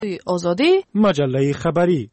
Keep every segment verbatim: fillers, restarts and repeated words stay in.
آزادی مجله خبری.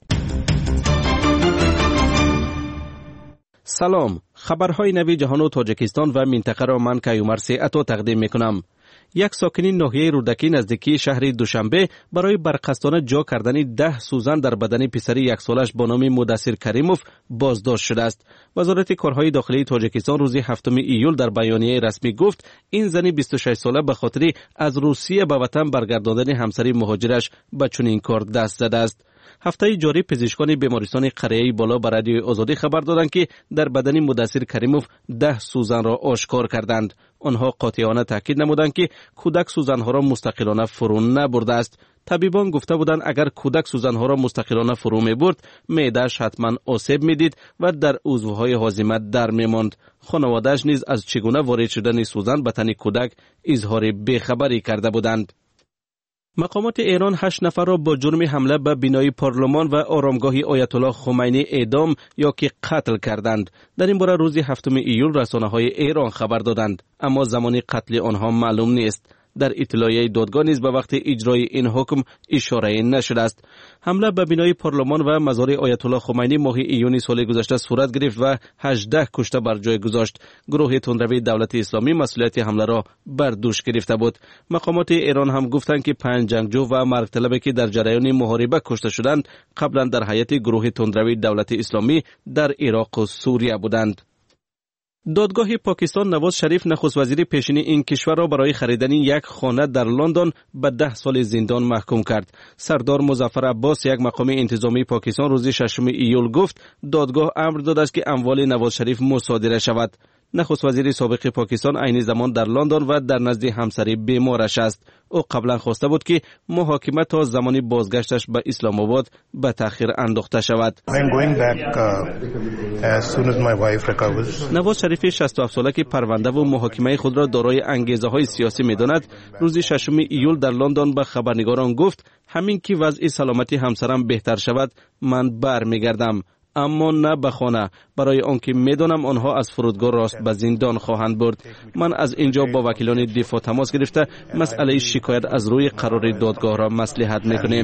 سلام، خبرهای نوی جهان و تاجیکستان و منطقه را من کیومر سیعتو تقدیم میکنم. یک ساکنین ناحیه رودکی نزدیکی شهر دوشنبه برای برقصدانه جا کردن ده سوزن در بدن پسری یک سالش با نام مدثر کریموف بازداشت شده است. وزارت کارهای داخلی تاجیکستان روز هفتم ایول در بیانیه رسمی گفت این زنی بیست و شش ساله به خاطر از روسیه به وطن برگرداندن همسری مهاجرش به چنین کار دست زده است. هفته جاری پزشکان بیمارستان قریه بالا به رادیوی آزادی خبر دادند که در بدن مدثر کریموف ده سوزن را آشکار کردند. آنها قاطعانه تاکید نمودند که کودک سوزنها را مستقلانه فرو نبرده است. طبیبان گفته بودند اگر کودک سوزنها را مستقلانه فرو میبرد معده‌اش حتما آسیب میدید و در عضوهای هاضمه در میماند. خانواده‌اش نیز از چگونه وارد شدن سوزن به تن کودک اظهار بیخبری کرده بودند. مقامات ایران هشت نفر را با جرم حمله به بنای پارلمان و آرامگاه آیت الله خمینی اعدام یا که قتل کردند. در این باره روز هفتم ایول رسانه‌های ایران خبر دادند، اما زمان قتل آنها معلوم نیست. در اطلاعیه دادگاه نیز به وقت اجرای این حکم اشاره نشده است. حمله به بنای پارلمان و مزار آیت الله خمینی ماه ایون سال گذشته صورت گرفت و هجده کشته بر جای گذاشت. گروه تندروی دولت اسلامی مسئولیت حمله را بر دوش گرفته بود. مقامات ایران هم گفتند که پنج جنگجو و مرگ طلبی که در جریان محاربه کشته شدند قبلا در هیئت گروه تندروی دولت اسلامی در عراق و سوریه بودند. دادگاه پاکستان نواز شریف نخست وزیر پیشین این کشور را برای خریدن یک خانه در لندن به ده سال زندان محکوم کرد. سردار مظفر عباس یک مقام انتظامی پاکستان روز ششم ایول گفت دادگاه امر داده است که اموال نواز شریف مصادره شود. نخست وزیر سابق پاکستان عین زمان در لندن و در نزد همسری بیمارش است. او قبلا خواسته بود که محاکمه تا زمانی بازگشتش به اسلام آباد به تأخیر انداخته شود. نواز شریف شصت و هفت ساله که پرونده و محاکمه خود را دارای انگیزه های سیاسی می‌داند، روز ششم ایول در لندن به خبرنگاران گفت همین که وضع سلامتی همسرم بهتر شود من برمیگردم، اما نه به خانه، برای آنکه میدانم آنها از فرودگاه راست به زندان خواهند برد. من از اینجا با وکیلان دفاع تماس گرفته مسئله شکایت از روی قرار دادگاه را مصلحت میکنیم.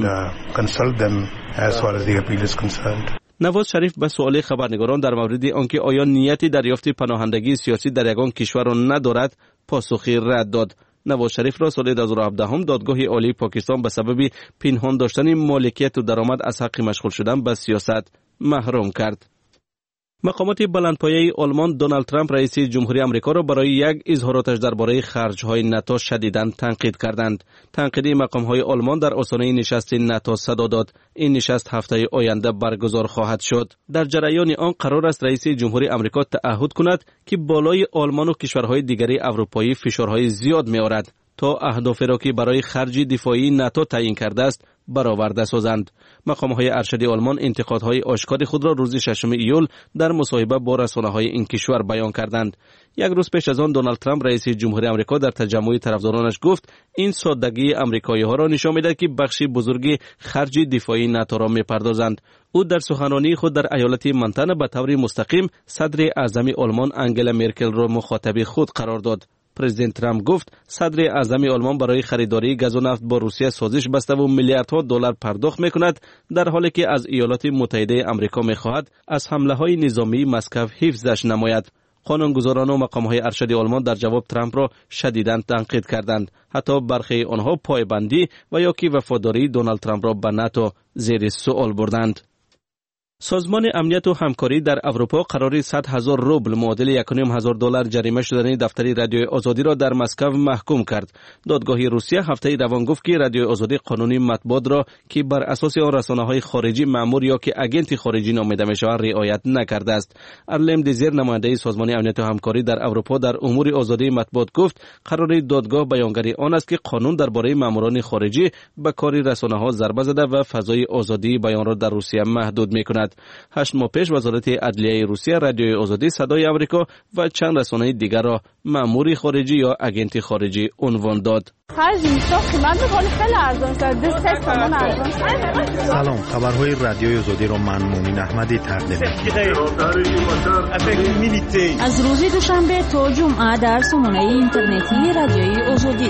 نواز شریف به سوال خبرنگاران در مورد آنکه آیا نیتی دریافت پناهندگی سیاسی در یگان کشور را ندارد پاسخی رد داد. نواز شریف را سال دو هزار و هفده هم دادگاه عالی پاکستان به سبب پنهان داشتن مالکیت و درآمد از حق مشغول شدن به سیاست محروم کرد. مقامات بلندپایه آلمان دونالد ترامپ رئیس جمهوری آمریکا را برای یک اظهاراتش درباره خرج‌های ناتو شدیداً تنقید کردند. تنقیدی مقام‌های آلمان در آستانه نشست ناتو صدا داد. این نشست هفته آینده برگزار خواهد شد. در جریان آن قرار است رئیس جمهوری آمریکا تعهد کند که بالای آلمان و کشورهای دیگری اروپایی فشارهای زیاد می‌آورد تا اهدافی را که برای خرج دفاعی ناتو تعیین کرده است برآورده سازند. مقام‌های ارشدی آلمان انتقادهای آشکار خود را روز ششم ایول در مصاحبه با رسانه‌های این کشور بیان کردند. یک روز پیش از آن دونالد ترامپ رئیس جمهوری آمریکا در تجمع طرفدارانش گفت این سادگی آمریکایی‌ها را نشان می‌دهد که بخشی بزرگی خرج دفاعی ناتو را می‌پردازند. او در سخنرانی خود در ایالت منتن به طور مستقیم صدر اعظم آلمان انگلا مرکل را مخاطب خود قرار داد. پرزیدنت ترامپ گفت صدر اعظم آلمان برای خریداری گاز و نفت با روسیه سازش بسته و میلیاردها دلار پرداخت میکند، در حالی که از ایالات متحده آمریکا میخواهد از حمله‌های نظامی مسکو حفظش نماید. قانونگذاران و مقام‌های ارشدی آلمان در جواب ترامپ را شدیداً تنقید کردند. حتی برخی آنها پایبندی و یا که وفاداری دونالد ترامپ را به ناتو زیر سوال بردند. سازمان امنیت و همکاری در اروپا قرار صد هزار روبل معادل یک و نیم هزار دلار جریمه شدن دفتر رادیوی آزادی را در مسکو محکوم کرد. دادگاه روسیه هفته روان گفت که رادیوی آزادی قانونی مطبوعات را که بر اساس آن رسانه‌های خارجی مأمور یا که اگنت خارجی نامیده می‌شود رعایت نکرده است. ارلم دیزر نماینده سازمان امنیت و همکاری در اروپا در امور آزادی مطبوعات گفت قرار دادگاه بیانگری آن است که قانون درباره مأموران خارجی به کار رسانه‌ها ضربه زده و فضای آزادی بیان را در روسیه محدود می‌کند. کند. هشت ماه پیش وزارت عدلیه روسیه رادیوی آزادی صدای آمریکا و چند رسانه دیگر را مأمور خارجی یا اگنت خارجی عنوان داد. سلام، خبرهای رادیوی آزادی را من مومن احمدی تقدیم می‌کنم. از روز دوشنبه تا جمعه در سامانه اینترنتی رادیوی آزادی.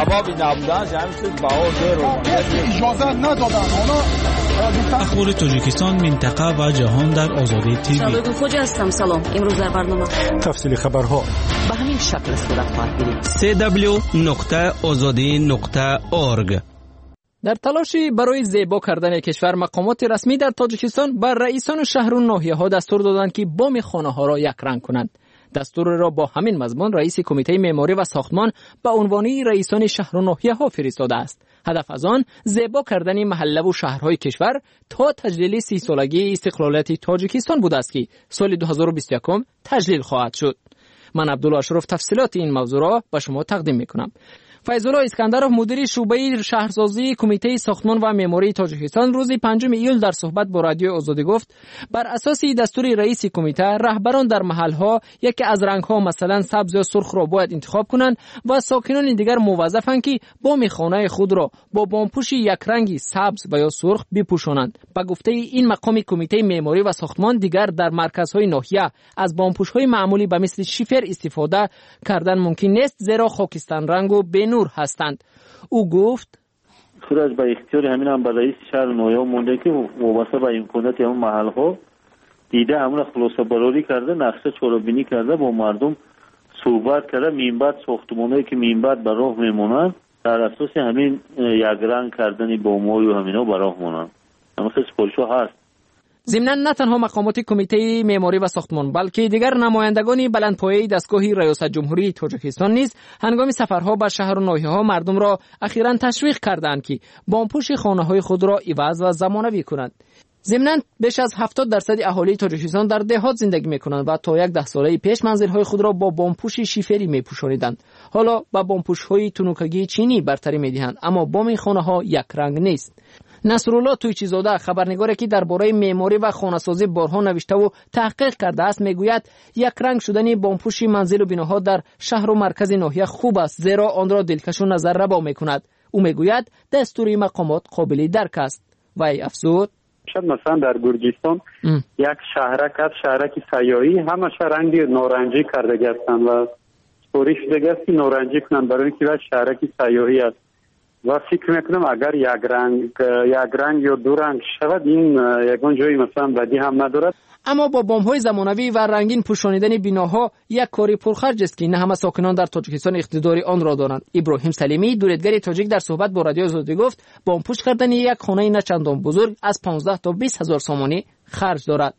اخبار تاجیکستان، منطقه و جهان در آزادی تیوی. شبکه خوجا هستم. سلام. امروز در برنامه تفصیل خبرها به همین شکل صورت خواهد گرفت. سی دبلیو نقطه آزادی نقطه اورگ. در تلاشی برای زیبا کردن کشور، مقامات رسمی در تاجیکستان بر رئیسان شهر و ناحیه‌ها دستور دادند که بام خانه‌ها را یک رنگ کنند. دستور را با همین مضمون رئیس کمیته معماری و ساختمان به عنوان رئیسان شهر و ناحیه‌ها فرستاده است. هدف از آن زیبا کردن محله و شهرهای کشور تا تجلیل سی سالگی استقلالیت تاجیکستان بوده است که سال دو هزار و بیست و یک تجلیل خواهد شد. من عبدالله اشرف تفصیلات این موضوع را به شما تقدیم می‌کنم. فیض‌الله اسکندرов مدیر شعبه شهرسازی کمیته ساختمان و معماری تاجیکستان روز پنجم ایول در صحبت با رادیو آزادی گفت بر اساس دستور رئیس کمیته رهبران در محل‌ها یکی از رنگ‌ها مثلا سبز یا سرخ را باید انتخاب کنند و ساکنان دیگر موظفند که بام خانه خود را با بامپوش یک رنگی سبز و یا سرخ بپوشانند. به گفته این مقام کمیته معماری و ساختمان دیگر در مرکزهای ناحیه از بامپوش‌های معمولی به مثل شیفر استفاده کردن ممکن نیست، زیرا خاکستر رنگ و نور هستند. او گفت خود از به اختیار همین هم به رئیس شهر نویا مونده که وابسته به امکانات همون محل ها دیده همون خلاصه براری کرده، نقشه چاره‌بینی کرده، با مردم صحبت کرده، منبت ساختمانایی که منبت به راه میمونند در اساس همین یک رنگ کردن بام‌های و همینا به راه مونند. همون سپارش‌ها هست. ضمناً نه تنها مقامات کمیته معماری و ساختمان بلکه دیگر نمایندگان بلندپایه دستگاه ریاست جمهوری تاجیکستان نیز هنگام سفرها به شهر و ناحیه‌ها مردم را اخیراً تشویق کردند که بامپوش خانه‌های خود را عوض و زمانه‌ای کنند. ضمناً بیش از هفتاد درصد اهالی تاجیکستان در دهات زندگی می‌کنند و تا یک ده ساله پیش منزل‌های خود را با بامپوش شیفری می‌پوشانیدند. حالا با بامپوش‌های تنوکگی چینی برتری می‌دهند، اما بام خانه‌ها یک رنگ نیست. نصرالله تویچیزاده خبرنگاری که درباره معماری و خانه‌سازی بارها نوشته و تحقیق کرده است میگوید یک رنگ شدن بامپوش منزل و بناها در شهر و مرکز ناحیه خوب است، زیرا آن را دلکش و نظر ربا میکند. او میگوید دستور مقامات قابل درک است. وی افزود شد مثلا در گرجستان ام. یک شهرک است، شهرک سیاحی، همش رنگ نارنجی کرده گستن و سپاری شده گستی نارنجی کنند برای اینکه شهرک سیاحی است و فکر میکنم اگر یک رنگ یک رنگ یا دو رنگ شود این یگان جایی مثلا بدی هم ندارد. اما با بام‌های زمانوی و رنگین پوشانیدن بناها یک کاری پرخرج است که نه همه ساکنان در تاجیکستان اقتدار آن را دارند. ابراهیم سلیمی دولتگر تاجیک در صحبت با رادیو آزادی گفت بامپوش کردن یک خانه نه چندان بزرگ از پانزده تا بیست هزار سومانی خرج دارد.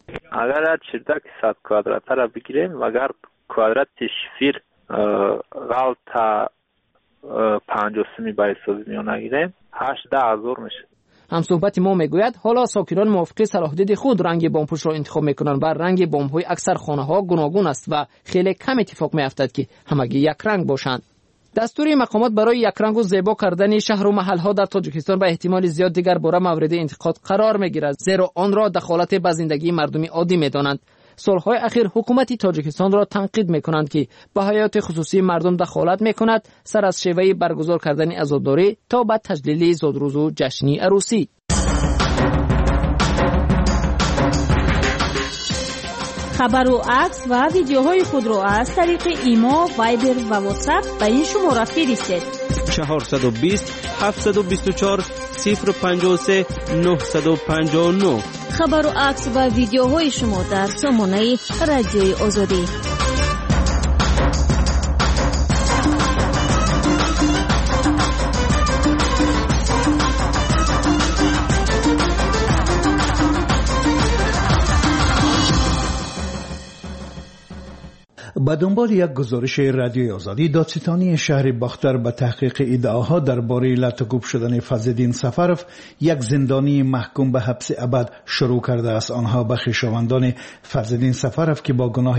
اگر چیزی صد کوادرات را بگیریم اگر کوادرات شیفر غلط پنجاه سمی باید سازی میان نگیریم هشت ده هزار میشه. هم صحبت ما میگوید حالا ساکنان موافق صلاحیت خود رنگ بامپوش را انتخاب میکنند و رنگ بام‌های اکثر خانه ها گوناگون است و خیلی کم اتفاق میافتد که همگی یک رنگ باشند. دستور مقامات برای یک رنگ و زیبا کردن شهر و محل ها در تاجیکستان به احتمال زیاد دیگر باره مورد انتقاد قرار میگیرد، زیرا آن را دخالت به زندگی مردمی عادی میدانند. سالهای اخیر حکومت تاجیکستان را تنقید میکنند که به حیات خصوصی مردم دخالت میکند، سر از شیوه برگزار کردن عزاداری تا به تجلیل زادروز و جشنی عروسی. خبر و عکس و ویدیوهای خود را از طریق ایما، وایبر و واتساپ به این شماره فرستید: چهارصد و بیست هفتصد و بیست و چهار صفر پنجاه و سه نهصد و پنجاه و نه. خبر و عکس و ویدیوهای شما در سامانه رادیوی آزادی. به دنبال یک گزارش رادیوی آزادی، دادستانی شهر باختر به تحقیق ادعاها درباره لطکوب شدن فضلالدین سفرов یک زندانی محکوم به حبس ابد شروع کرده است. آنها به خویشاوندان فضلالدین سفرov که با گناه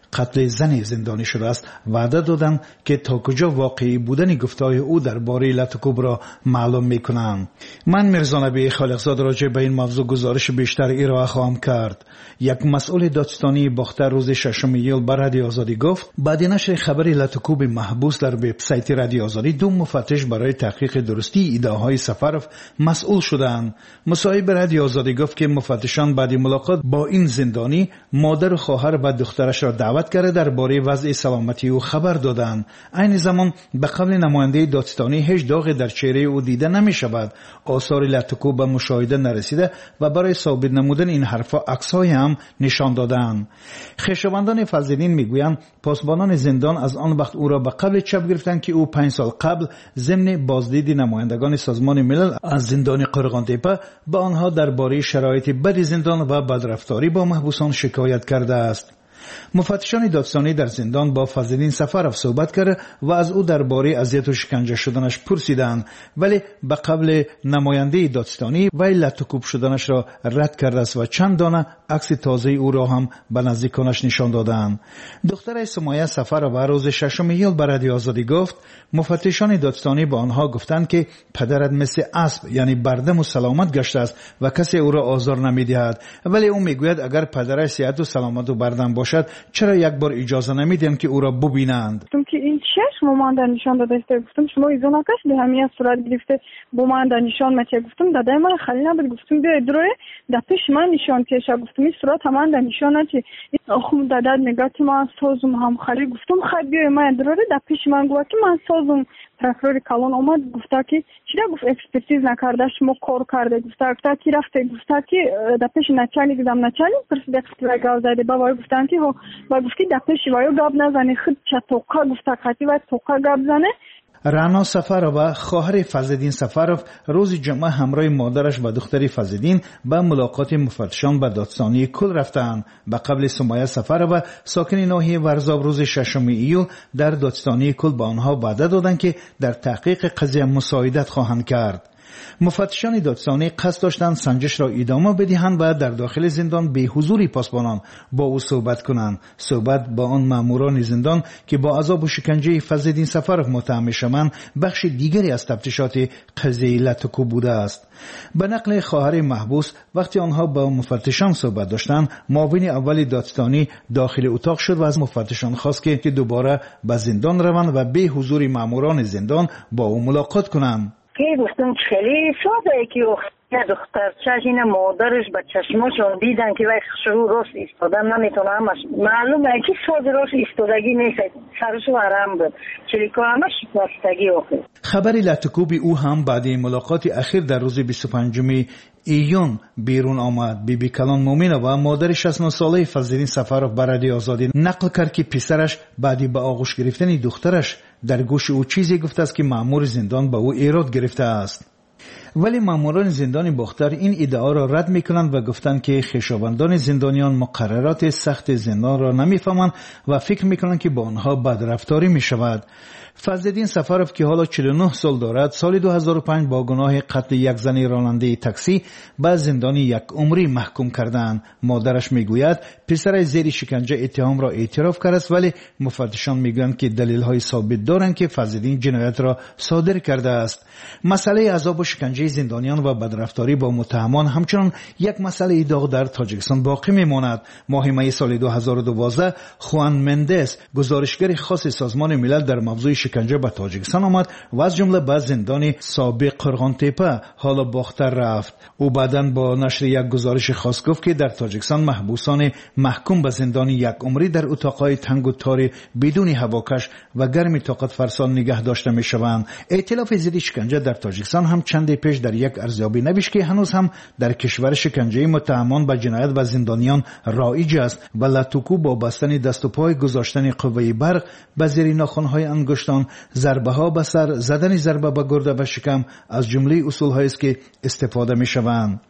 قتل زن زندانی شده است وعده دادند که تا کجا واقعی بودن گفته‌های او درباره لطکوب را معلوم می‌کنند. من میرزا نبی خالقزاد راجع به این موضوع گزارش بیشتر ارائه خواهم کرد. یک مسئول دادستانی باختر روز ششم ایول بر رادیو آزادی گفت بعد نشر خبر لطکوب محبوس در وبسایت رادیو آزادی دو مفتش برای تحقیق درستی ادعاهای سفرف مسئول شدند. مصاحب رادیو آزادی گفت که مفتشان بعد ملاقات با این زندانی مادر و خواهر و دخترش را دعوت کرده درباره وضع سلامتی او خبر دادند. عین زمان به قول نماینده دادستانی هیچ داغی در چهره او دیده نمی شود. آثار لطکوب به مشاهده نرسیده و برای ثابت نمودن این حرفا عکس‌های هم نشان دادند. خویشاوندان فضل‌دین میگویند پاسبانان زندان از آن وقت او را به قبل چاپ گرفتند که او پنج سال قبل ضمن بازدید نمایندگان سازمان ملل از زندان قرغان‌تپه به آنها درباره شرایط بد زندان و بدرفتاری با محبوسان شکایت کرده است. مفتشان دادستانی در زندان با فضل‌دین سفرف صحبت کرد و از او درباره اذیت و شکنجه شدنش پرسیدند، ولی به قبل نماینده دادستانی وی لطکوب شدنش را رد کرده است و چند دانه عکس تازه او را هم به نزدیکانش نشان دادند. دختر سمیه سفرف روز ششم ایول بر رادیو آزادی گفت مفتشان دادستانی به آنها گفتند که پدرت مثل اسب یعنی بردم و سلامت گشته است و کسی او را آزار نمیدهد، ولی او میگوید اگر پدرش صحت و سلامت و بردم باشد چرا یک بار اجازه نمیدن که او را ببینند؟ گفتم که این چش مامان نشان داده است. گفتم شما ایزون آکش به همین صورت گرفته بومان نشان مچه. گفتم دادای من خیلی نبود. گفتم به دروی دپش من نشان کشه. گفتم این صورت همان نشان نچه. آخوم داداد میگه که من سازم هم خالی. گفتم خیلی من دروی دپش من گفت که من سازم. پروکرور کالون اومد گفت که چرا گفت اکسپرتیز نکرده شما کار کرده. گفت که رفته گفت که دپش نچالی گفتم نچالی پرسید اکسپرتیز گازده بابا گفتن که و گفت که دپش وایو گاب نزنه خود چطوکا گفت قطعی و توکا گاب زنه. رانا سفرف و خواهر فضل‌دین سفرف روز جمعه همراه مادرش و دختر فضل‌دین به ملاقات مفتشان به دادستانی کل رفتند. به قبل سمیه سفرف ساکن ناحیه ورزاب روز ششم ایول در دادستانی کل به آنها وعده دادند که در تحقیق قضیه مساعدت خواهند کرد. مفتشان دادستانی قصد داشتند سنجش را ادامه بدهند و در داخل زندان به حضور پاسبانان با او صحبت کنند. صحبت با آن ماموران زندان که با عذاب و شکنجه فضل‌دین سفرف متهم شوند بخش دیگری از تفتیشات قضیه لطکوب بوده است. به نقل خواهر محبوس وقتی آنها با مفتشان صحبت داشتند معاون اول دادستانی داخل اتاق شد و از مفتشان خواست که دوباره به زندان روند و به حضور ماموران زندان با او ملاقات کنند. که گفتم خیلی ساده که یه دختر چشین مادرش به چشماشون دیدن که وقت شروع راست ایستادن نمیتونه همش معلومه که ساده راست ایستادگی نیست سرش ورم بود چلیکو همش شکستگی آخر. خبر لطکوب او هم بعد ملاقات اخیر در روز بیست و پنجم ایون بیرون آمد. بی بی کلان مومنه و مادر شصت و نه ساله فضل‌دین سفرف بر رادیو آزادی نقل کرد که پسرش بعدی به آغوش گرفتن دخترش در گوش او چیزی گفته است که مأمور زندان به او ایراد گرفته است. ولی ماموران زندان باختر این ادعا را رد میکنند و گفتند که خویشاوندان زندانیان مقررات سخت زندان را نمیفهمند و فکر میکنند که با آنها بدرفتاری میشود. فضل‌دین سفرف که حالا چهل و نه سال دارد سال دو هزار و پنج با گناه قتل یک زن راننده تاکسی به زندان یک عمری محکوم کردند. مادرش میگوید پسرش زیر شکنجه اتهام را اعتراف کرده است، ولی مفتشان میگویند که دلیل‌های ثابت دارند که فضل‌دین جنایت را صادر کرده است. مسئله عذاب و شکنجه زندانیان و بدرفتاری با متهمان همچنان یک مسئله داغ در تاجیکستان باقی میماند. ماه می سال دو هزار و دوازده خوان مندس گزارشگر خاص سازمان ملل در موضوع شکنجه به تاجیکستان آمد و از جمله به زندان سابق قرغان‌تپه حالا باختر رفت. او بعداً با نشر یک گزارش خاص گفت که در تاجیکستان محبوسان محکوم به زندان یک عمری در اتاقهای تنگ و تار بدون هواکش و گرم طاقت فرسان نگه داشته می شوند. ائتلاف ضد شکنجه در تاجیکستان هم چند پیش در یک ارزیابی نوشت که هنوز هم در کشور شکنجه متهمان به جنایت و زندانیان رایج است و لطکوب با بستن دست و پای، گذاشتن قوه برق به زیر ناخن‌های انگشتان، ضربه ها به سر، زدن ضربه به گرده و شکم از جمله اصول هایی است که استفاده می شوند.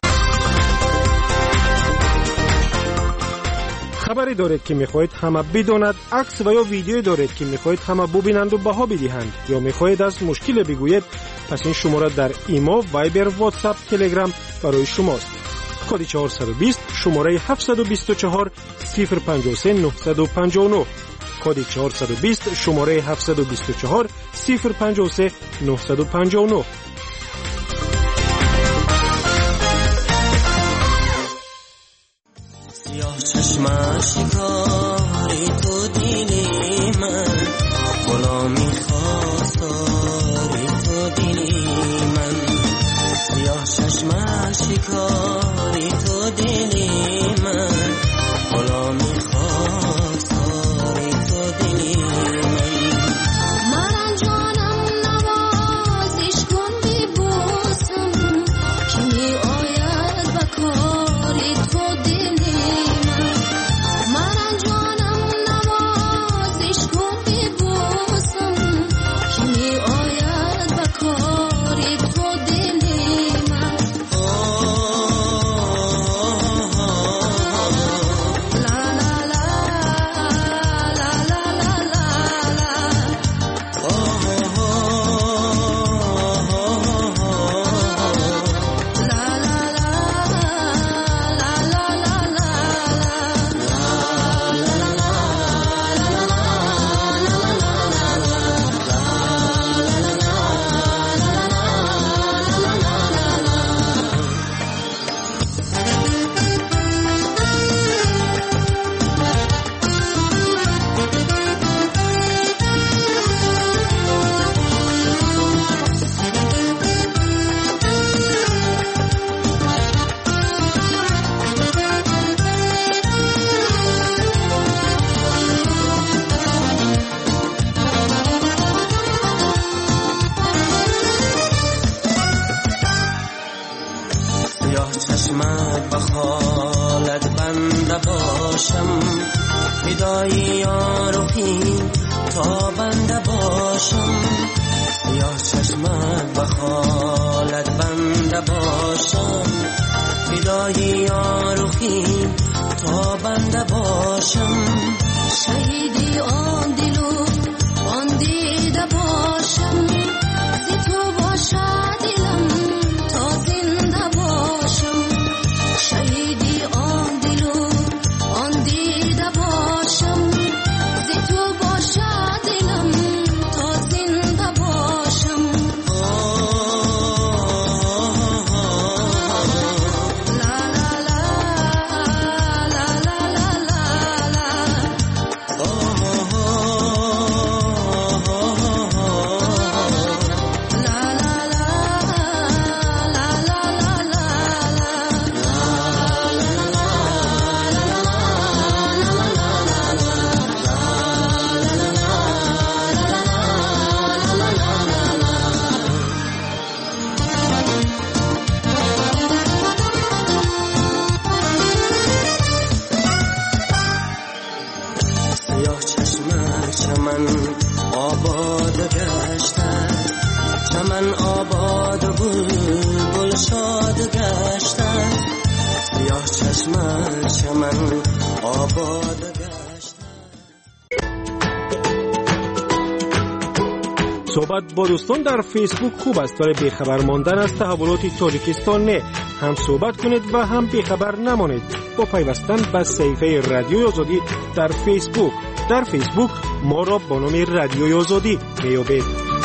خبری دارید که میخواهید همه بداند، عکس و یا ویدیو دارید که میخواهید همه ببینند و بها بدهند، یا میخواهید از مشکل بگویید، پس این شماره در ایما، وایبر، واتساپ، تلگرام برای شماست. کد چهارصد و بیست شماره هفتصد و بیست و چهار صفر پنجاه و سه نهصد و پنجاه و نه کد چهارصد و بیست شماره هفتصد و بیست و چهار صفر پنجاه و سه نهصد و پنجاه و نه. سیاه چشم شکاری تو دیلی من غلامی خواستاری تو دیلی من سیاه چشم شکاری تو دیلی من غلامی خواستاری تو دیلی من من جانم نوازش کن بی بوسم که می آید بکاری تو دیلی من جانم نوازش کن بی بوسم که می آید بکاری تو دیلی من چشمت بخالت بنده باشم فدای یارخی تا بنده باشم یا چشمت بخالت بنده باشم فدای یارخی تا بنده باشم شهیدی آن دلو آن دیده باشم زی تو باشد دلم تا زنده باشم شهیدی آن دلو آن دیده باشم زی تو باشد دلم تا زنده باشم لا لا لا لا لا لا لا چمن آباد گشته چمن آباد و بلبل شاد گشته سیاه چشمه چمن آباد گشته. صحبت با دوستان در فیسبوک خوب است ولی بیخبر ماندن از تحولات تاجیکستان نه. هم صحبت کنید و هم بیخبر نمانید با پیوستن به صفحه رادیوی آزادی در فیسبوک. در فیسبوک ما را با نام رادیوی آزادی میابید.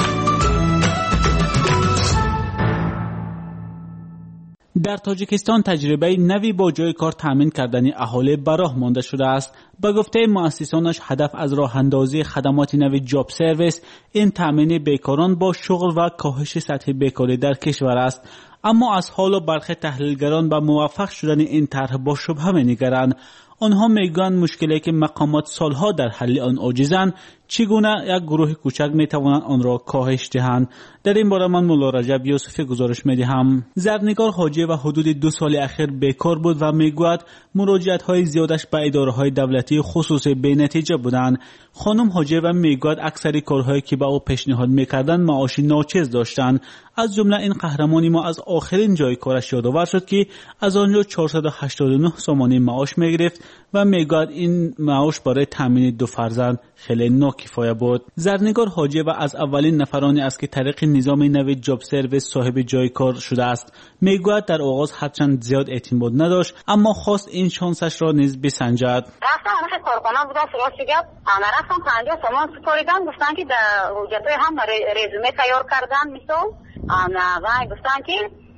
در تاجیکستان تجربه نوی با جای کار تامین کردن اهالی به راه مانده شده است. به گفته مؤسسانش هدف از راه اندازی خدمات نوی جاب سرویس این تامین بیکاران با شغل و کاهش سطح بیکاری در کشور است. اما از حال برخی تحلیلگران به موفق شدن این طرح با شبهه می‌نگرند. آنها میگویند مشکلی که مقامات سالها در حل آن عاجزند چگونه یک گروه کوچک میتوانند آن را کاهش دهند. در این باره من مولا رجب یوسفی گزارش میدهم. زرنگار حاجی و حدود دو سال اخیر بیکار بود و میگوید مراجعت های زیادش به اداره های دولتی خصوصی بی نتیجه بودند. خانم حاجی و میگوید اکثری کارهایی که به او پیشنهاد میکردند معاش ناچیز داشتند. از جمله این قهرمانی ما از آخرین جای کارش یادآور شد که از آنجا چهارصد و هشتاد و نه سومانی معاش میگرفت و میگوید این معاش برای تامین دو فرزند خیلی ناکفایه بود. زرنگار حاجی و از اولین نفرانی است که طریق نظام نو جاب سرویس صاحب جای کار شده است. میگوید در آغاز هرچند زیاد اعتماد نداشت اما خواست این شانسش را نیز بسنجد. رفتم همه کارخانه بوده سراغ گپ انا رفتم پنجاه تومان سپاریدن، گفتن که در حجتای هم رزومه تیار کردن مثال انا و گفتن که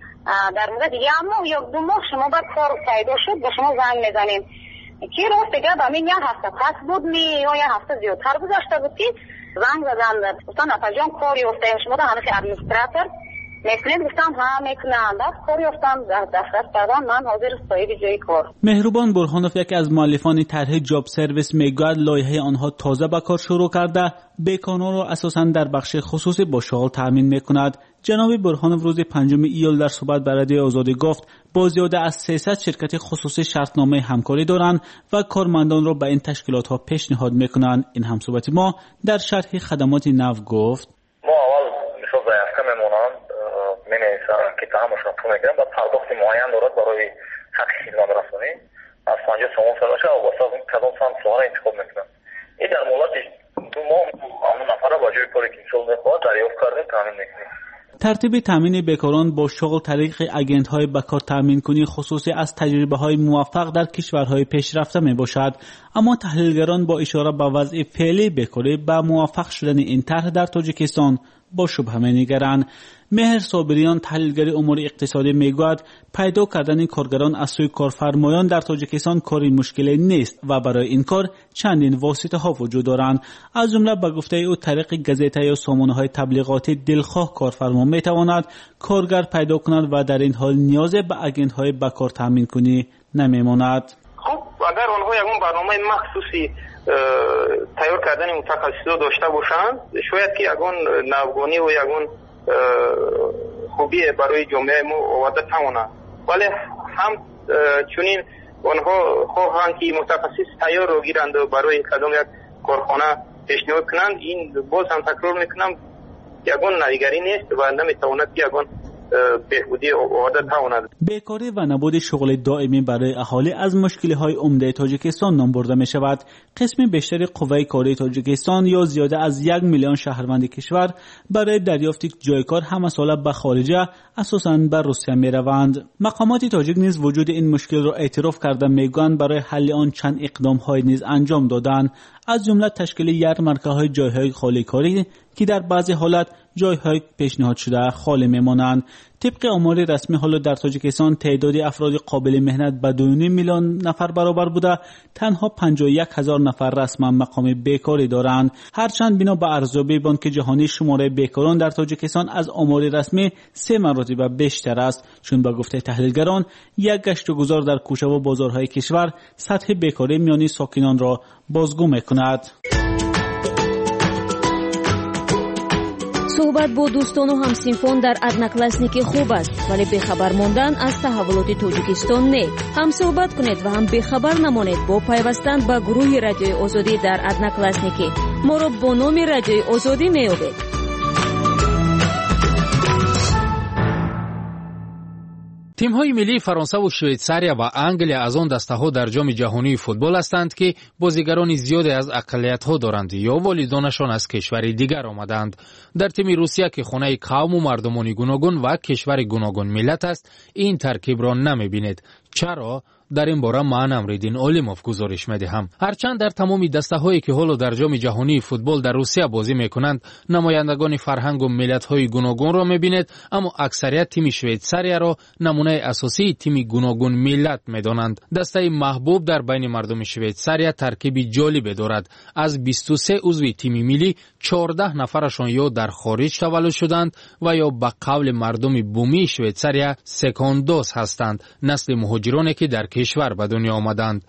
در مورد دیگه اما یک دو ماه شما باید کار پیدا شد به شما زنگ میزنیم که راست دیگه همین یک هفته پس بود می یا یک هفته زیادتر گذشته بود که زنگ زدن گفتن اپاجان کاری افته شما در همه ادمنستراتور میکنید، گفتم ها میکنم دست کاری افتم دسترس کردم من حاضر صاحب جای کار. مهربان برهانوف یکی از مؤلفان طرح جاب سرویس میگوید لایحه آنها تازه به کار شروع کرده بیکاران را اساساً در بخش خصوصی با شغل تامین میکند. جناب برهانوف روز پنجم ایول در صحبت با رادیو آزادی گفت با زیاده از سیصد شرکت خصوصی شرطنامه همکاری دارند و کارمندان را به این تشکیلات ها پیشنهاد میکنند. این هم صحبت ما در شرح خدمات نو گفت ما اول مثال زایفته میمونند مینویسن که تهمشون پول میگیرن و پرداخت معین دارد برای حق خدمت رسانی از پنجاه تومان سالشه و واسه اون کدام سمت سوال انتخاب میکنن. این در مولت دو ماه همون نفره با جای کاری که انشال میخواد دریافت کردیم تامین میکنیم. ترتیب تامین بیکاران با شغل طریق اجنت های بکار تامین کنی خصوصی از تجربه های موفق در کشورهای پیشرفته می باشد، اما تحلیلگران با اشاره به وضع فعلی بیکاری به موفق شدن این طرح در تاجیکستان با شبهه می‌نگرند. مهر صابریان تحلیلگر امور اقتصادی میگوید پیدا کردن کارگران از سوی کارفرمایان در تاجیکستان کاری مشکلی نیست و برای این کار چندین واسطه ها وجود دارند. از جمله به گفته او طریق گزیته یا سامانه‌های تبلیغاتی دلخواه کارفرما میتواند کارگر پیدا کند و در این حال نیاز به اجنت‌های بکار تامین کنی نمیماند. خب اگر آنها یکون برنامه مخصوصی تیار کردن متخصصا داشته باشند شاید که یکون نوگانی و یکون خوبی برای جامعه ما آورده تواند، ولی هم چنین آنها خواهند که متخصص تیار رو گیرند و برای کدام یک کارخانه پیشنهاد کنند. این باز هم تکرار میکنم یکون نگری نیست و نمیتواند که یکون بهبودی آورده تواند. بیکاری و نبود شغل دائمی برای اهالی از مشکل‌های عمده تاجیکستان نام برده می شود. قسم بیشتر قوه کاری تاجیکستان یا زیاده از یک میلیون شهروند کشور برای دریافت جای کار همه ساله به خارجه اساساً به روسیه می روند. مقامات تاجیک نیز وجود این مشکل را اعتراف کرده میگویند برای حل آن چند اقدام های نیز انجام دادند، از جمله تشکیل یرمرکه‌های جایهای خالی کاری که در بعضی حالت جایهای پیشنهاد شده خالی میمانند. طبق آمار رسمی حالا در تاجیکستان تعداد افراد قابل مهنت به دو و نیم میلیون نفر برابر بوده، تنها پنجاه و یک هزار نفر رسما مقام بیکاری دارند. هرچند بنا به ارزیابی بانک جهانی شماره بیکاران در تاجیکستان از آمار رسمی سه مرتبه بیشتر است، چون با گفته تحلیلگران یک گشت و گذار در کوچه و بازارهای کشور سطح بیکاری میانی ساکنان را بازگو میکند. صحبت با دوستان و همسینفان در ادناکلاسنیکی خوب است، ولی بخبر ماندن از تحولات تاجیکستان نه. هم صحبت کنید و هم بخبر نمانید با پیوستن به گروه رادیوی آزادی در ادناکلاسنیکی. ما را با نام رادیوی آزادی میابید. تیم‌های ملی فرانسه و شویتساریا و انگلیا از آن دسته‌ها در جام جهانی فوتبال هستند که بازیگران زیادی از اقلیت‌ها دارند یا والدانشان از کشور دیگر آمدند. در تیم روسیه که خانه قوم و مردمان گوناگون و کشور گوناگون ملت است، این ترکیب را نمی‌بینید. چرا؟ در این باره من امریدین اولیموف گزارش می‌دهم. هرچند در تمامی دسته‌هایی که حالا در جام جهانی فوتبال در روسیه بازی می‌کنند نمایندگان فرهنگ و ملت‌های گوناگون را می‌بینید، اما اکثریت تیم شویتساریا را نمونه اساسی تیم گوناگون ملت می‌دانند. دسته محبوب در بین مردم شویتساریا ترکیبی جالب دارد. از بیست و سه عضو تیم ملی چهارده نفرشان یا در خارج تولد شدند و یا به قول مردم بومی شویتساریا سکاندوس هستند، نسل مهاجرانی که در کشور به دنیا آمدند.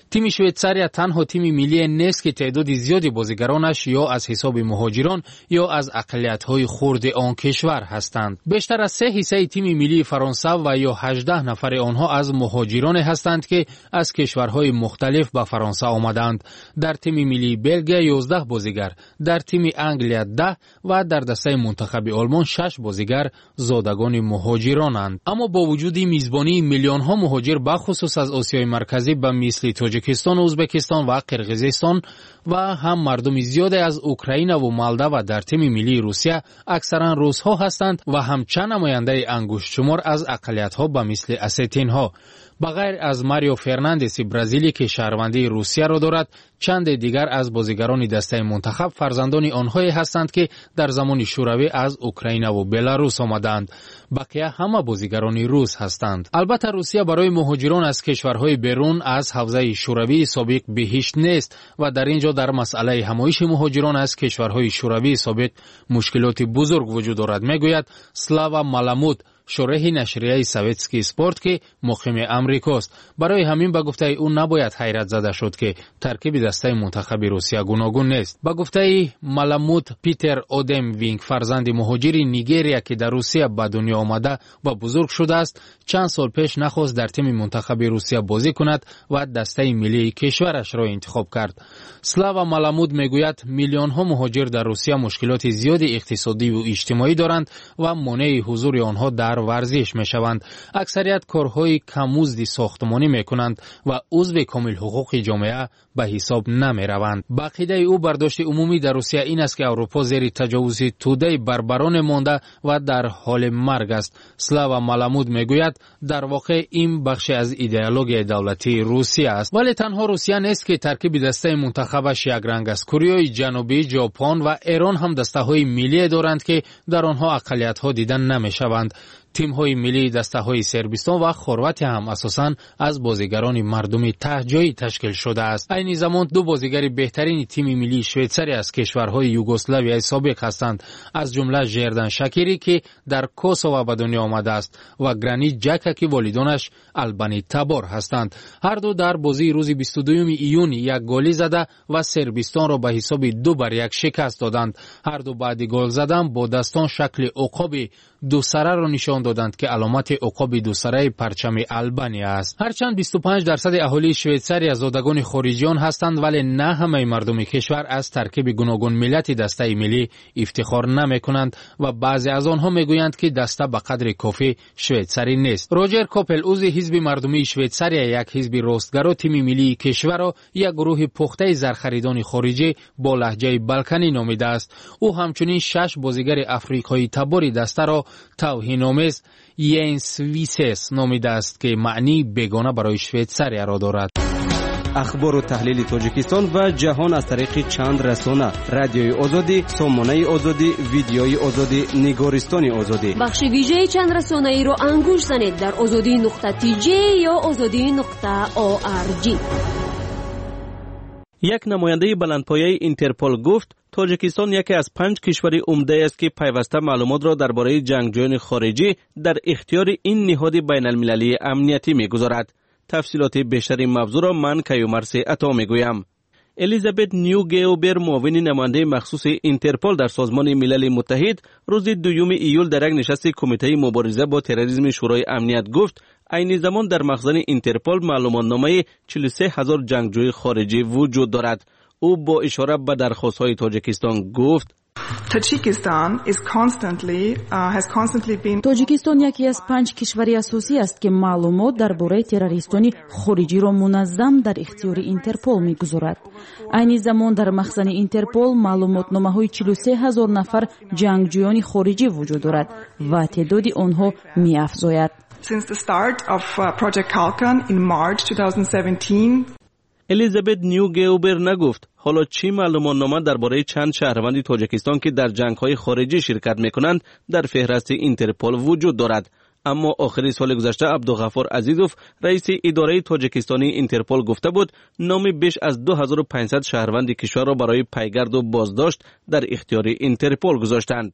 تیم شویتساریا تنها تیم ملی نیست که تعداد زیادی بازیگرانش یا از حساب مهاجران یا از اقلیت‌های خرد آن کشور هستند. بیشتر از سه حصه تیم ملی فرانسه و یا هجده نفر آنها از مهاجران هستند که از کشورهای مختلف به فرانسه آمدند. در تیم ملی بلژیک یازده بازیگر، در تیم انگلیا ده و در دسته منتخب آلمان شش بازیگر زادگان مهاجرانند. اما با وجود میزبانی میلیون ها مهاجر بخصوص از آسیای مرکزی به مثل تاجیکستان، ازبکستان و قرقیزستان و هم مردم زیاد از اوکراین و مالدو در تیم ملی روسیه اکثرا روس‌ها هستند و هم چند نماینده انگشت شمار از اقلیت‌ها به مثل اسیتین‌ها. بغیر از ماریو فرناندس برزیلی که شهروندی روسیه را دارد، چند دیگر از بازیگران دسته منتخب فرزندان آنهایی هستند که در زمان شوروی از اوکراین و بلاروس آمدند. بقیه همه بازیگران روس هستند. البته روسیه برای مهاجران از کشورهای بیرون از حوزه شوروی سابق بهشت نیست و در اینجا در مسئله همایش مهاجران از کشورهای شوروی سابق مشکلات بزرگ وجود دارد، میگوید سلاوا مالامود، شورح نشریه سویتسکی اسپورت که مقیم امریکاست. برای همین به گفته او نباید حیرت زده شد که ترکیب دسته منتخب روسیه گوناگون نیست. به گفته مالامود، پیتر اودم وینگ فرزند مهاجری نیگریا که در روسیه به دنیا آمده و بزرگ شده است، چند سال پیش نخواست در تیم منتخب روسیه بازی کند و دسته ملی کشورش را انتخاب کرد. سلاوا مالامود میگوید میلیون ها مهاجر در روسیه مشکلات زیادی اقتصادی و اجتماعی دارند و مانع حضور آنها در ورزش میشوند. اکثریت کارهای کم‌مزد ساختمانی میکنند و عضو کامل حقوق جامعه به حساب نمیروند. به عقیده او برداشت عمومی در روسیه این است که اروپا زیر تجاوز توده بربران مانده و در حال مرگ است. سلاوا مالامود میگوید در واقع این بخش از ایدئولوژی دولتی روسیه است. ولی تنها روسیه نیست که ترکیب دسته منتخبش یک رنگ است. کره جنوبی، ژاپن و ایران هم دسته‌های ملی دارند که در آنها اقلیت‌ها دیدن نمیشوند. تیم‌های ملی دسته‌های سربستان و خرواتیا هم اساساً از بازیگران مردمی ته‌جایی تشکیل شده است. این زمان دو بازیگر بهترین تیم ملی شویتساری از کشورهای یوگسلاویای سابق هستند، از جمله ژردان شاکری که در کوسوو به دنیا آمده است و گرانیت جاکا که والدانش آلبانی تبار هستند. هر دو در بازی روز بیست و دوم ایون یک گلی زده و سربستان را به حساب دو بر یک شکست دادند. هر دو بعد گل زدن با دستان شکل عقاب دو سره را نشان دادند که علامت عقاب دو سره پرچم آلبانیا است. هرچند بیست و پنج درصد اهالی شویتساری از زادگان خارجیان هستند، ولی نه همه مردم کشور از ترکیب گوناگون ملت دسته ملی افتخار نمی کنند و بعضی از آنها میگویند که دسته به قدر کافی شویتساری نیست. روجر کوپل، عضو حزب مردمی شویتساری، یک حزب راستگرا تیم ملی کشور را یک گروه پخته زرخریدان خارجی با لهجه بالکانی نامیده است. او همچنین شش بازیگر افریقایی تبار دسته را توهین‌آمیز ینس ویسس نامیده است که معنی بیگانه برای شویتساری را دارد. اخبار و تحلیل تاجیکستان و جهان از طریق چند رسانه: رادیوی آزادی، سامانه آزادی، ویدیوی آزادی، نگارستان آزادی. بخش ویژه چند رسانه ای را انگوش زنید در آزادی نقطه تی جی یا آزادی نقطه او آر جی. یک نماینده بلندپایه اینترپل گفت تاجیکستان یکی از پنج کشور عمده است که پیوسته معلومات را درباره جنگجویان خارجی در اختیار این نهاد بین المللی امنیتی می‌گذارد. تفصیلات بیشتر این موضوع را من کیومرسی عطا میگویم. الیزابت نیوگیوبر، معاون نماینده مخصوص اینترپل در سازمان ملل متحد، روز دوم ایول در یک نشست کمیته مبارزه با تروریسم شورای امنیت گفت عین زمان در مخزن اینترپل معلوماتنامه چهل و سه هزار جنگجوی خارجی وجود دارد. او با اشاره به درخواست‌های تاجیکستان گفت تاجیکستان is constantly uh, has constantly been تاجیکستان یکی از پنج کشور اساسی است که معلومات درباره تروریستان خارجی را منظم در اختیار اینترپل می‌گذارد. عین زمان در مخزن اینترپل معلوماتنامه‌های چهل و سه هزار نفر جنگجویان خارجی وجود دارد و تعداد آنها می‌افزاید. Since the start of uh, Project Kalkan in March twenty seventeen, الیزابت نیوگیوبر نگفت حالا چی معلوماتنامه درباره چند شهروند تاجیکستان که در جنگ‌های خارجی شرکت می‌کنند در فهرست اینترپل وجود دارد. اما آخر سال گذشته عبدالغفار عزیزوف، رئیس اداره تاجیکستانی اینترپل، گفته بود نام بیش از دو هزار و پانصد شهروند کشور را برای پیگرد و بازداشت در اختیار اینترپل گذاشتند.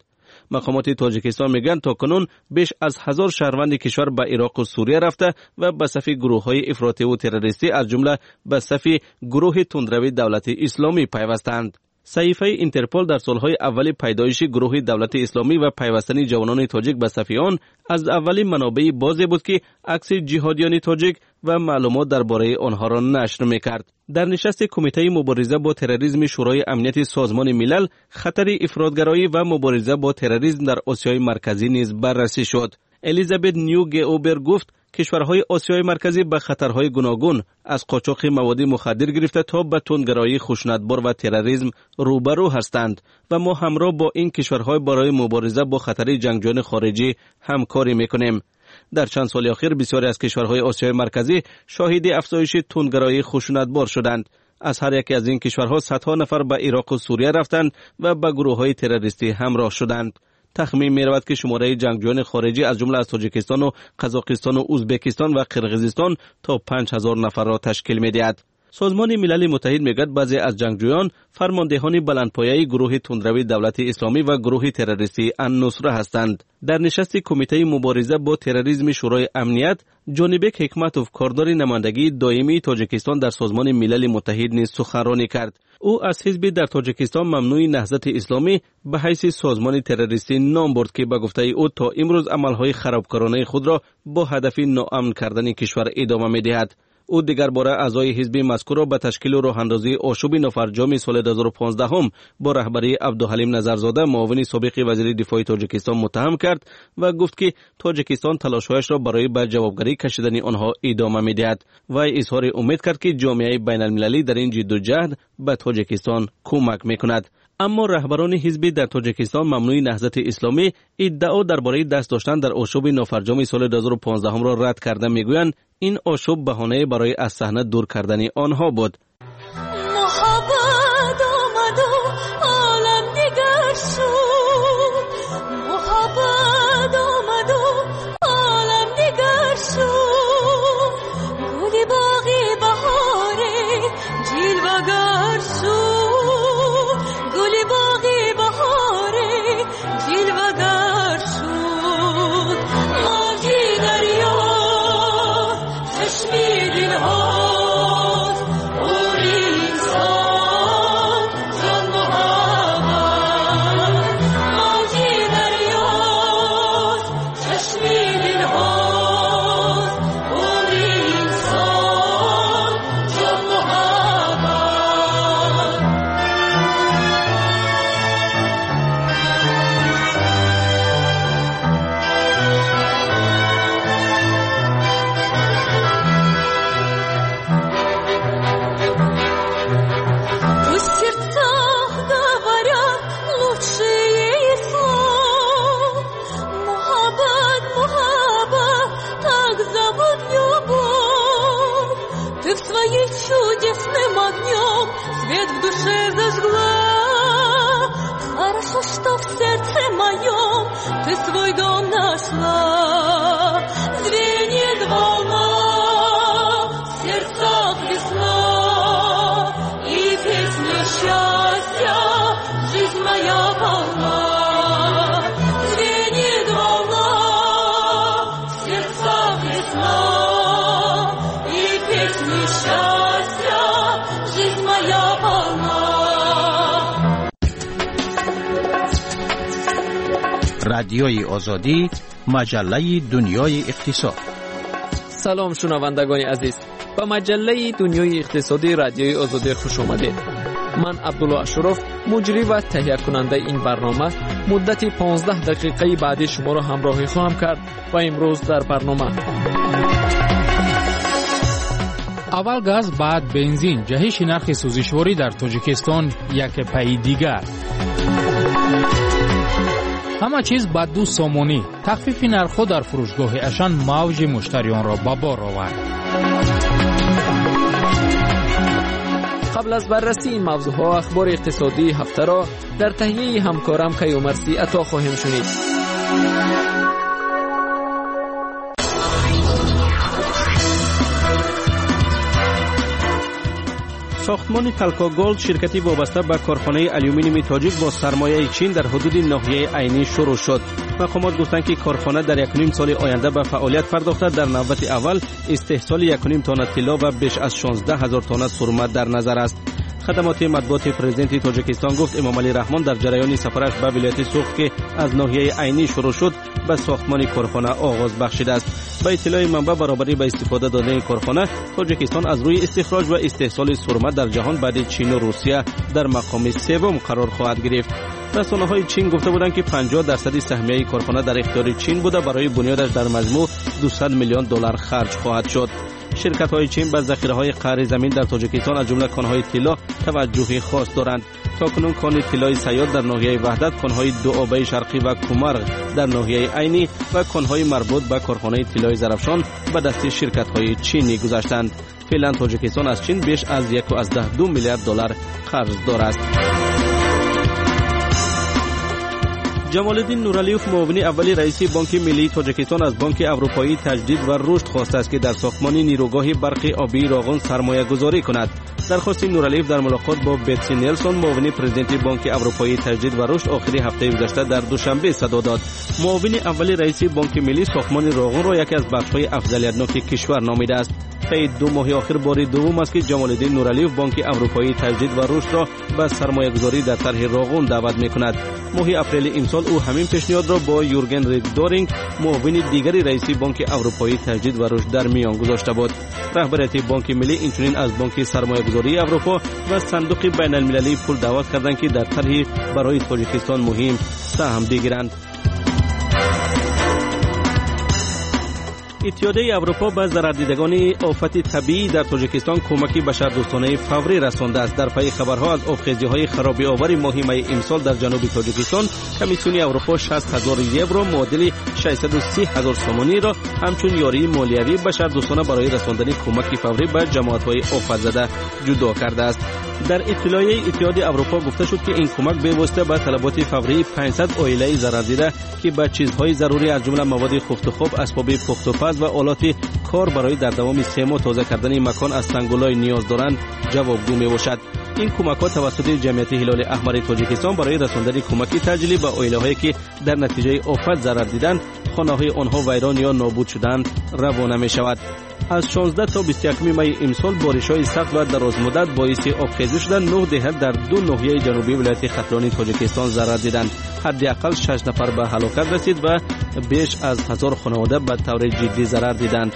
مقامات تاجیکستان میگن تا کنون بیش از هزار شهروند کشور به عراق و سوریه رفته و به صف گروه‌های افراطی و تروریستی از جمله به صف گروه تندروی دولت اسلامی پیوستند. صحیفه اینترپل در سالهای اول پیدایش گروه دولت اسلامی و پیوستن جوانان تاجیک به صف آن از اولین منابع بازی بود که عکس جهادیان تاجیک و معلومات درباره آنها را نشر میکرد. در نشست کمیته مبارزه با تروریسم شورای امنیت سازمان ملل، خطر افراطگرایی و مبارزه با تروریسم در آسیای مرکزی نیز بررسی شد. الیزابت نیوگئوبر گفت کشورهای آسیای مرکزی به خطرهای گوناگون از قاچاق مواد مخدر گرفته تا به تندگرایی خشونتبار و تروریسم روبرو هستند و ما همراه با این کشورهای برای مبارزه با خطر جنگجویان خارجی همکاری میکنیم. در چند سال اخیر بسیاری از کشورهای آسیای مرکزی شاهد افزایش تندگرایی خشونتبار شدند. از هر یک از این کشورها صدها نفر به عراق و سوریه رفتند و به گروه‌های تروریستی همراه شدند. تخمین می رود که شماره جنگجویان خارجی از جمله از تاجیکستان و قزاقستان و ازبکستان و قرقیزستان تا پنج هزار نفر را تشکیل می دهد. سازمان ملل متحد میگوید بعضی از جنگجویان فرماندهان بلندپایه گروه تندروی دولت اسلامی و گروه تروریستی النصره هستند. در نشست کمیته مبارزه با تروریسم شورای امنیت، جانبک حکمتوف کاردار نمایندگی دائمی تاجیکستان در سازمان ملل متحد نیز سخنرانی کرد. او از حزب در تاجیکستان ممنوع نهضت اسلامی به حیث سازمان تروریستی نام برد که به گفته او تا امروز عملهای خرابکارانه خود را با هدف ناامن کردن کشور ادامه می‌دهد. او دیگر باره اعضای حزب مذکور را به تشکیل و راه اندازی آشوب نافرجام سال دو هزار و پانزده با رهبری عبدالحلیم نظرزاده معاون سابق وزیر دفاع تاجیکستان متهم کرد و گفت که تاجیکستان تلاش‌هایش را برای به جوابگری کشیدن آنها ادامه می‌دهد و اظهار امید کرد که جامعه بین‌المللی در این جدوجهد به تاجیکستان کمک می‌کند. اما رهبران حزب در تاجیکستان ممنوع نهضت اسلامی ادعا درباره دست داشتن در آشوب نافرجام سال دو هزار و پانزده را رد کرده میگویند این آشوب بهانه برای از صحنه دور کردن آنها بود. محبت آمد و عالم دیگر شد، محبت آمد و عالم دیگر شد، گل باغی بهاری جلوه‌گر شد، گل باغی بهاری جلوه‌گر شد، موجی دریا چشمی دلهاست، اوری انسان جان محبت، موجی دریاست چشمی دلهاست، اوری انسان جان محبت. В сердцах говорят лучшие слов. Мухаббат, мухаббат, так зовут любовь. Ты в своей чудесным огнем свет в душе зажгла. Хорошо, что в сердце моем ты свой дом нашла. Звенит волна, в сердцах весна, и песню счастья жизнь моя полна. Звенит волна, в сердцах весна, и песню счастья жизнь моя полна. رادیوی آزادی، مجله دنیای اقتصاد. سلام شنوندگان عزیز، به مجله دنیای اقتصادی رادیوی آزادی خوش آمدید. من عبدالله اشرف، مجری و تهیه کننده این برنامه، مدت پانزده دقیقه بعدی شما را همراهی خواهم کرد و امروز در برنامه اول گاز، بعد بنزین، جهش نرخ سوزشواری در تاجیکستان یک پی دیگر. همه چیز با دو سامانی. تخفیف نرخ‌ها در فروشگاه اشان موج مشتریان را به بار آورد. قبل از بررسی این موضوعها اخبار اقتصادی هفته را در تهیه همکارم کیومرثی عطا خواهیم شنید. ساختمان تلکا گولد شرکتی وابسته به کارخانه الومینیوم تاجیک با سرمایه چین در حدود ناحیه عینی شروع شد. مقامات گفتند که کارخانه در یک و نیم سال آینده به فعالیت پرداخته در نوبت اول استحصال یک و نیم تن طلا و بیش از شانزده هزار تن سرمه در نظر است. خدمات مطبوعاتی پرزیدنت تاجیکستان گفت امام علی رحمان در جریان سفرش به ولایت سوخت که از ناحیه عینی شروع شد به ساختمان کارخانه آغاز بخشیده است. با اطلاع منبع برابری به استفاده دادن کارخانه، تاجیکستان از روی استخراج و استحصال سرمه در جهان بعد چین و روسیه در مقام سوم قرار خواهد گرفت. رسانه‌های چین گفته بودند که پنجاه درصد سهمیه کارخانه در اختیار چین بوده. برای بنیادش در مجموع دویست میلیون دلار خرج خواهد شد. شرکت‌های چین به ذخیره‌های قعر زمین در تاجیکستان از جمله کان‌های طلا توجه خاص دارند. تاکنون کان طلای سیاد در ناحیه وحدت، کان‌های دوآبه شرقی و کومرغ در ناحیه عینی و کان‌های مربوط به کارخانه طلای زرافشان به دست شرکت‌های چینی گذاشتند. فعلا تاجیکستان از چین بیش از یک و دو میلیارد دلار قرض دارد. جمال الدین نورعلیوف معاون اولی رئیس بانک ملی تاجیکستان از بانک اروپایی تجدید و رشد خواسته است که در ساختمان نیروگاه برق آبی راغون سرمایه گذاری کند. درخواست نورعلیوف در ملاقات با بتسی نیلسون معاون پرزیدنت بانک اروپایی تجدید و رشد آخری هفته گذشته در دوشنبه صدا داد. معاون اولی رئیس بانک ملی ساختمان راغون را یکی از بخش‌های افضلیتناک کشور نامیده است. طی دو ماه آخر بار دوم است که جمال الدین نورعلیوف بانک اروپایی تجدید و رشد را به سرمایه‌گذاری در طرح راغون دعوت می‌کند. ماه اپریل امسال او همین پیشنهاد را با یورگن ریددورینگ معاون دیگری رئیس بانک اروپایی تجدید و رشد در میان گذاشته بود. رهبریت بانک ملی اینچنین از بانک سرمایه‌گذاری اروپا و صندوق بین‌المللی پول دعوت کردند که در طرح برای تاجیکستان مهم سهم بگیرند. اتحادیه اروپا به ضرردیدگان آفت طبیعی در تاجیکستان کمکی بشردوستانه فوری رسانده است. در پی خبرها از آبخیزی‌های خرابی آور ماه می امسال در جنوب تاجیکستان، کمیسیون اروپا شصت هزار یورو معادل ششصد و سی هزار سومانی را همچون یاری مالیوی بشردوستانه برای رساندن کمک فوری به جماعت‌های آفت زده جدا کرده است. در اطلاعیه اتحادیه اروپا گفته شد که این کمک به واسطه به طلبات فوری پانصد عائله ضرردیده که به چیزهای ضروری از جمله مواد خفت و خواب، اسباب پخت و پز و آلات کار برای در دوام سه ماه تازه کردن مکان از سنگولای نیاز دارند جوابگو می باشد. این کمک‌ها توسط جمعیت هلال احمر تاجیکستان برای رساندن کمکی تجلی به عائله‌هایی که در نتیجه آفت ضرر دیدند، خانه‌های آنها ویران یا نابود شدند روانه می‌شود. از شانزده تا بیست و یک می امسال بارش‌های سخت و درازمدت باعث آبخیزی شدن نه دهه در دو ناحیه جنوبی ولایت خطرانی تاجیکستان ضرر دیدند. حداقل شش نفر به هلاکت رسید و بیش از هزار خانواده به طور جدی ضرر دیدند.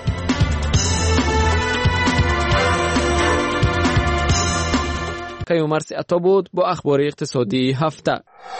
کیومرث عطا بود با اخبار اقتصادی هفته.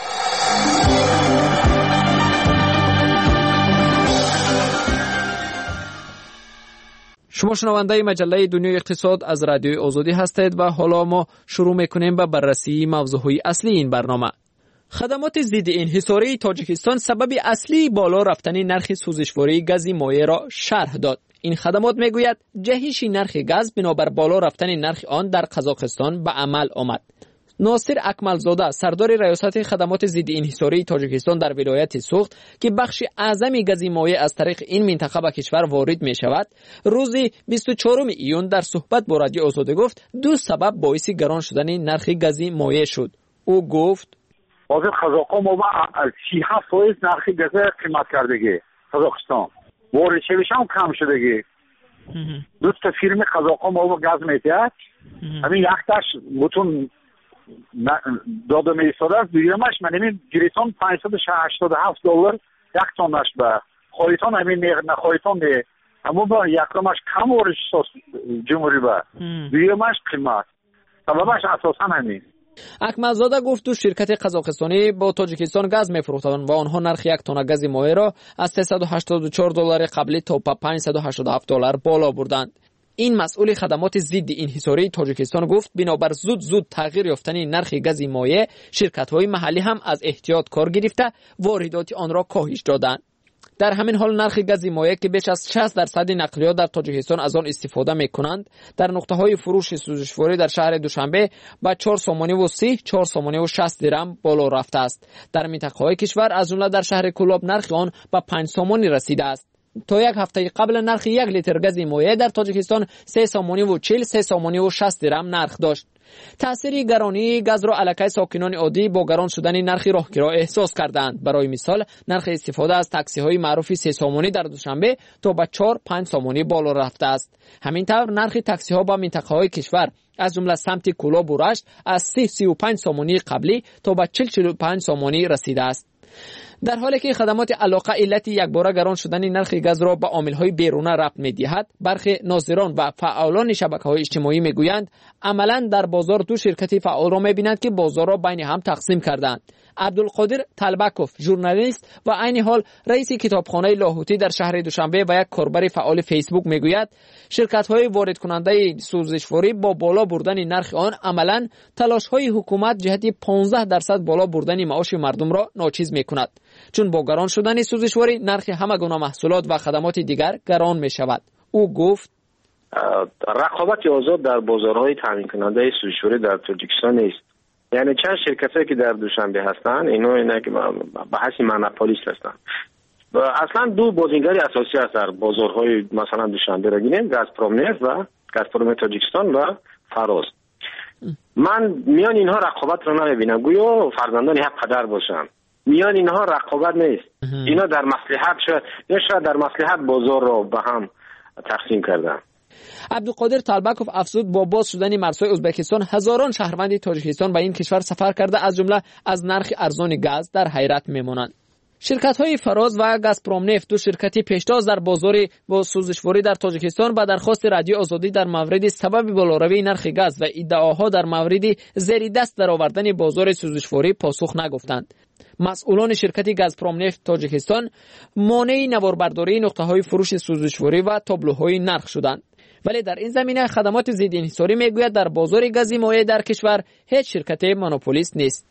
شما شنونده مجله دنیای اقتصاد از رادیوی آزادی هستید و حالا ما شروع میکنیم به بررسی موضوعهای اصلی این برنامه. خدمات ضد انحصاری تاجیکستان سبب اصلی بالا رفتن نرخ سوزشواری گاز مایع را شرح داد. این خدمات میگوید جهش نرخ گاز بنابر بالا رفتن نرخ آن در قزاقستان به عمل آمد. ناصر اکملزاده سردار ریاست خدمات ضد انحصاری تاجیکستان در ولایت سوخت که بخش اعظم گاز مایع از طریق این منطقه به کشور وارد می شود، روز بیست و چهارم ایون در صحبت با رادیو آزادی گفت دو سبب باعث گران شدن نرخ گاز مایع شد. او گفت حاضر قزاقا ما با سی و هفت فایز نرخ گاز قیمت کردگی قزاقستان وارد شویش هم کم شدگی. دو تا فیرم قزاقا ما با گاز میتید همین یختش بتون داده می ایستاده است. دیگرمش من همین گریتان پانصد و هشتاد و هفت دلار یک تانش به خواهیتان همین نخواهیتان به اما با یکمش کم ورش جمهوری به دیگرمش قیمت سببش اساسا همین. اکملزاده گفت دو شرکت قزاقستانی با تاجیکستان گاز می‌فروختند و آنها نرخ یک تن گاز مایع را از سیصد و هشتاد و چهار دلار قبلی تا پانصد و هشتاد و هفت دلار بالا بردند. این مسئول خدمات ضد انحصاری تاجیکستان گفت بنابر زود زود تغییر یافتن نرخ گاز مایع، شرکت‌های محلی هم از احتیاط کار گرفته واردات آن را کاهش دادند. در همین حال نرخ گاز مایع که بیش از شصت درصد نقلیات در تاجیکستان از آن استفاده می‌کنند، در نقطه‌های فروش سوزشواری در شهر دوشنبه با چهار سومانی و سی، چهار سومانی و شصت درم بالا رفته است. در منطقه‌های کشور از جمله در شهر کولاب نرخ آن به پنج سومانی رسیده است. تا یک هفته قبل نرخ یک لیتر گاز مایع در تاجیکستان سه سومانی و چهل، سه سومانی و شصت درم نرخ داشت. تأثیر گرانی گاز را علاقه ساکنان عادی با گران شدن نرخ راهگیرها احساس کردند. برای مثال نرخ استفاده از تاکسی های معروف سه سامانی در دوشنبه تا به چهار پنج سامانی بالا رفته است. همینطور نرخ تاکسی ها با منطقه های کشور از جمله سمت کولاب و رشت از سی سی و پنج سامانی قبلی تا به چهل چهل و پنج سامانی رسیده است. در حالی که خدمات علاقه علت یکباره گران شدن نرخ گاز را به عامل‌های بیرونه ربط می‌دهد، برخی ناظران و فعالان شبکه‌های اجتماعی می‌گویند عملاً در بازار دو شرکت فعال را می‌بینند که بازار را بین هم تقسیم کردند. عبدالقادر طلبکوف ژورنالیست و عین حال رئیس کتابخانه لاهوتی در شهر دوشنبه و یک کاربر فعال فیسبوک میگوید شرکت‌های وارد کننده سوزشواری با بالا بردن نرخ آن عملاً تلاش‌های حکومت جهت پانزده درصد بالا بردن معاش مردم را ناچیز می‌کند، چون با گران شدن سوزشواری نرخ همه گونه محصولات و خدمات دیگر گران می‌شود. او گفت رقابت آزاد در بازارهای تامین کننده سوزشواری در تاجیکستان نیست. یعنی چند شرکتی که در دوشنبه هستند اینا اینا که به حیث مونوپولیست هستند. اصلا دو بازیگر اساسی هست در بازارهای مثلا دوشنبه را گیریم، گازپروم نفت و گازپروم تاجیکستان و فراز. من میان اینها رقابت را نمیبینم، گویا فرزندان یک پدر باشن. میان اینها رقابت نیست. اینا در مصلحت شاید یا شاید در مصلحت بازار را به هم تقسیم کردن. عبدالقادر طلبکوف افزود با باز شدن مرزهای ازبکستان هزاران شهروند تاجیکستان به این کشور سفر کرده از جمله از نرخ ارزان گاز در حیرت میمانند. شرکت‌های فراز و گازپروم نفت، دو شرکتی پیشتاز در بازار با سوزشواری در تاجیکستان، با درخواست رادیو آزادی در مورد سبب بالاروی نرخ گاز و ادعاها در مورد زیر دست درآوردن بازار سوزشواری پاسخ نگفتند. مسئولان شرکت گازپروم نفت تاجیکستان مانع نواربرداری نقطه‌های فروش سوزشواری و تابلوهای نرخ شدند. ولی در این زمینه خدمات ضد انحصاری میگوید در بازار گاز مایع در کشور هیچ شرکت مونوپولیست نیست.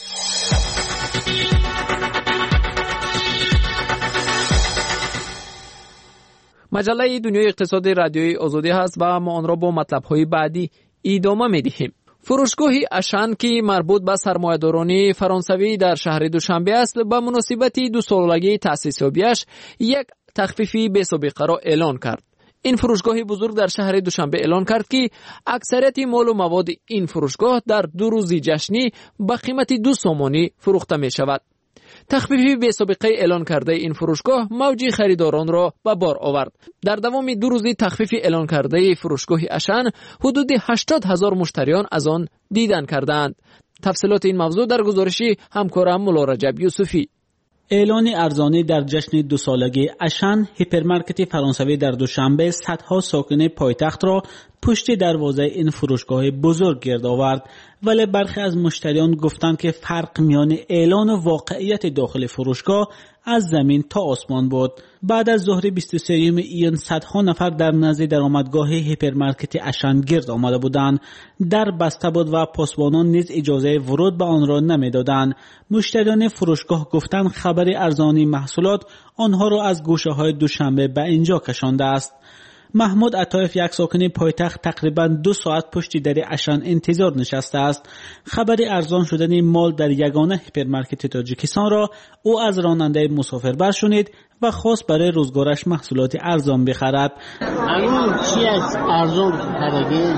مجله دنیای اقتصادی رادیوی آزادی هست و ما آن را با مطلب‌های بعدی ادامه می‌دهیم. فروشگاهی اشن که مربوط به سرمایه‌داران فرانسوی در شهر دوشنبه است، به مناسبت دو سالگی تأسیس یابیش یک تخفیفی بی‌سابقه را اعلان کرد. این فروشگاه بزرگ در شهر دوشنبه اعلان کرد که اکثریت مال و مواد این فروشگاه در دو روز جشنی به قیمت دو سامانی فروخته می شود. تخفیفی بی سابقه اعلان کرده این فروشگاه موج خریداران را به بار آورد. در دوام دو روزی تخفیف اعلان کرده فروشگاه اشن حدود هشتاد هزار مشتریان از آن دیدن کردند. تفصیلات این موضوع در گزارشی همکارم مولا رجب یوسفی. اعلان ارزانی در جشن دو سالگی اشن، هیپرمارکت فرانسوی در دوشنبه صدها ساکن پایتخت را پشت دروازه این فروشگاه بزرگ گرد آورد، ولی برخی از مشتریان گفتند که فرق میان اعلان و واقعیت داخل فروشگاه از زمین تا آسمان بود. بعد از ظهر بیست و سوم ایون صدها نفر در نزد درآمدگاه هیپرمارکت اشن گرد آمده بودند. در بسته بود و پاسبانان نیز اجازه ورود به آن را نمیدادند. مشتریان فروشگاه گفتند خبر ارزانی محصولات آنها را از گوشه‌های دوشنبه به اینجا کشانده است. محمود عطایف، یک ساکن پایتخت، تقریباً دو ساعت پشت در اشن انتظار نشسته است. خبر ارزان شدن مال در یگانه هیپرمارکت تاجیکستان را او از راننده مسافربر شنید و خواست برای روزگارش محصولات ارزان بخرد. الان چی از ارزان خریدی؟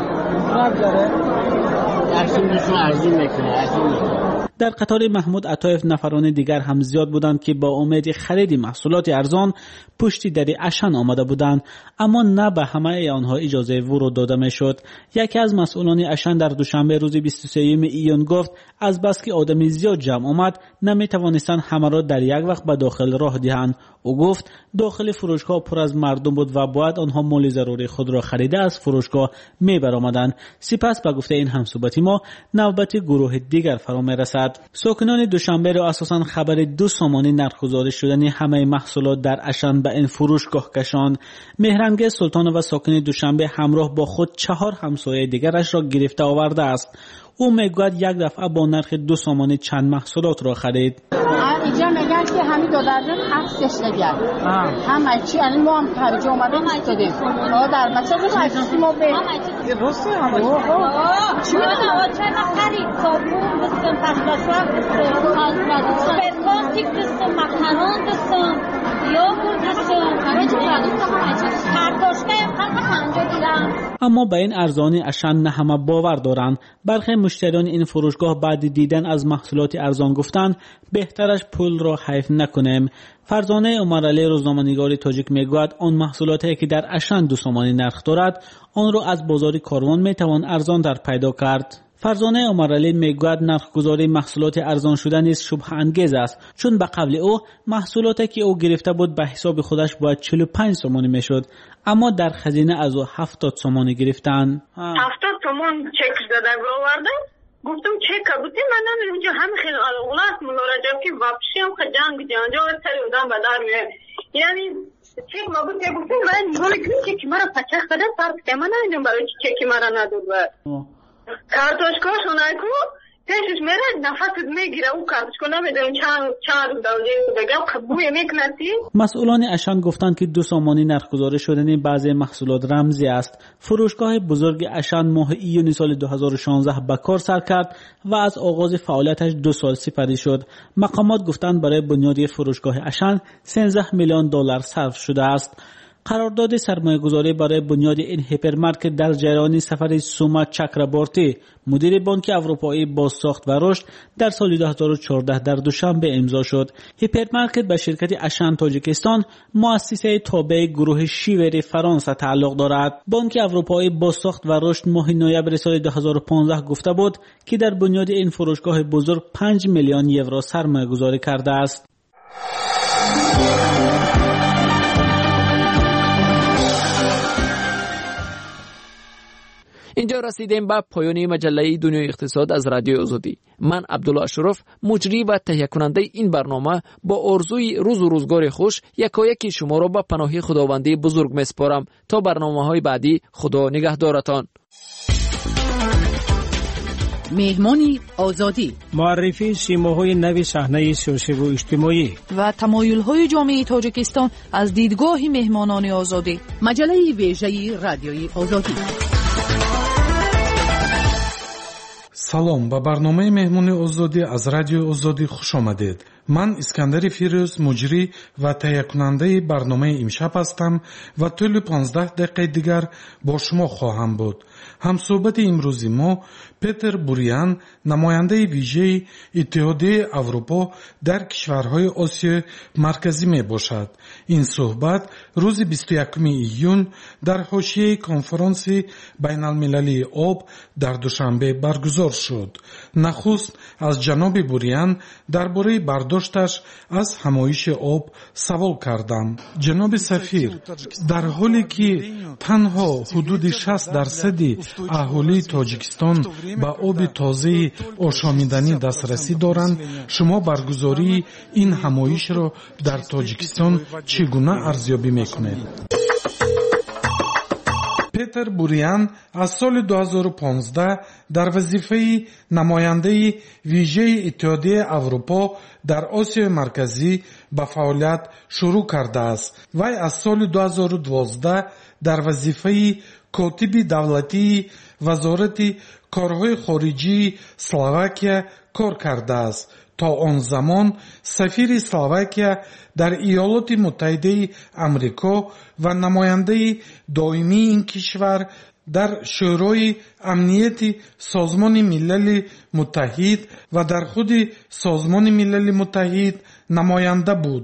ارزان میکنه، ارزان میکنه. در قطار محمود عطایف نفران دیگر هم زیاد بودند که با امید خرید محصولات ارزان پشت در اشن آمده بودند، اما نه به همه آنها اجازه ورود داده میشد. یکی از مسئولان اشن در دوشنبه روز بیست و سوم ایون گفت از بس که آدم زیاد جمع آمد نمیتوانستند همه را در یک وقت به داخل راه دهند. او گفت داخل فروشگاه پر از مردم بود و باید آنها مال ضروری خود را خریده از فروشگاه میبرآمدند. سپس به گفته این همصحبتی ما نوبت گروه دیگر فرا میرسد. ساکنان دوشنبه را اساساً خبر دو سامانی نرخ‌گذاری شدن همه محصولات در اشن به این فروشگاه کشاند. مهرنگ سلطان و ساکن دوشنبه همراه با خود چهار همسایه دیگرش را گرفته آورده است. او میگوید یک دفعه با نرخ دو سامانی چند محصولات را خرید. اینجا میگن که همین دو درجن هفتش نگه همه چی الان ما هم خرجی اومدیم ایستادیم در مثلا مجلسی ما به راسته همه چی چرا چرا خرید صابون دستم پخلاشوار دستم پرکانتیک دستم مکرون دستم یاگورت دستم همه چی خرید کارتوشکه هم خرد پنجا دیدم. اما به این ارزانی اشن نه همه باور دارند. برخی مشتریان این فروشگاه بعد دیدن از محصولات ارزان گفتند بهترش پول را حیف نکنیم. فرزانه عمرعلی روزنامه‌نگار تاجیک میگوید آن محصولاتی که در اشن دو سامانی نرخ دارد آن را از بازار کاروان میتوان ارزان در پیدا کرد. فرزانه عمرعلی میگوید نرخگذاری محصولات ارزان شده نیز شبهه انگیز است، چون به قبل او محصولاتی که او گرفته بود به حساب خودش باید چهل و پنج سامانی میشد، اما در خزینه از او هفتاد سامانی گرفتند. هفتاد سامان چک داده آوردم، گفتم چک بودی من اونجا همه خیلی اولاد مراجعه که واپسی هم جنگ جنجا و سری بودم به در میاد، یعنی چک ما بود که گفتم من نگاه کنم چک مرا پچخ بده فرق که من نمیدونم برای چک مرا نداد کارتوشکاش اونایی که پیشش میره نفست میگیره او کارتوشکا نمیدونم چند چند دوله بگم بوی میکنسی. مسئولان اشن گفتند که دو سامانی نرخگذاری شدن بعضی محصولات رمزی است. فروشگاه بزرگ اشن ماه ایون سال دو هزار و شانزده به کار سر کرد و از آغاز فعالیتش دو سال سپری شد. مقامات گفتند برای بنیادی فروشگاه اشن سیزده میلیون دلار صرف شده است. قرارداد سرمایه گذاری برای بنیاد این هیپرمارکت در جریان سفر سوما چکربورتی مدیر بانک اروپایی بازساخت و رشد در سال دو هزار و چهارده در دوشنبه امضا شد. هیپرمارکت به شرکت اشن تاجیکستان مؤسسه تابع گروه شیور فرانسه تعلق دارد. بانک اروپایی بازساخت و رشد ماه نوامبر سال دو هزار و پانزده گفته بود که در بنیاد این فروشگاه بزرگ پنج میلیون یورو سرمایه گذاری کرده است. اینجا رسیدیم به پایان مجله دنیای اقتصاد از رادیو آزادی. من عبدالله اشرف مجری و تهیه کننده این برنامه با آرزوی روز و روزگار خوش یکایک شما را به پناه خداوندی بزرگ میسپارم تا برنامه‌های بعدی. خدا نگهدارتان. مهمانی آزادی، معرفی سیماهای نوی صحنه سیاسی و اجتماعی و تمایل‌های جامعه تاجیکستان از دیدگاه مهمانان آزادی. مجله ویژه رادیوی آزادی. салом ба барномаи меҳмони озодӣ аз радиои озодӣ хуш омадед. ман искандари фирӯз муҷрӣ ва таҳиякунандаи барномаи имшаб ҳастам ва тӯли понздаҳ дақиқаи дигар бо шумо хоҳам буд. ҳамсӯҳбати имрӯзи мо петер бурян, намояндаи вижаи иттиҳодияи аврупо дар кишварҳои осиёи марказӣ мебошад. ин суҳбат рӯзи бисту якуми июн дар ҳошияи конференсияи байналмилалии об дар душанбе баргузор шуд. нахуст аз ҷаноби бурян дар бораи бардошташ аз ҳамоиши об савол кардам. ҷаноби сафир, дар ҳоле ки танҳо ҳудуди шаст дарсади аҳолии тоҷикистон ба оби тозаи ошомиданӣ дастрасӣ доранд, шумо баргузории ин ҳамоишро дар тоҷикистон чӣ гуна арзёбӣ мекунед? петер бурян аз соли ду ҳазору понздаҳ дар вазифаи намояндаи вижаи иттиҳодияи аврупо дар осиёи марказӣ ба фаъолият шурӯъ кардааст. вай аз соли ду ҳазору дувоздаҳ дар вазифаи котиби давлатии вазорати корҳои хориҷии Словакия кор кардааст. то он замон сафири Словакия дар Иёлоти Муттаҳидаи Амрико ва намояндаи доимии ин кишвар дар шӯрои амнияти Созмони Милали Муттаҳид ва дар худи Созмони Милали Муттаҳид намоянда буд.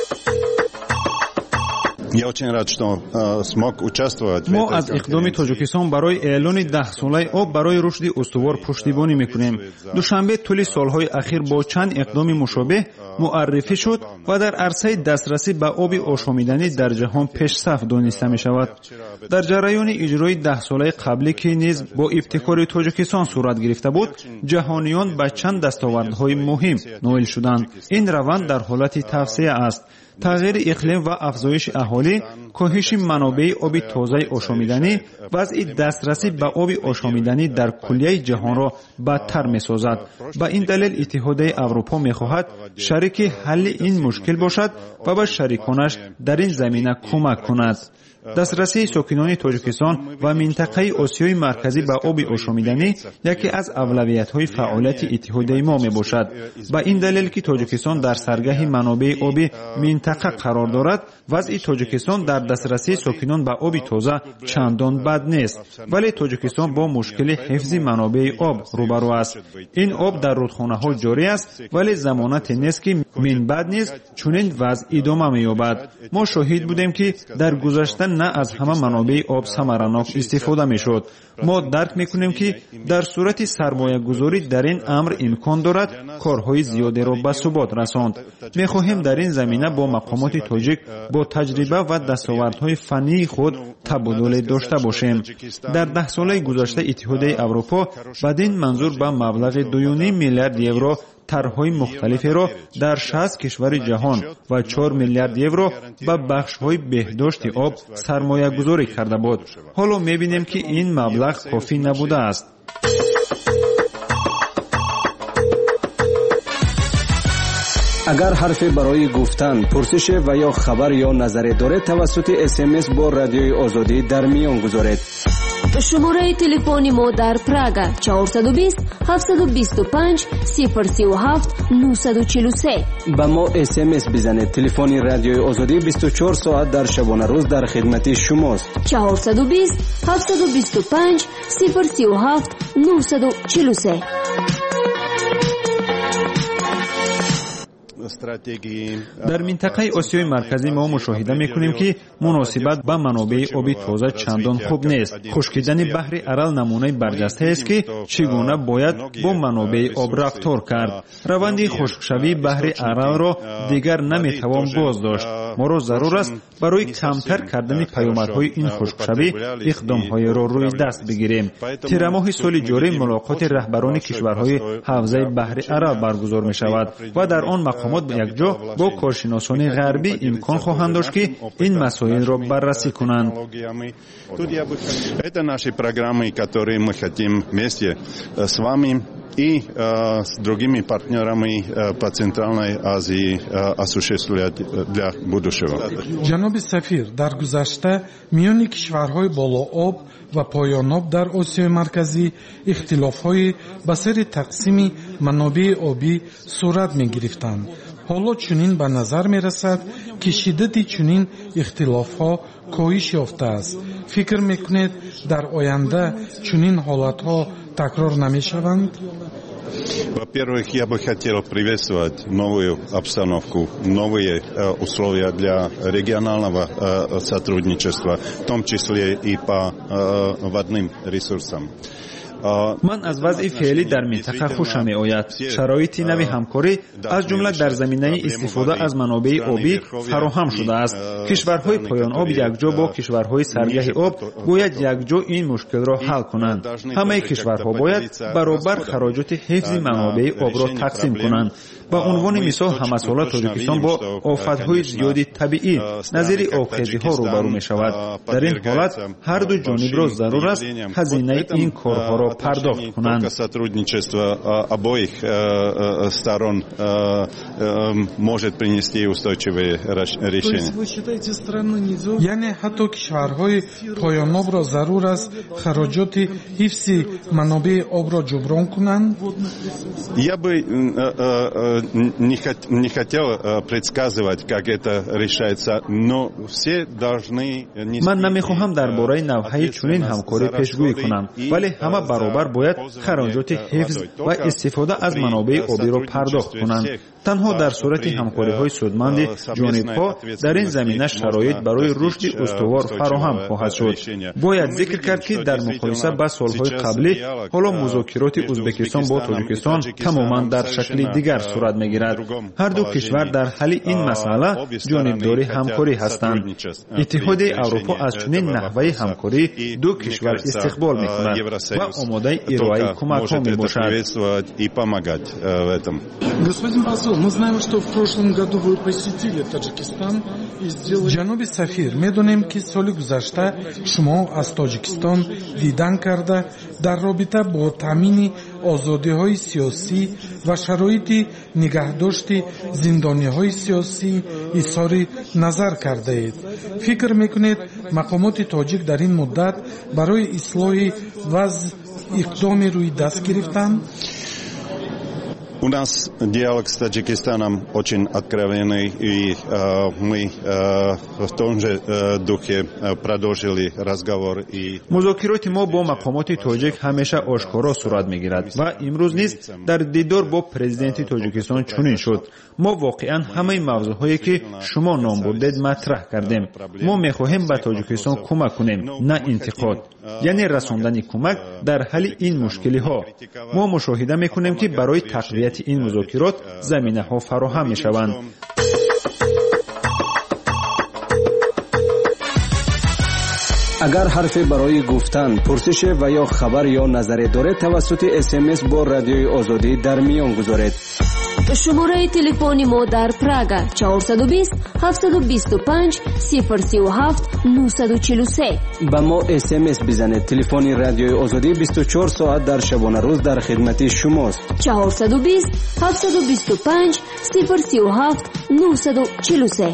мо аз иқдоми тоҷикистон барои эълони даҳсолаи об барои рушди устувор пуштибонӣ мекунем. душанбе тӯли солҳои ахир бо чанд иқдоми мушобеҳ муаррифӣ шуд ва дар арсаи дастрасӣ ба оби ошомиданӣ дар ҷаҳон пешсаф дониста мешавад. дар ҷараёни иҷрои даҳсолаи қаблӣ ки низ бо ибтикори тоҷикистон сурат гирифта буд, ҷаҳониён ба чанд дастовардҳои муҳим ноил шуданд. ин раванд дар ҳолати тавсея аст. тағйири иқлим ва афзоиши аҳолӣ, коҳиши манобеи оби тозаи ошомиданӣ, вазъи дастрасӣ ба оби ошомиданӣ дар куллияи ҷаҳонро бадтар месозад. ба ин далел иттиҳодияи аврупо мехоҳад шарики ҳалли ин мушкил бошад ва ба шариконаш дар ин замина кӯмак кунад. дастрасии сокинони тоҷикистон ва минтақаи осиёи марказӣ ба оби ошомиданӣ яке аз авлавиятҳои фаъолияти иттиҳодияи мо мебошад. ба ин далел ки тоҷикистон дар саргаҳи манобеи оби минтақа қарор дорад, вазъи тоҷикистон дар دسترسی ساکنان به آب تازه چندان بد نیست، ولی تاجیکستان با مشکل حفظ منابع آب روبرو است. این آب در رودخانه‌ها جاری است، ولی ضمانت نیست که منبع نیز چنین وضع ادامه می‌یابد. ما شاهد بودیم که در گذشته نه از همه منابع آب ثمرناک استفاده می‌شد. ما درک می‌کنیم که در صورت سرمایه‌گذاری در این امر امکان دارد کارهای زیادی را به ثبات رساند. می‌خواهیم در این زمینه با مقامات تاجیک با تجربه و دستاوردهای فنی خود تبادل داشته باشیم. در ده ساله گذشته اتحادیه اروپا بدین منظور به مبلغ دو و نیم میلیارد یورو طرح‌های مختلفی را در شصت کشور جهان و چهار میلیارد یورو به بخش‌های بهداشت آب سرمایه‌گذاری کرده بود. حالا می‌بینیم که این مبلغ کافی نبوده است. اگر حرفی برای گفتن، پرسش و یا خبر یا نظری دارید توسط اس ام اس با رادیوی آزادی در میان گذارید. شماره تلفنی ما در پراگا چهارصد و بیست هفتصد و بیست و پنج صفر سی و هفت نهصد و چهل و سه. با ما اس ام اس بزنید. تلفن رادیوی آزادی بیست و چهار ساعت در شبانه روز در خدمت شماست. چهارصد و بیست هفتصد و بیست و پنج صفر سی و هفت نهصد و چهل و سه. در منطقه آسیای مرکزی ما مشاهده می‌کنیم که مناسبت با منابع آبی تازه چندان خوب نیست. خشکیدن بحر ارال نمونه برجسته است که چگونه باید با منابع آب رفتار کرد. روند خشکشوی بحر ارال را دیگر نمی‌توان باز داشت. ما را ضرور است برای کمتر کردن پیامدهای این خشکشوی اقدام‌های را روی دست بگیریم. تیر ماه سال جاری ملاقات رهبران کشورهای حوزه بحر ارال برگزار می‌شود و در آن مقام به یک جا با کارشناسان غربی امکان خواهند داشت که این مسائل را بررسی کنند. Это наши программы, которые мы хотим вместе с вами и с другими партнерами по Центральной Азии осуществлять для будущего. جناب سفیر، در گذشته میان کشورهای بالائاب و پایان‌آب در آسیای مرکزی اختلاف‌های به سر تقسیم منابع آبی صورت می‌گرفتند. حالا چنین به نظر می‌رسد که شدت چنین اختلاف‌ها کاهش یافته است. فکر می‌کنید در آینده چنین حالت‌ها تکرار نمی‌شوند؟ Во-первых, я бы хотел приветствовать новую обстановку, новые условия для регионального сотрудничества, в том числе и по водным ресурсам. من از وضع فعلی در منطقه خوشم می‌آید. شرایط نوی همکاری از جمله در زمینه استفاده از منابع آبی فراهم شده است. کشورهای پایان آب یکجا با کشورهای سرگه آب باید یکجا این مشکل را حل کنند. همه کشورها باید برابر خراجات حفظ منابع آب را تقسیم کنند. به عنوان مثال همه ساله تاجیکستان با آفت‌های زیادی طبیعی نظیر آبخیزی‌ها روبرو می‌شود. در این حالت هر دو جانب را ضرور است هزینه این کارها را پرداخت کنند. Сотрудничество обоих сторон может принести устойчивые решения. یعنی حتی کشورهای پایان آب را ضرور است خراجات حفظ منابع آب را جبران کنند. Я бы не, хот, не хотел предсказывать, как это решается, но все должны... من نمیخواهم درباره نوعی چنین همکاری پیشگویی کنم، ولی همه برابر باید خراجات حفظ و استفاده از منابع آبی را پرداخت کنند. تنها در صورت همکاری‌های سودمند جانب‌ها در این زمینه شرایط برای رشد استوار فراهم خواهد شد. باید ذکر کرد که در مقایسه با سال‌های قبلی حالا مذاکرات ازبکستان با تاجیکستان تماماً در شکل دیگر صورت می‌گیرد. هر دو کشور در حل این مسئله جانبدار همکاری هستند. اتحادیه اروپا از چنین نحوه همکاری دو کشور استقبال می‌کند و آماده ارائه کمک‌ها می‌باشد. Мы знаем, что в прошлом году вы посетили Таджикистан и сделали... جناب سفیر، می‌دانیم که سال گذشته شما از تاجیکستان دیدن کرده در رابطه با تامین آزادی‌های سیاسی و شرایط نگهداشت زندانی‌های سیاسی اظهار نظر کرده اید. فکر می‌کنید مقامات تاجیک در این مدت برای اصلاح وضع اقدامی روی دست گرفتند؟ У нас диалог с Таджикистаном очень откровенный, и э, мы э, в том же э, духе э, продолжили разговор. И... музокироти мо бо мақомоти тоҷик ҳамеша ошкоро сурат мегирад ва имрӯз низ дар дидор бо президенти тоҷикистон чунин шуд. мо воқеан ҳамаи мавзӯъҳое ки шумо ном бурдед матраҳ кардем. мо мехоҳем ба тоҷикистон кӯмак кунем, на интиқод, яъне расондани кӯмак дар ҳалли ин мушкилиҳо. мо мушоҳида мекунем ки барои тақвияти ин музокирот заминаҳо фароҳам мешаванд. агар ҳарфе барои гуфтан, пурсише ва ё хабар ё назаре доред, тавассути смс бо радиои озодӣ дар миён гузоред. шумораи телефони мо дар Прага чаҳорсад у бист ҳафтсад у бисту панҷ сифр сию ҳафт нӯҳсад у чилу се. ба мо смс бизанед. телефони радиои озодӣ бисту чор соат дар шабонарӯз дар хидмати шумост. чаҳорсад у бист ҳафтсад у бисту панҷ сифр сию ҳафт нӯҳсад у чилу се.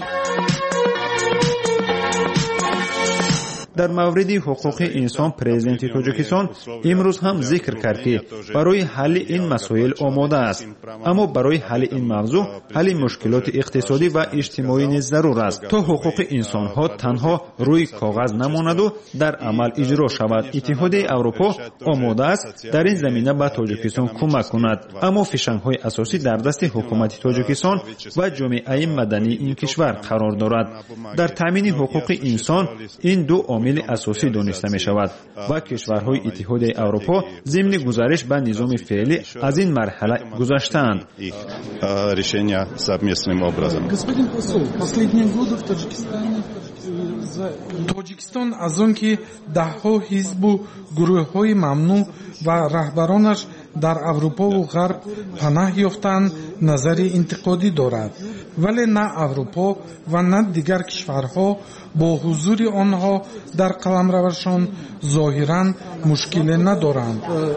дар мавриди ҳуқуқи инсон президенти тоҷикистон имрӯз ҳам зикр кард ки барои ҳалли ин масоил омода аст, аммо барои ҳалли ин мавзӯъ ҳалли мушкилоти иқтисодӣ ва иҷтимоӣ низ зарур аст, то ҳуқуқи инсонҳо танҳо рӯи коғаз намонаду дар амал иҷро шавад. иттиҳодияи аврупо омода аст дар ин замина ба тоҷикистон кӯмак кунад, аммо фишангҳои асосӣ дар дасти ҳукумати тоҷикистон ва ҷомеаи мадании ин кишвар қарор дорад. дар таъмини ҳуқуқи инсон ин ду омили асосӣ дониста мешавад ва кишварҳои иттиҳодияи аврупо зимни гузариш ба низоми феълӣ аз ин марҳала гузаштаанд. решения совместным образом. Господин посол, последние годы в Таджикистане Тоҷикистон аз он ки даҳҳо ҳизбу гурӯҳҳои мамнӯъ ва раҳбаронаш дар аврупову ғарб панаҳ ёфтанд, назари интиқодӣ дорад, вале на аврупо ва на дигар кишварҳо бо ҳузури онҳо дар қаламравашон зоҳиран мушкиле надоранд.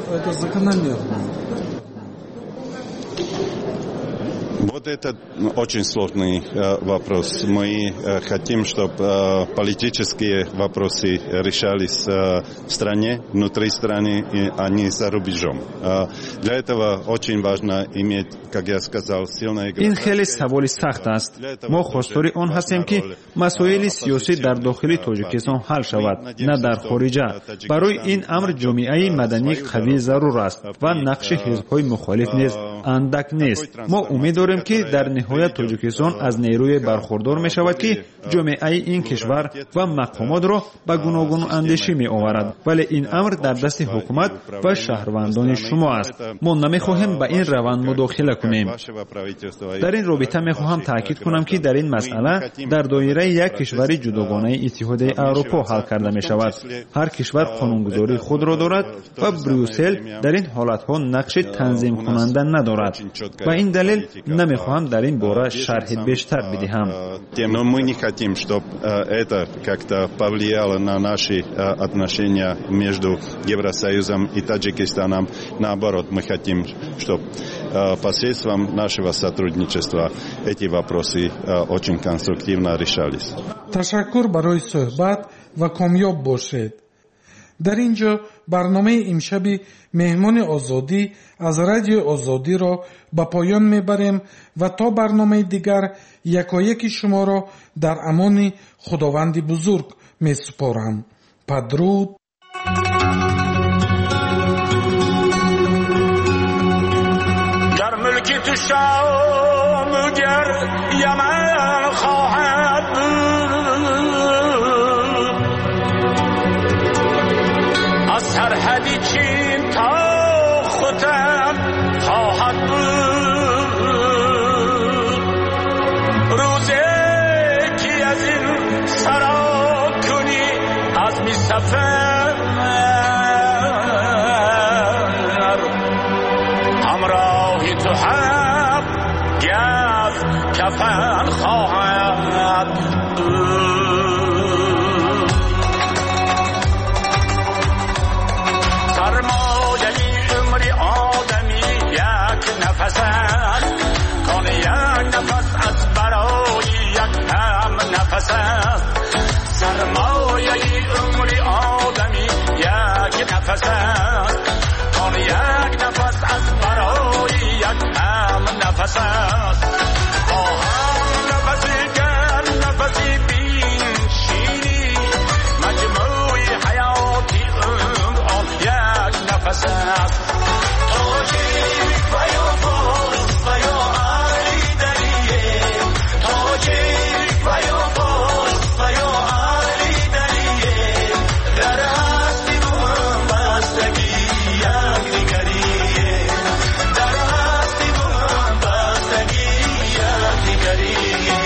Вот это очень сложный э, вопрос. Мы э, хотим, чтобы э, политические вопросы решались э, в стране, внутри страны, и, а не за рубежом. Э, для этого очень важно иметь, как я сказал, сильное государство. ин хеле саволи сахт аст. мо хостори он ҳастем ки масоили сиёсӣ дар дохили тоҷикистон ҳал шавад, на дар хориҷа. барои ин амр ҷомеаи маданӣ қавӣ зарур аст ва нақши ҳизбҳои мухолиф низ андак нест. мо умед дорем ки дар ниҳоят тоҷикистон аз нерӯе бархурдор мешавад ки ҷомеаи ин кишвар ва мақомотро ба гуногун андешӣ меоварад, вале ин амр дар дасти ҳукумат ва шаҳрвандони шумо аст. мо намехоҳем ба ин раванд мудохила кунем. дар ин робита мехоҳам таъкид кунам ки дар ин масъала дар доираи як кишвари ҷудогонаи иттиҳодияи аврупо ҳал карда мешавад. ҳар кишвар қонунгузории худро дорад ва брюссел дар ин ҳолатҳо нақши танзимкунанда надорад. ба ин далел намехоҳам дар ин бора шарҳи бештар бидиҳам. Но мы не хотим, чтобы это как-то повлияло на наши отношения между Евросоюзом и Таджикистаном. Наоборот, мы хотим, чтобы посредством нашего сотрудничества эти вопросы очень конструктивно решались. Ташаккур барои суҳбат ва комёб бошед. дар ин ҷо барномаи имшаби меҳмони озодӣ аз радиои озодиро ба поён мебарем ва то барномаи дигар якояки шуморо дар амони худованди бузург месупорам. падруд. گر ملکی تو شام گر یمن خواهد بود از سرحدی چین تا خودم خواهد بود روزی که از این سرا کنی از می سفر همراهی تو هم گز کفن خواهد بود سرمایه عمری آدمی یک نفس است کان یک نفس از برای یک هم نفس است سرمایه عمری آدمی نفس است با هم نفسی گرم نفسی بین شیری مجموعی حیاتی عمر آن یک نفس است تاجیک و یا فارس و یا علی دریه تاجیک و یا فارس و یا علی دریه در هستی دو هم بستگی یک دیگریه در هستی دو هم بستگی یک دیگریه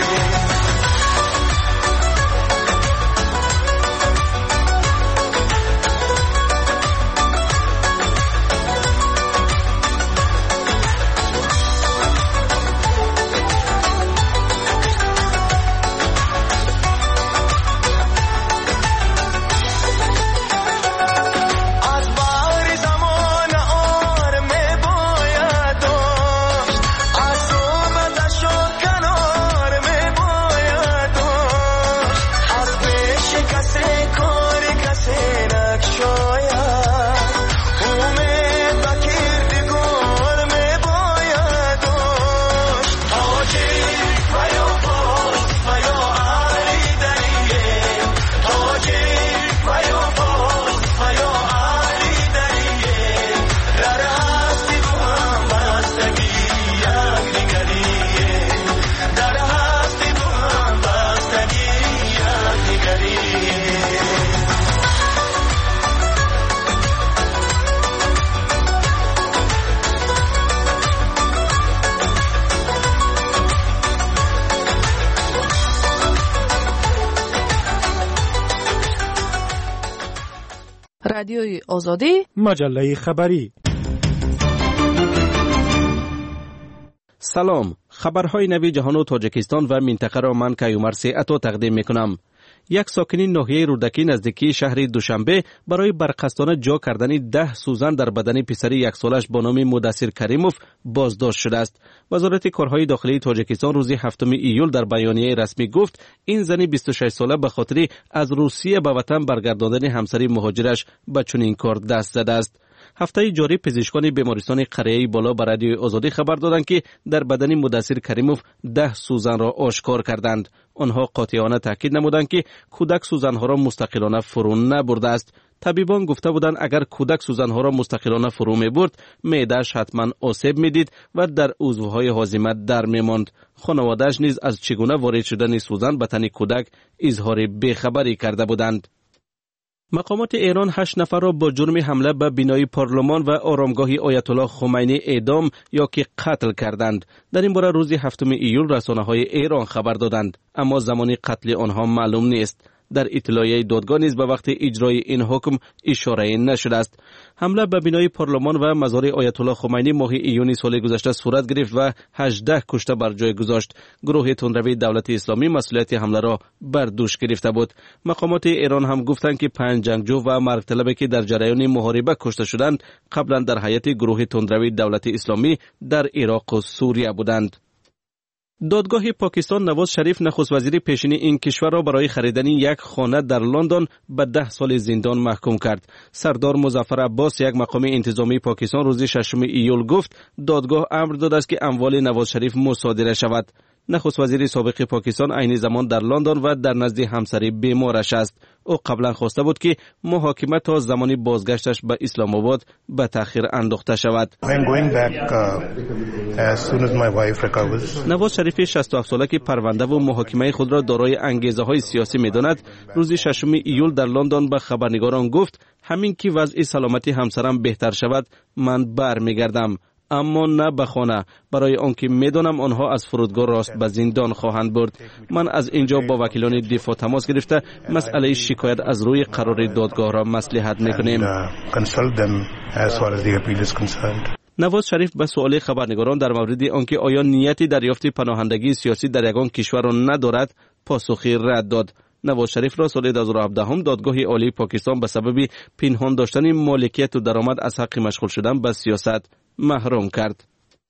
رادیوی آزادی مجله خبری. سلام، خبرهای نوی جهان و تاجیکستان و منطقه را من کیومر سیعتو تقدیم میکنم. یک ساکنین ناحیه رودکی نزدیکی شهر دوشنبه برای برقصدانه جا کردن ده سوزن در بدن پسری یک سالش با نام مدثر کریموف بازداشت شده است. وزارت کارهای داخلی تاجیکستان روز هفتم ایول در بیانیه رسمی گفت این زن بیست و شش ساله به خاطر از روسیه به وطن برگرداندن همسری مهاجرش به چنین کار دست زده است. هفته جاری پزشکان بیمارستان قریه بالا به رادیوی آزادی خبر دادند که در بدن مدثر کریموف ده سوزن را آشکار کردند. آنها قاطعانه تاکید نمودند که کودک سوزنها را مستقلانه فرو نبرده است. طبیبان گفته بودند اگر کودک سوزنها را مستقلانه فرو می‌برد معده‌اش حتما آسیب می‌دید و در عضوهای هاضمه در می‌ماند. خانواده‌اش نیز از چگونه وارد شدن سوزن به تن کودک اظهار بیخبری کرده بودند. مقامات ایران هشت نفر را با جرم حمله به بنای پارلمان و آرامگاه آیت الله خمینی اعدام یا که قتل کردند. در این باره روز هفتم ایول رسانه‌های ایران خبر دادند، اما زمان قتل آنها معلوم نیست. در اطلاعیه دادگاه نیز به وقت اجرای این حکم اشاره نشده است. حمله به بنای پارلمان و مزار آیت الله خمینی ماه ایون سال گذشته صورت گرفت و هجده کشته بر جای گذاشت. گروه تندروی دولت اسلامی مسئولیت حمله را بر دوش گرفته بود. مقامات ایران هم گفتند که پنج جنگجو و مرگ طلبی که در جریان محاربه کشته شدند قبلا در حیات گروه تندروی دولت اسلامی در عراق و سوریه بودند. دادگاه پاکستان نواز شریف نخست وزیر پیشین این کشور را برای خریدن یک خانه در لندن به ده سال زندان محکوم کرد. سردار مظفر عباس یک مقام انتظامی پاکستان روز ششم ایول گفت دادگاه امر داده است که اموال نواز شریف مصادره شود. نخست وزیر سابق پاکستان عین زمان در لندن و در نزد همسری بیمارش است. او قبلا خواسته بود که محاکمه تا زمانی بازگشتش به اسلام آباد به تأخیر انداخته شود. نواز شریف شصت و هفت ساله که پرونده و محاکمه خود را دارای انگیزه های سیاسی می‌داند، روز ششم ایول در لندن به خبرنگاران گفت همین که وضع سلامتی همسرم بهتر شود من برمیگردم، اما نه به خانه، برای آنکه میدانم آنها از فرودگاه راست به زندان خواهند برد. من از اینجا با وکیلان دفاع تماس گرفته مسئله شکایت از روی قرار دادگاه را مصلحت میکنیم. نواز شریف به سؤال خبرنگاران در مورد آنکه آیا نیتی دریافت پناهندگی سیاسی در یگان کشور را ندارد پاسخی رد داد. نواز شریف را سال دو هزار و هفده هم دادگاه عالی پاکستان به سبب پنهان داشتن مالکیت و درآمد از حق مشغول شدن به سیاست محروم کرد.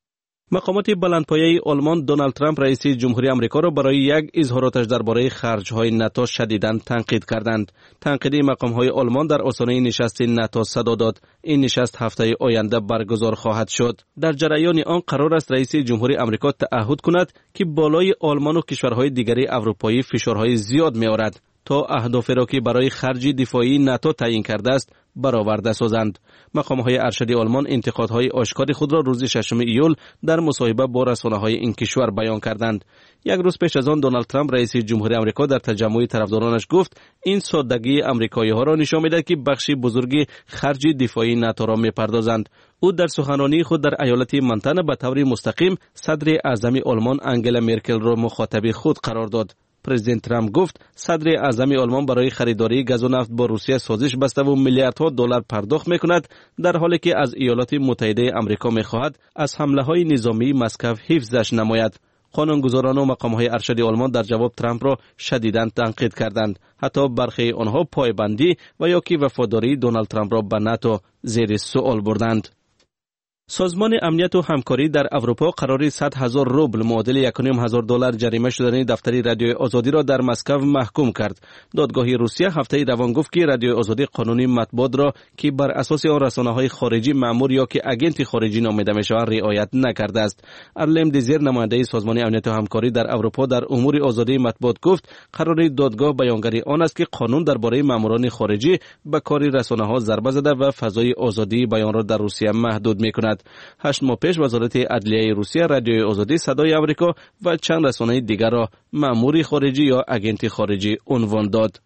مقامات بلندپایه آلمان دونالد ترامپ رئیس جمهوری آمریکا را برای یک اظهاراتش درباره خرج‌های ناتو شدیداً تنقید کردند. تنقید مقام‌های آلمان در آستانه نشست ناتو صدا داد. این نشست هفته آینده برگزار خواهد شد. در جریان آن قرار است رئیس جمهوری آمریکا تعهد کند که بالای آلمان و کشورهای دیگری اروپایی فشارهای زیاد می‌آورد تا اهدافی را که برای خرج دفاعی ناتو تعیین کرده است برآورده سازند. مقام‌های ارشدی آلمان انتقادهای آشکار خود را روز ششم ایول در مصاحبه با رسانه‌های این کشور بیان کردند. یک روز پیش از آن دونالد ترامپ رئیس جمهوری آمریکا در تجمع طرفدارانش گفت این سادگی آمریکایی‌ها را نشان می‌دهد که بخشی بزرگی خرج دفاعی ناتو را می‌پردازند. او در سخنرانی خود در ایالت منتن به طور مستقیم صدر اعظم آلمان انگلا مرکل را مخاطب خود قرار داد. پرزیدنت ترامپ گفت صدر اعظم آلمان برای خریداری گاز و نفت با روسیه سازش بسته و میلیاردها دلار پرداخت میکند، در حالی که از ایالات متحده آمریکا میخواهد از حمله های نظامی مسکو حفظش نماید. قانونگذاران و مقام‌های ارشد آلمان در جواب ترامپ را شدیداً تنقید کردند. حتی برخی آنها پایبندی و یا که وفاداری دونالد ترامپ را به ناتو زیر سوال بردند. سازمان امنیت و همکاری در اروپا قرار صد هزار روبل معادل یک و نیم هزار دلار جریمه شدنی دفتر رادیوی آزادی را در مسکو محکوم کرد. دادگاه روسیه هفته روان گفت که رادیوی آزادی قانونی مطبوعات را که بر اساس آن رسانه‌های خارجی مأمور یا که اگنت خارجی نامیده می‌شوند رعایت نکرده است. ارلم دیزیر نماینده سازمان امنیت و همکاری در اروپا در امور آزادی مطبوعات گفت قرار دادگاه بیانگری آن است که قانون درباره مأموران خارجی به کار رسانه‌ها ضربه زده و فضای آزادی بیان را در روسیه محدود می‌کند. هشت ماه پیش وزارت عدلیه روسیه رادیوی آزادی، صدای آمریکا و چند رسانه دیگر را مأمور خارجی یا اگنت خارجی عنوان داد.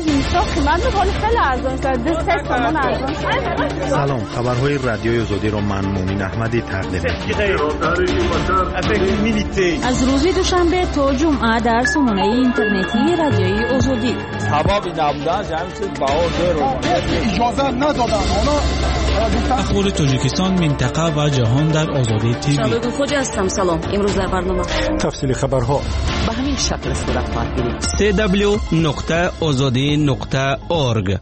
سلام، خبرهای رادیوی آزادی را من مومن احمدی تقدیم می‌کنم. از روز دوشنبه تا جمعه در سامانه اینترنتی رادیوی آزادی. اجازه ندادن اخبار تاجیکستان، منطقه و جهان در آزادی تیوی. شالوی خودی هستم. سلام، امروز در برنامه تفصیل خبرها به همین شکل صورت خواهد گرفت. سی دبلیو نقطه آزادی نقطه اورگ.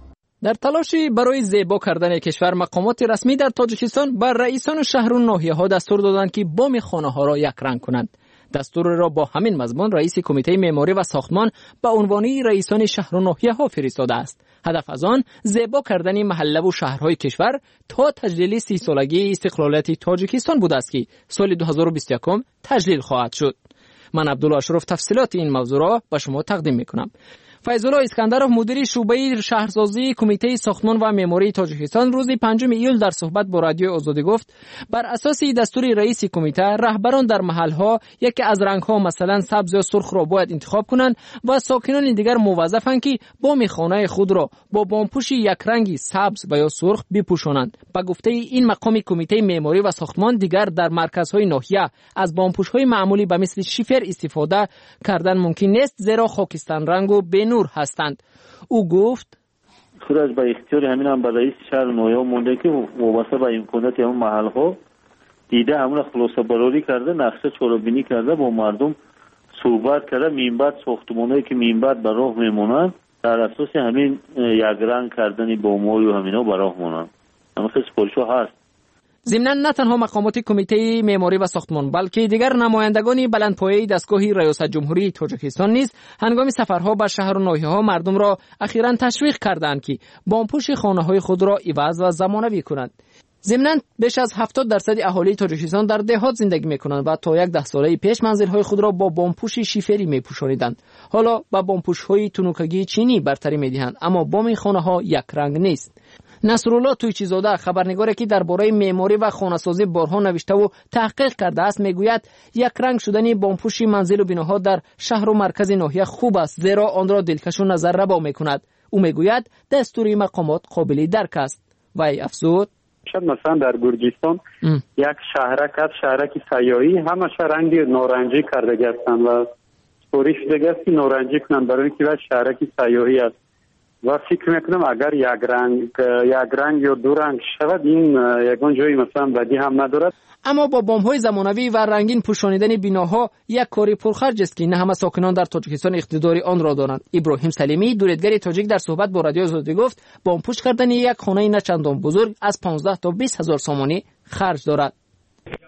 در تلاشی برای زیبا کردن کشور، مقامات رسمی در تاجیکستان بر رئیسان شهر و ناحیه‌ها دستور دادند که بام خانه‌ها را یک رنگ کنند. دستور را با همین مضمون رئیس کمیته معماری و ساختمان به عنوان رئیسان شهر و ناحیه‌ها فرستاده است. هدف از آن زیبا کردن محله و شهرهای کشور تا تجلیل سی سالگی استقلالیت تاجیکستان بوده است که سال دو هزار و بیست و یک تجلیل خواهد شد. من عبدالله اشرف تفصیلات این موضوع را به شما تقدیم میکنم. فیض‌الله اسکندرov مدیر شعبه شهرسازی کمیته ساختمان و معماری تاجیکستان روز پنجم ایول در صحبت با رادیو آزادی گفت بر اساس دستور رئیس کمیته رهبران در محل‌ها یکی از رنگ‌ها مثلا سبز یا سرخ را باید انتخاب کنند و ساکنان دیگر موظفند که بام خانه خود را با بامپوش یک رنگی سبز و یا سرخ بپوشانند. به گفته این مقام کمیته معماری و ساختمان دیگر در مرکزهای ناحیه از بامپوش‌های معمولی به مثل شیفر استفاده کردن ممکن نیست، زیرا خاکستر رنگ و نور هستند. او گفت خود از به اختیار همین هم به رئیس شهر نویا مونده که وابسته به امکانات همون محل ها دیده همون خلاصه براری کرده، نقشه چاره‌بینی کرده، با مردم صحبت کرده، منبت ساختمانایی که منبت به راه میمونن در اساس همین یک رنگ کردن بام‌ها و همینا به راه مونن. اما سپارش‌ها هست. ضمناً نه تنها مقامات کمیته معماری و ساختمان بلکه دیگر نمایندگان بلندپایه دستگاه ریاست جمهوری تاجیکستان نیز هنگام سفرها به شهر و ناحیه‌ها مردم را اخیراً تشویق کردند که بامپوش خانه‌های خود را عوض و زمانه‌ای کنند. ضمناً بیش از هفتاد درصد اهالی تاجیکستان در دهات زندگی می‌کنند و تا یک ده ساله پیش منزل‌های خود را با بامپوش شیفری می‌پوشانیدند. حالا با بامپوش‌های تنوکگی چینی برتری می‌دهند، اما بام خانه‌ها یک رنگ نیست. نصرالله تویچیزاده خبرنگاری که درباره معماری و خانه‌سازی بارها نوشته و تحقیق کرده است میگوید یک رنگ شدن بامپوش منزل و بناها در شهر و مرکز ناحیه خوب است، زیرا آن را دلکش و نظر ربا میکند. او میگوید دستور مقامات قابل درک است. وی افزود شاید مثلا در گرجستان ام. یک شهرک از شهرک سیاهی همش رنگ نارنجی کرده هستند و سپاری شده است که نارنجی کنند برای اینکه شهرک سیاهی است و فکر میکنم اگر یک رنگ یک رنگ یا دو رنگ شود این یگان جایی مثلا بدی هم ندارد. اما با بام‌های زمانوی و رنگین پوشانیدن بناها یک کاری پرخرج است که نه همه ساکنان در تاجیکستان اقتدار آن را دارند. ابراهیم سلیمی دولتگر تاجیک در صحبت با رادیو آزادی گفت بامپوش کردن یک خانه نه چندان بزرگ از پانزده تا بیست هزار سامانی خرج دارد.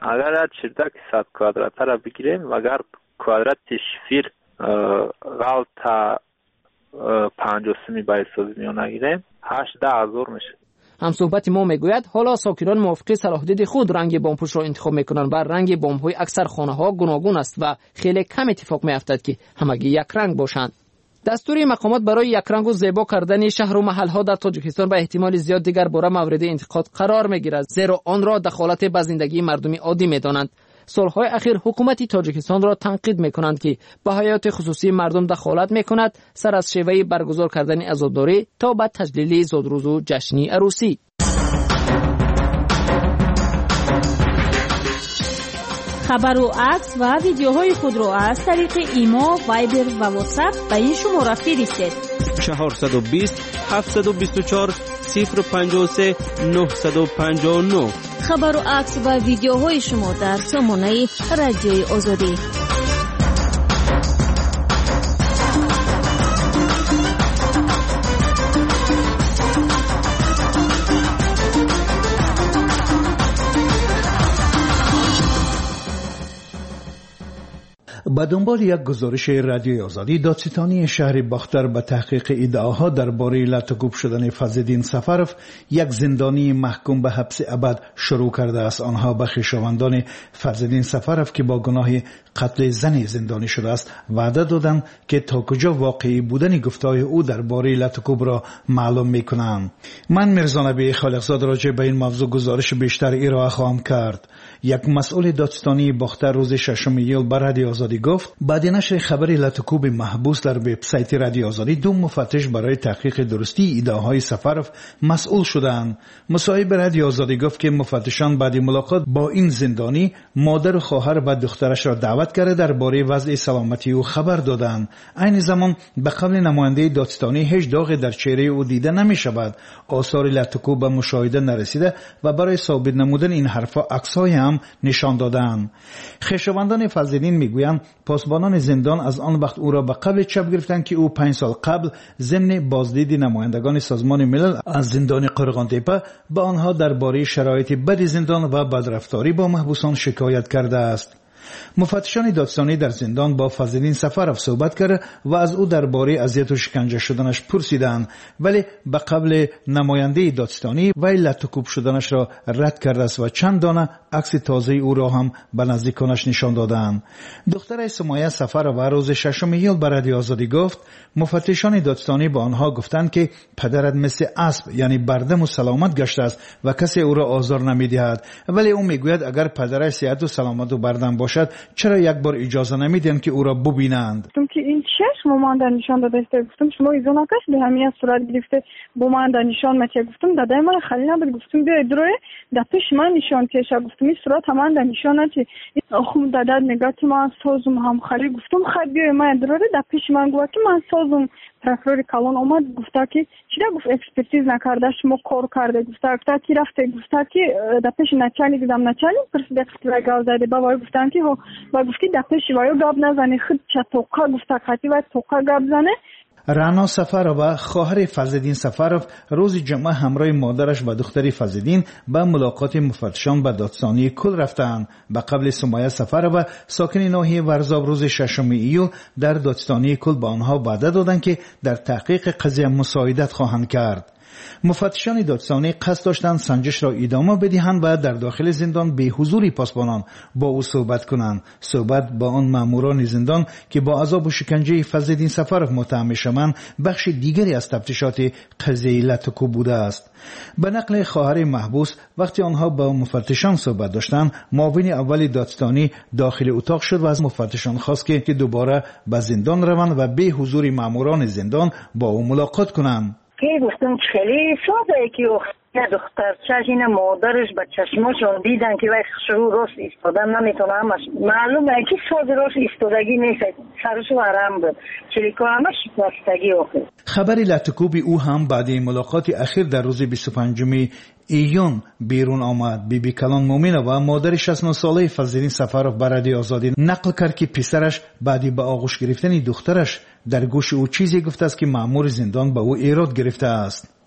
اگر چیزک صد کوادرات را بگیریم و اگر کوادرات شفیر غلط تا پنج و سمی باید سازی میان نگیریم هشت ده هزار میشه. همصحبت ما میگوید حالا ساکنان موافق صلاحدید خود رنگ بامپوش را انتخاب میکنند و رنگ بامپوی اکثر خانه ها گوناگون است و خیلی کم اتفاق میافتد که همگی یک رنگ باشند. دستور مقامات برای یک رنگ و زیبا کردن شهر و محل ها در تاجیکستان به احتمال زیاد دیگر باره مورد انتقاد قرار میگیرد، زیرا آن را دخالت به زندگی مردم عادی میدانند. سالهای اخیر حکومت تاجیکستان را تنقید میکنند که به حیات خصوصی مردم دخالت میکند، سر از شیوه برگزار کردن عزاداری تا به تجلیل زادروز و جشنی عروسی. خبر و عکس و ویدیوهای خود را از طریق ایما، وایبر و واتساپ به این شماره فرستید: چهارصد و بیست هفتصد و بیست و چهار صفر پنجاه و سه نهصد و پنجاه و نه. خبر و عکس و ویدیوهای شما در سامانه رادیوی آزادی. به دنبال یک گزارش رادیوی آزادی، دادستانی شهر باختر به تحقیق ادعاها درباره لطکوب شدن فضلالدین سفروف یک زندانی محکوم به حبس ابد شروع کرده است. آنها به خویشاوندان فضلالدین سفروف که با گناه قتل زن زندانی شده است وعده دادند که تا کجا واقعی بودن گفته‌های او درباره لطکوب را معلوم می‌کنند. من میرزا نبی خالقزاد راجع به این موضوع گزارش بیشتر ارائه خواهم کرد. یک مسئول دادستانی باختر روز ششم ایول به رادیو آزادی گفت بعد نشر خبر لطکوب محبوس در وبسایت رادیو آزادی دو مفتش برای تحقیق درستی ادعاهای سفروف مسئول شدند. مصاحب رادیو آزادی گفت که مفتشان بعد ملاقات با این زندانی مادر و خواهر و دخترش را دعوت کرده درباره وضع سلامتی او خبر دادند. عین زمان به قول نماینده دادستانی هیچ داغی در چهره او دیده نمی شود. آثار لطکوب به مشاهده نرسیده و برای ثابت نمودن این حرفا عکس‌های هم نشان دادند. خویشاوندان فضلالدین میگویند پاسبانان زندان از آن وقت او را به قبل چپ گرفتند که او پنج سال قبل ضمن بازدید نمایندگان سازمان ملل از زندان قرغان تپه به آنها درباره شرایط بد زندان و بدرفتاری با محبوسان شکایت کرده است. مفتشان دادستانی در زندان با فضلالدین سفروف صحبت کرد و از او درباره اذیت و شکنجه شدنش پرسیدند، ولی به قبل نماینده دادستانی وی لطکوب شدنش را رد کرده است و چند دانه عکس تازه او را هم به نزدیکانش نشان دادند. دختر سمایه سفروف روز ششم ایول به رادیو آزادی گفت مفتشان دادستانی به آنها گفتند که پدرت مثل اسب یعنی بردم و سلامت گشته است و کسی او را آزار نمیدهد، ولی او میگوید اگر پدرش صحت و سلامت و بردم باشد چرا یک بار اجازه نمیدن که او را ببینند؟ گفتم که این چشم با من در نشان داده است. گفتم شما ایزون آکش به همین صورت گرفته با من در نشان مچه. گفتم دادای من خالی نبود. گفتم بیا ادروه در پیش من نشان کشه. گفتم این صورت همان در نشان نچه آخوم داداد نگاه که من سازم هم خالی. گفتم خواهد بیای من ادروه در پیش من گوه که من سازم. پرکرور کلان آمد گفته که چرا گفت اکسپرتیز نکرده شما کار کرده. گفته گفته کی رفته. گفته که در پیش نچالی دیدم نچالی پرسیده که گاو زده بابا. گفتن که با گفتی در پیش وایو گاب نزنی خود چه توقع گفته خطی و توقع گاب زنه. رانا سفروف خواهر فضلالدین سفروف روز جمعه همراه مادرش و دختری فضلالدین به ملاقات مفتشان به دادستانی کل رفتند. به قبل سمایه سفروف ساکن ناحیه ورزاب روز ششم ایول در دادستانی کل به آنها وعده دادند که در تحقیق قضیه مساعدت خواهند کرد. مفتشان دادستانی قصد داشتند سنجش را ادامه بدهند و در داخل زندان به حضور پاسبانان با او صحبت کنند. صحبت با آن ماموران زندان که با عذاب و شکنجه فضلالدین سفروف متهم شوند بخش دیگری از تفتیشات قضیه لطکوب بوده است. به نقل خواهر محبوس وقتی آنها با مفتشان صحبت داشتند معاون اول دادستانی داخل اتاق شد و از مفتشان خواست که دوباره به زندان روند و به حضور ماموران زندان با او ملاقات کنند. که گفتم خیلی ساده که یه دختر چشین مادرش به چشماشون دیدن که وقت شروع راست ایستادن نمیتونه همش معلومه که ساده راست ایستادگی نیست سرشو حرم بود چلیکو همش شکستگی آخر. خبر لطکوب او هم بعد ملاقات اخیر در روز بیست و پنجم ایون بیرون آمد. بی بی کلان مومنه و مادر شصت و نه ساله فضلالدین سفروف به رادیو آزادی نقل کرد که پسرش بعدی به آغوش گرفتن دخترش در گوش او چیزی گفته است که مأمور زندان به او ایراد گرفته است.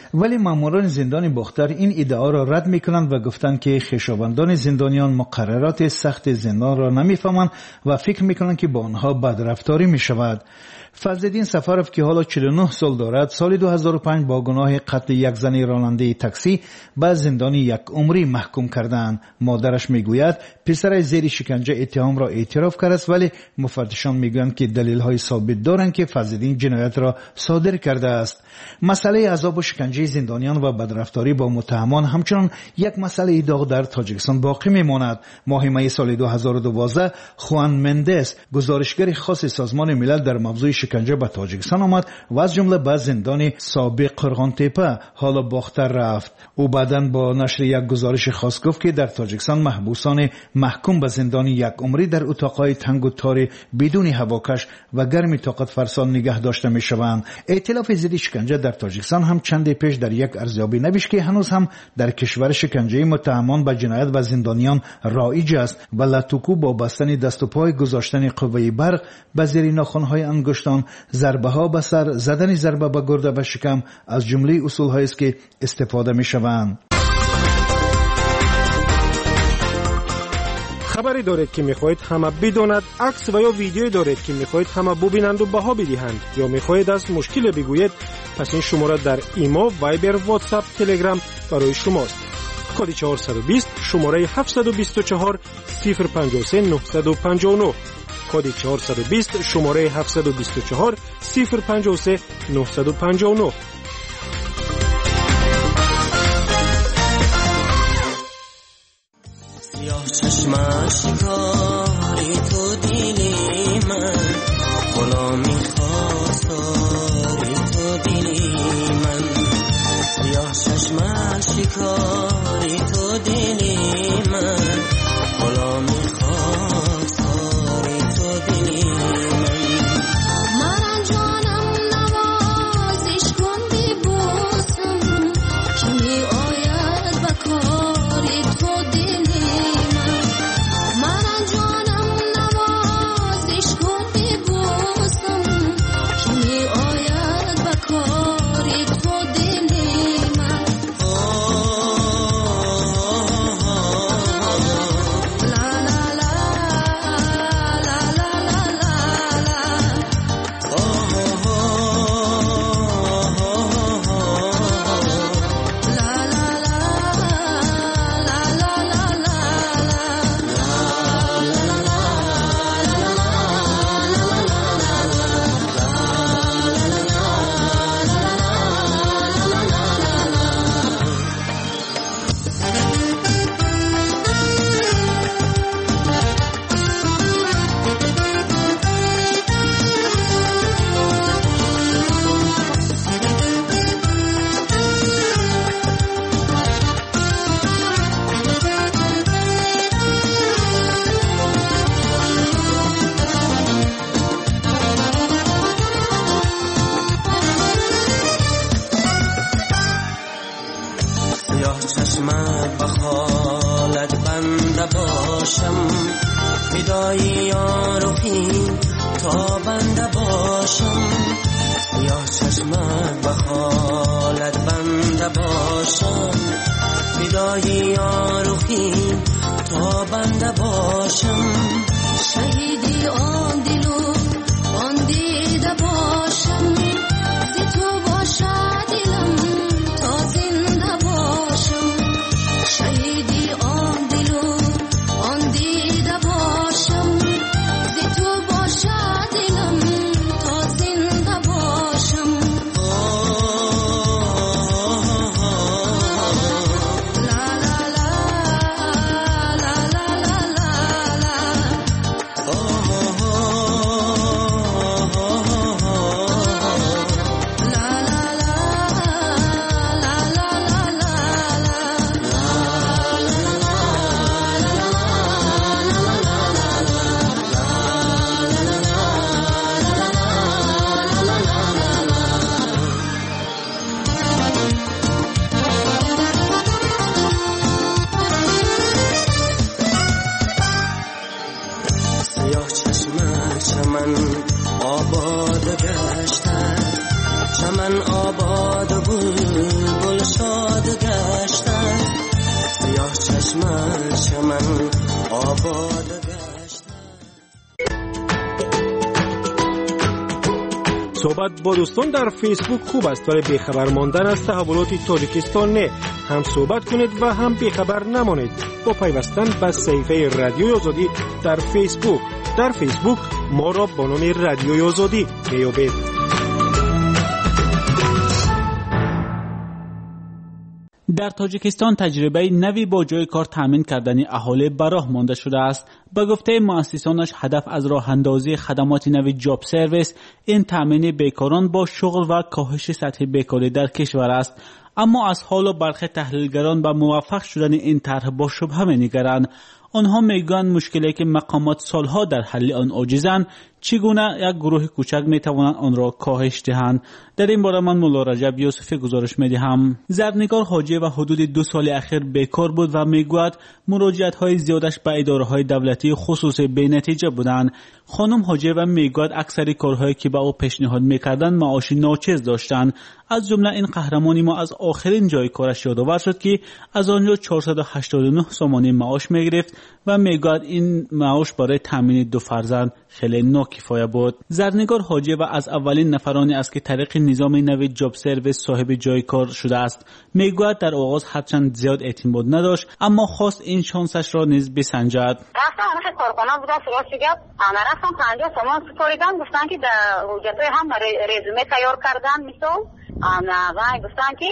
ولی ماموران زندان باختر این ادعا را رد میکنند و گفتند که خویشاوندان زندانیان مقررات سخت زندان را نمیفهمند و فکر میکنند که با آنها بدرفتاری میشود. فضل‌الدین سفرов که حالا چهل و نه سال دارد، سال دو هزار و پنج با گناه قتل یک زن راننده تاکسی به زندان یک عمری محکوم کردند. مادرش میگوید پسرش زیر شکنجه اتهام را اعتراف کرده است، ولی مفتشان میگویند که دلیل‌های ثابت دارند که فضل‌الدین جنایت را صادر کرده است. مسئله عذاب و شکنجه زندانیان و بدرفتاری با متهمان همچنان یک مسئله داغ در تاجیکستان باقی میماند. ماه می سال دو هزار و دوازده خوان مندس، گزارشگر خاص سازمان ملل در موضوع شکنجه به تاجیکستان آمد و از جمله به زندان سابق قرغان تپه حالا باختر رفت. او بعداً با نشر یک گزارش خاص گفت که در تاجیکستان محبوسان محکوم به زندان یک عمری در اتاقهای تنگ و تار بدون هواکش و گرم طاقت فرسان نگه داشته می شوند. ائتلاف ضد شکنجه در تاجیکستان هم چند پیش در یک ارزیابی نوشت که هنوز هم در کشور شکنجه متهمان به جنایت و زندانیان رایج است و لاتوکو با بستن دست و پای، گذاشتن قوه برق به زیر ناخن‌های انگشتان، ضربه ها به سر، زدن ضربه به گرده و شکم از جمله اصول‌هایی است که استفاده می‌شوند. خبری دارید که میخواهید همه بداند، عکس و یا ویدیویی دارید که میخواهید همه ببینند و بها بدهند، یا میخواهید از مشکل بگویید، پس این شماره در ایمو، وایبر، واتساپ، تلگرام برای شماست. کد چهارصد و بیست شماره هفتصد و بیست و چهار صفر پنجاه و سه نهصد و پنجاه و نه. کد چهارصد و بیست شماره هفتصد و بیست و چهار صفر پنجاه و سه نهصد و پنجاه و نه. چشم شکاری تو دیلی من، غلامی خواستاری تو دیلی من. سیاه چشم شکاری تو دیلی من، غلامی خواستاری تو دیلی من. من جانم نوازش کن بی بوسم، که می آید بکاری تو دیلی. Oh آه چشمش من آباد گشت. صحبت با دوستان در فیسبوک خوب است ولی بیخبر ماندن از تحولات تاجیکستان نه. هم صحبت کنید و هم بیخبر نمانید با پیوستن به صفحه رادیوی آزادی در فیسبوک. در فیسبوک ما را با نام رادیوی آزادی میابید. در تاجیکستان تجربه نوی با جای کار تامین کردن اهالی به راه مانده شده است. به گفته مؤسسانش هدف از راه اندازی خدمات نوی جاب سرویس این تامین بیکاران با شغل و کاهش سطح بیکاری در کشور است. اما از حال برخی تحلیلگران به موفق شدن این طرح با شبهه می‌نگرند. آنها میگویند مشکلی که مقامات سالها در حل آن عاجزند چگونه یک گروه کوچک میتوانند آن را کاهش دهند. در این باره من مولا رجب یوسفی گزارش میدهم. زرنگار حاجی و حدود دو سال اخیر بیکار بود و میگوید مراجعت های زیادش به اداره های دولتی خصوصی بی نتیجه بودند. خانم حاجی و میگوید اکثر کارهایی که به او پیشنهاد میکردند معاش ناچیز داشتند. از جمله این قهرمانی ما از آخرین جای کارش یادآور شد که از آنجا چهارصد و هشتاد و نه سومانی معاش میگرفت و میگوید این معاش برای تامین دو فرزند خیلی ناکفایه بود. زرنگار حاجی و از اولین نفرانی است که طریق نظام نوی جاب سرویس صاحب جای کار شده است. میگوید در آغاز هرچند زیاد اعتماد نداشت اما خواست این شانسش را نیز بسنجد. رفتم همه کارخانه بودم سراغ گپ انا رفتم پنجاه تومان سپاریدم. گفتن که در حجتای هم رزومه تیار کردن مثال انا و گفتن که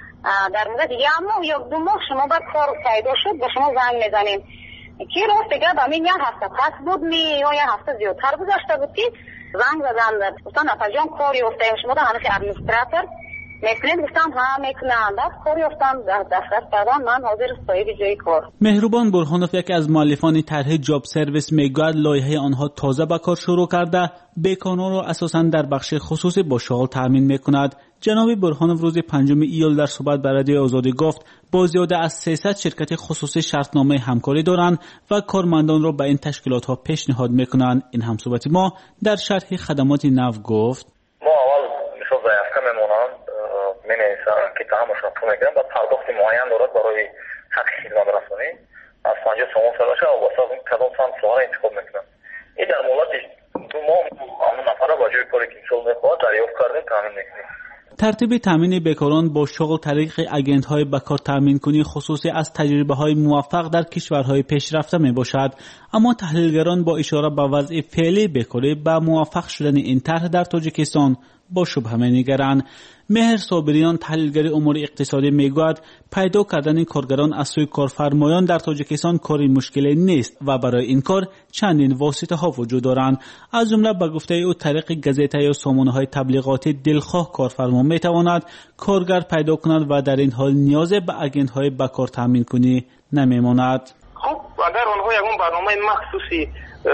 در مورد دیگه اما یک دو ماه شما باید کار پیدا شد به شما زنگ میزنیم که راست دیگه با من یک هفته پس بود می یا یک هفته زیادتر گذشته بود که زنگ زدن گفتن نفجان کاری افتاده شما در هنوز ادمنستراتور میکنید. گفتم ها میکنم دست کاری افتم در دفتر کردن من حاضر صاحب جای کار. مهربان برهانوف یکی از مؤلفان طرح جاب سرویس میگوید لایحه آنها تازه به کار شروع کرده بیکاران را اساساً در بخش خصوصی با شغل تامین میکند. جناب برهانوف روز پنجم ایول در صحبت با رادیو آزادی گفت با زیاده از سیصد شرکت خصوصی شرطنامه همکاری دارند و کارمندان را به این تشکیلات ها پیشنهاد میکنند. این هم صحبت ما در شرح خدمات نو گفت. ما اول مثل ضیافته میمونند مینویسن که تمامشون پول میگیرن و پرداخت معین دارد برای حق خدمت رسانی از پنجاه سوم سالشه و واسه اون کدام سال سوال انتخاب میکنن. این در مولتش دو ماه همون نفره با جای کاری که انشال میخواد دریافت کردیم تامین میکنیم. ترتیب تامین بیکاران با شغل طریق اجنت های بکار تامین کنی خصوصی از تجربه های موفق در کشورهای پیشرفته می باشد. اما تحلیلگران با اشاره به وضع فعلی بیکاری به موفق شدن این طرح در تاجیکستان با شبهه می نگرند. مهر صابریان تحلیلگر امور اقتصادی میگوید پیدا کردن کارگران از سوی کارفرمایان در تاجیکستان کاری مشکلی نیست و برای این کار چندین واسطه ها وجود دارند. از جمله به گفته او طریق گزیته یا سامانه های تبلیغاتی دلخواه کارفرما میتواند کارگر پیدا کند و در این حال نیاز به اجنت های بکار تامین کنی نمیماند. خب اگر آنها یکون برنامه مخصوصی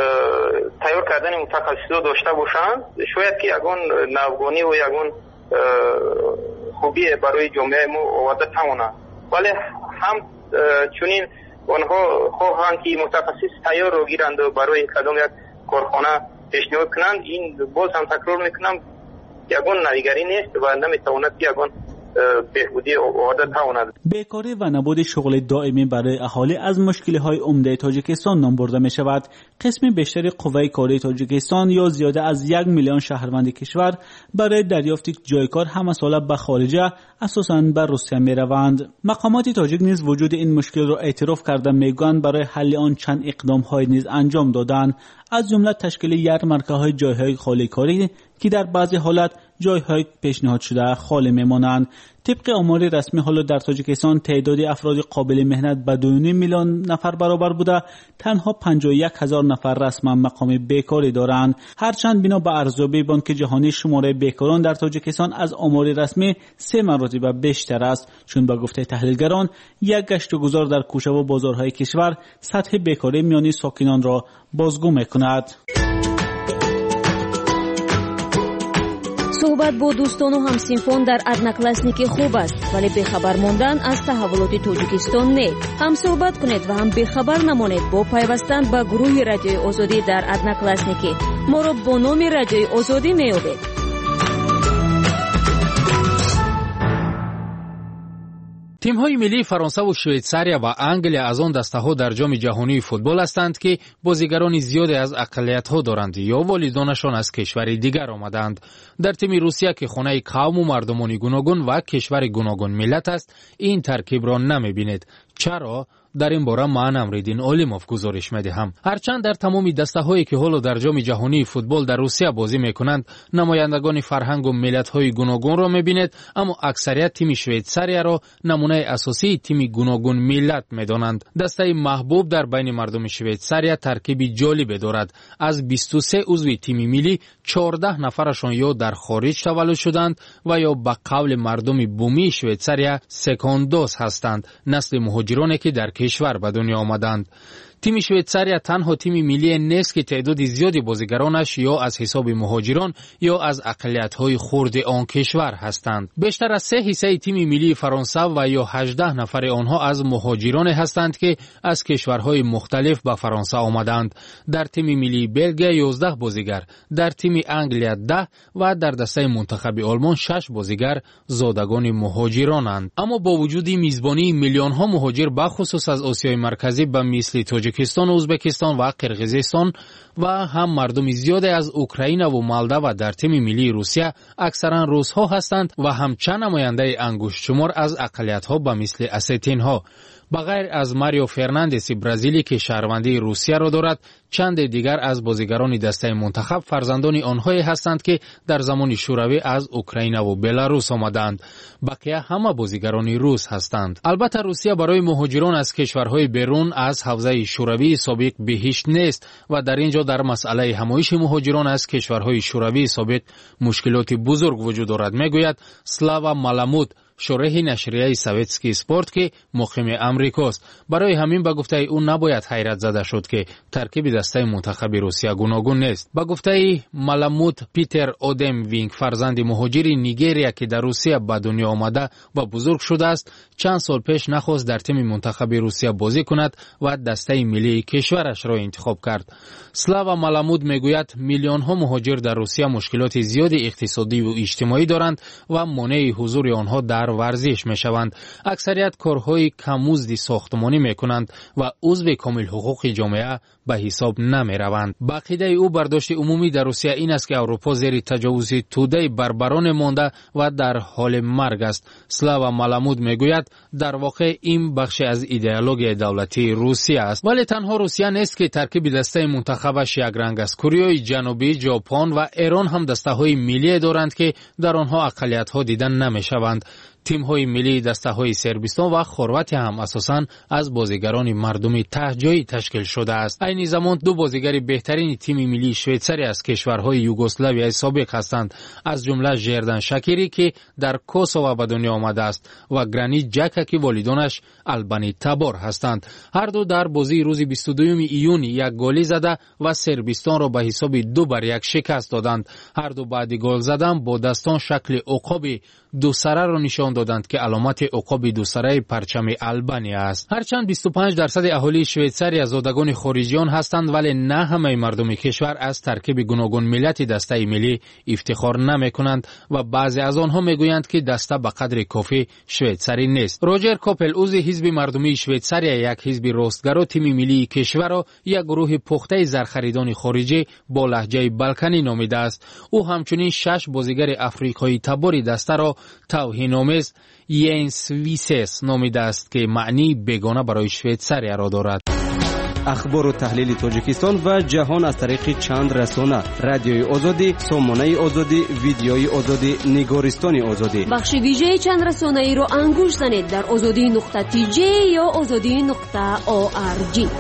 تیار کردن متخصصا داشته باشند شاید که یکون نوگانی و یکون خوبی برای جامعه ما آورده تواند، ولی هم چنین آنها خواهند که متخصص تیار رو گیرند و برای کدام یک کارخانه پیشنهاد کنند. این باز هم تکرار میکنم یکون نویگری نیست و نمیتواند یکون بهبودی آورده تواند. بیکاری و نبود شغل دائمی برای اهالی از مشکل‌های عمده تاجیکستان نام برده می شود. قسم بیشتر قوه کاری تاجیکستان یا زیاده از یک میلیون شهروند کشور برای دریافت جای کار همه ساله به خارجه اساساً به روسیه می روند. مقامات تاجیک نیز وجود این مشکل را اعتراف کرده میگویند برای حل آن چند اقدام‌های نیز انجام دادند، از جمله تشکیل یرمرکه‌های جای‌های خالی کاری که در بعضی حالت جای‌های پیشنهاد شده خالی میمانند. طبق آمار رسمی حالا در تاجیکستان تعداد افراد قابل مهنت به دو و نیم میلیون نفر برابر بوده، تنها پنجاه و یک هزار نفر رسما مقام بیکاری دارند. هرچند بنا به ارزیابی بانک جهانی شماره بیکاران در تاجیکستان از آمار رسمی سه مرتبه بیشتر است، چون به گفته تحلیلگران یک گشت و گذار در کوچه و بازارهای کشور سطح بیکاری میانی ساکنان را بازگو میکند. صحبت با دوستان و همسینفان در ادناکلاسنیک خوب است، ولی بخبر ماندن از تحولات تاجیکستان نه. هم صحبت کنید و هم بخبر نمانید با پیوستن به گروه رادیوی آزادی در ادناکلاسنیک. ما را با نام رادیوی آزادی میابید. تیم‌های ملی فرانسه و شویتساریا و انگلیا از آن دسته‌ها در جام جهانی فوتبال هستند که بازیگران زیادی از اقلیت‌ها دارند یا والدانشان از کشور دیگر آمدند. در تیم روسیه که خانه قوم و مردمان گوناگون و کشور گوناگون ملت است، این ترکیب را نمی‌بینید. چرا؟ در این باره من امریدین اولیموف گزارش می‌دهم. هرچند در تمام دسته‌هایی که حالا در جام جهانی فوتبال در روسیه بازی می‌کنند نمایندگان فرهنگ و ملت‌های گوناگون را می‌بینید، اما اکثریت تیم شویتساریا را نمونه اساسی تیم گوناگون ملت می‌دانند. دسته محبوب در بین مردم شویتساریا ترکیبی جالب دارد. از بیست و سه عضو تیم ملی چهارده نفرشان یا در خارج تولد شدند و یا به قول مردم بومی شویتساریا سکاندوس هستند، نسل مهاجرانی که در کشور به دنیا آمدند. تیم شویتساریا تنها تیم ملی نیست که تعداد زیادی بازیگرانش یا از حساب مهاجران یا از اقلیت‌های خرد آن کشور هستند. بیشتر از سه حصه تیم ملی فرانسه و یا هجده نفر آنها از مهاجران هستند که از کشورهای مختلف به فرانسه آمدند. در تیم ملی بلژیک یازده بازیگر، در تیم انگلیا ده و در دسته منتخب آلمان شش بازیگر زادگان مهاجرانند. اما با وجود میزبانی میلیون ها مهاجر به خصوص از آسیای مرکزی به مثل تاجیکستان، ازبکستان و قرقیزستان و هم مردم زیادی از اوکراین و مالدو در تیم ملی روسیه اکثرا روس‌ها هستند و هم چند نماینده انگشت شمار از اقلیت‌ها به مثل اسیتین‌ها. بغیر از ماریو فرناندس برزیلی که شهروندی روسیه را دارد، چند دیگر از بازیگران دسته منتخب فرزندان آنهایی هستند که در زمان شوروی از اوکراین و بلاروس آمدند. بقیه همه بازیگران روس هستند. البته روسیه برای مهاجران از کشورهای بیرون از حوزه شوروی سابق بهشت نیست و در اینجا در مسئله همایش مهاجران از کشورهای شوروی سابق مشکلات بزرگ وجود دارد، میگوید سلاوا مالامود، شورح نشریه سویتسکی سپورت که مقیم امریکاست. برای همین به گفته او نباید حیرت زده شد که ترکیب دسته منتخب روسیه گوناگون نیست. به گفته مالامود، پیتر اودم وینگ فرزند مهاجر نیگریا که در روسیه به دنیا آمده و بزرگ شده است، چند سال پیش نخواست در تیم منتخب روسیه بازی کند و دسته ملی کشورش را انتخاب کرد. سلاوا مالامود میگوید میلیون ها مهاجر در روسیه مشکلات زیادی اقتصادی و اجتماعی دارند و مانع حضور آنها در ورزش میشوند. اکثریت کارهای کممزد ساختمانی میکنند و عضو کامل حقوق جامعه به حساب نمی روند. با عقیده او برداشت عمومی در روسیه این است که اروپا زیر تجاوز توده بربران مانده و در حال مرگ است. سلاوا مالامود میگوید در واقع این بخش از ایدئولوژی دولتی روسیه است. ولی تنها روسیه نیست که ترکیب دسته منتخبش یک رنگ است. کره جنوبی، ژاپن و ایران هم دسته های ملی دارند که در آنها اقلیت ها دیدن نمی شوند. تیم های ملی دسته های سربستان و خرواتیا هم اساساً از بازیگران مردمی تهجایی تشکیل شده است. این زمان دو بازیگر بهترین تیم ملی شویتساریا از کشورهای یوگسلاویای سابق هستند، از جمله ژردن شاکری که در کوسوو به دنیا آمده است و گرانیت جاکا که والدانش آلبانی تبار هستند. هر دو در بازی روز بیست و دوم ایون یک گل زده و سربستان را به حساب دو بر یک شکست دادند. هر دو بعد گل زدن با دستان شکل عقاب دو سره را نشان دادند که علامت عقاب دو سره پرچم آلبانی است. هرچند بیست و پنج درصد اهالی شویتساریا زادگان خارجیان هستند، ولی نه همه مردم کشور از ترکیب گوناگون ملت دسته ملی افتخار نمی کنند و بعضی از آنها میگویند که دسته به قدر کافی شویتساری نیست. روجر کوپل، عضو حزب مردمی شویتساریا، یک حزب راستگرا تیم ملی کشور را یک گروه پخته زرخریدان خارجی با لهجه بالکانی نامیده است. او همچنین شش بازیگر افریقایی تبار دسته را توهین‌آمیز ینس ویسس نامیده است که معنی بیگانه برای شویتساریا را دارد. اخبار و تحلیل تاجیکستان و جهان از طریق چند رسانه: رادیوی آزادی، سامانه آزادی، ویدیوی آزادی، نگارستان آزادی. بخش ویژه چند رسانه ای رو انگوش زنید در آزادی نقطه تی جی یا آزادی نقطه او آر جی.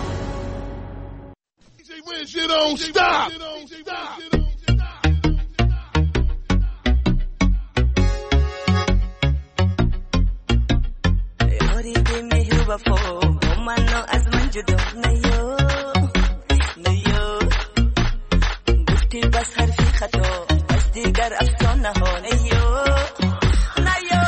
Mano az man judo nayo nayo gufti bas harfi khato bas digar afsona ho nayo nayo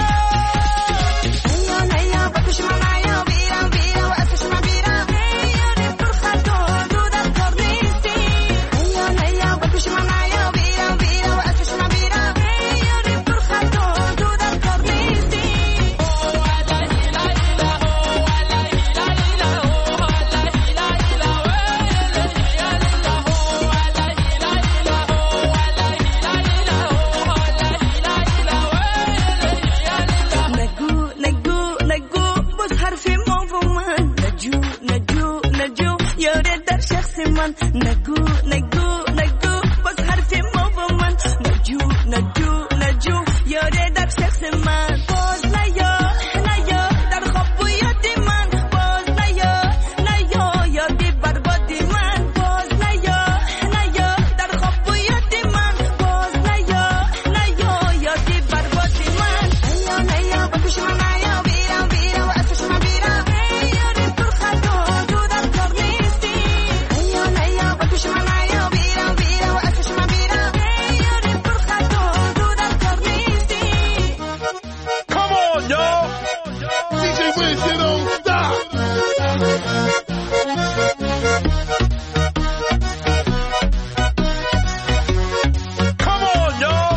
nayo nayo bakush manayo bira bira wa afish ma bira nayo rifur khato duda kornisti nayo nayo bakush manayo bira bira wa afish ma bira nayo rifur khato duda kornisti من نگو نگو نگو باز حرف ما با من نجو نجو نجو یاره در شخص من باز نیا نیا در خواب و یاد من باز نیا نیا یادی بربادی من باز نیا نیا در خواب و یاد من باز نیا نیا یادی بربادی من نیا نیا با پیش من نیا بیرم بیرم و اسمش من بیرم یاری پر خطا تو در کار نیستی نیا نیا با پیش من نیا بیرم بیرم و اسمش من بیرم یاری پر خطا تو در کار نیستی. Come on, y'all. D J Wiz, you don't stop. Come on, y'all.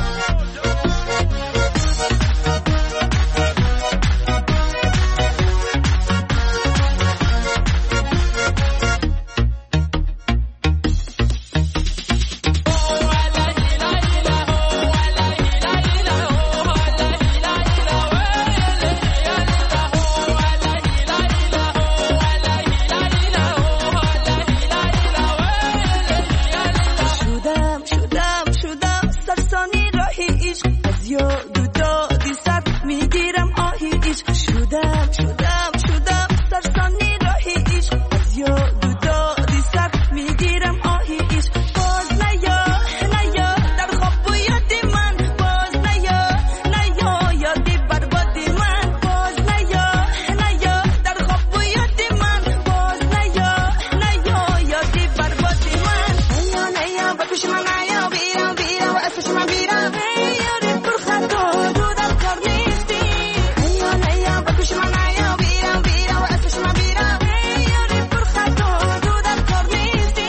شدم شدم شدم سرسانی راهی عشق از یاد و دادی سر میگیرم آهی عشق شدم شدم شدم سرسانی راهی عشق از یاد و دادی سر میگیرم آهی عشق باز نیا نیا در خواب و یاد من باز نیا نیا یادی بربادی من باز نیا نیا در خواب و یاد من باز نیا نیا یادی بربادی من نیا نیا با پیش من نیا بیرم بیرم و اسمش من بیرم یاری پر خطا تو در کار نیستی نیا نیا با پیش من نیا بیرم بیرم و اسمش من بیرم یاری پر خطا تو در کار نیستی.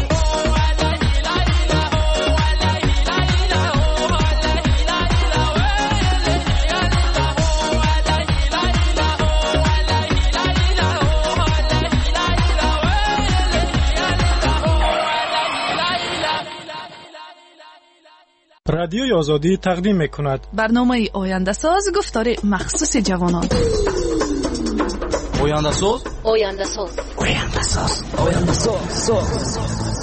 رادیوی آزادی تقدیم میکند برنامه آینده ساز گفتار مخصوص جوانان. آینده ساز آینده ساز آینده ساز آینده ساز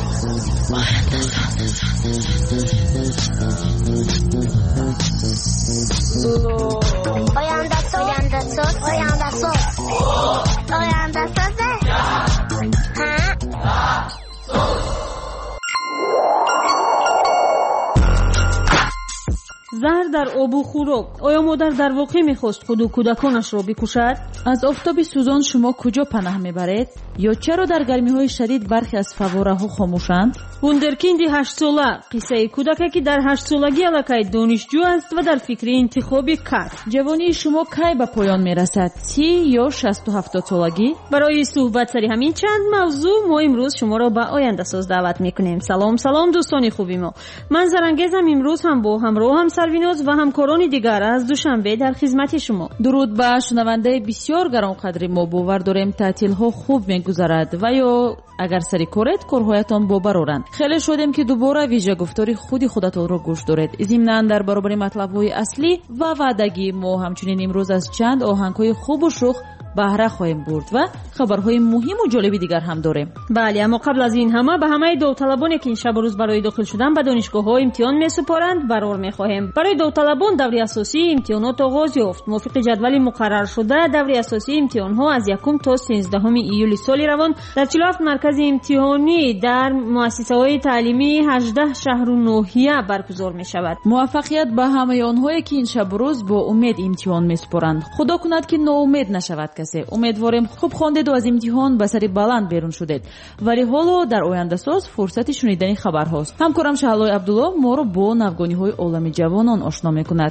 آینده ساز آینده ساز آینده ساز آینده ساز زهر در آب و خوراک. آیا مادر در واقع میخواست خود و کودکانش را بکشد؟ از آفتاب سوزان شما کجا پناه میبرید؟ یا چرا در گرمی های شدید برخی از فواره ها خاموشند؟ وندرکیند هشت ساله، قصه کودکی که در هشت سالگی الکی دانشجو است و در فکر انتخاب کار. جوانی شما کی به پایان میرسد؟ سی یا شصت و هفتاد سالگی؟ برای صحبت سر همین چند موضوع ما امروز شما را به آینده ساز دعوت میکنیم. سلام سلام دوستان خوبی ما. من زرنگزم، امروز هم با همراهم سرویناز و همکاران دیگر از دوشنبه در خدمت شما. درود به شنونده بسیار گرانقدر ما. باور داریم تعطیل ها خوب میگذرد و یا اگر سری کارت کارهایتان با برارند. خیلی شدیم که دوباره ویژه گفتاری خودی خودتان را گوش دارید. ضمناً در برابر مطلب‌های اصلی و وعدگی ما همچنین امروز از چند آهنگ‌های خوب و شوخ بهره خواهیم برد و خبرهای مهم و جالبی دیگر هم داریم. بله، اما قبل از این همه به همه داوطلبانی که این شب و روز برای داخل شدن به دانشگاه‌ها امتحان می‌سپارند برار می‌خواهیم. برای داوطلبان دوره اساسی امتحانات آغاز یافت. موافق جدول مقرر شده دوره اساسی امتحان‌ها از یکم تا سیزدهم ایول سال روان در چهل و هفت مرکز امتحانی در مؤسسه‌های تعلیمی هجده شهر و ناحیه برگزار می‌شود. موفقیت به همه آنهایی که این شب و روز با امید امتحان می‌سپارند. خدا کند که ناامید نشود. امیدواریم خوب خواندید و از امتحان به سر بلند بیرون شدید. ولی حالا در آینده ساز فرصت شنیدن خبرهاست. همکارم شهلای عبدالله ما رو با نوگانی‌های عالم جوانان آشنا می‌کند.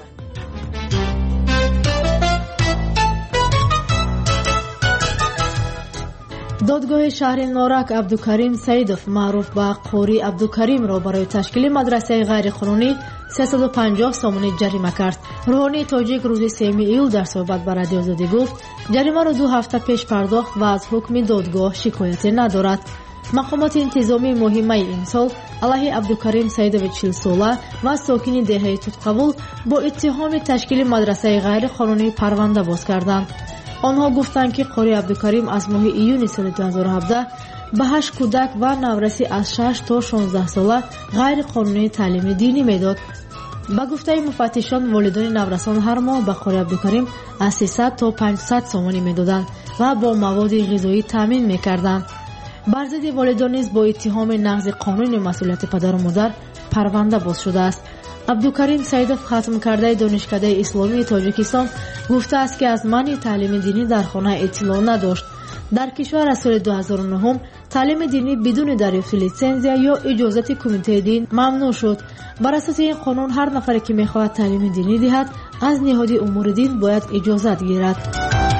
دادگاه شهر نارک عبدالکریم سیدوف معروف به قوری عبدالکریم را برای تشکیل مدرسه غیرقانونی سیصد و پنجاه سامانی جریمه کرد. روحانی تاجیک روز سوم ایول در صحبت با رادیو آزادی گفت جریمه را دو هفته پیش پرداخت و از حکم دادگاه شکایتی ندارد. مقامات انتظامی مهمه این سال علیه عبدالکریم سیدوف چهل ساله و ساکن دهه توتقبول با اتهام تشکیل مدرسه غیرقانونی پرونده باز کردند. آنها گفتند که قاری عبدالکریم از ماه ایون سال دو هزار و هفده به هشت کودک و نورسی از شش تا شانزده ساله غیر قانونی تعلیم دینی میداد. با گفته مفتشان والدین نورسان هر ماه به قاری عبدالکریم از سیصد تا پانصد سومانی میدادند و با مواد غذایی تامین میکردند. بر ضد والدین نیز با اتهام نقض قانون مسئولیت پدر و مادر پرونده باز شده است. عبدالکریم سیدوف ختم کرده دانشکده اسلامی تاجیکستان گفته است که از منع تعلیم دینی در خانه اطلاع نداشت. در کشور از سال دو هزار و نه تعلیم دینی بدون دریافت لیسانس یا اجازت کمیته دین ممنوع شد. بر اساس این قانون هر نفری که میخواهد تعلیم دینی دهد از نهاد امور دین باید اجازت گیرد.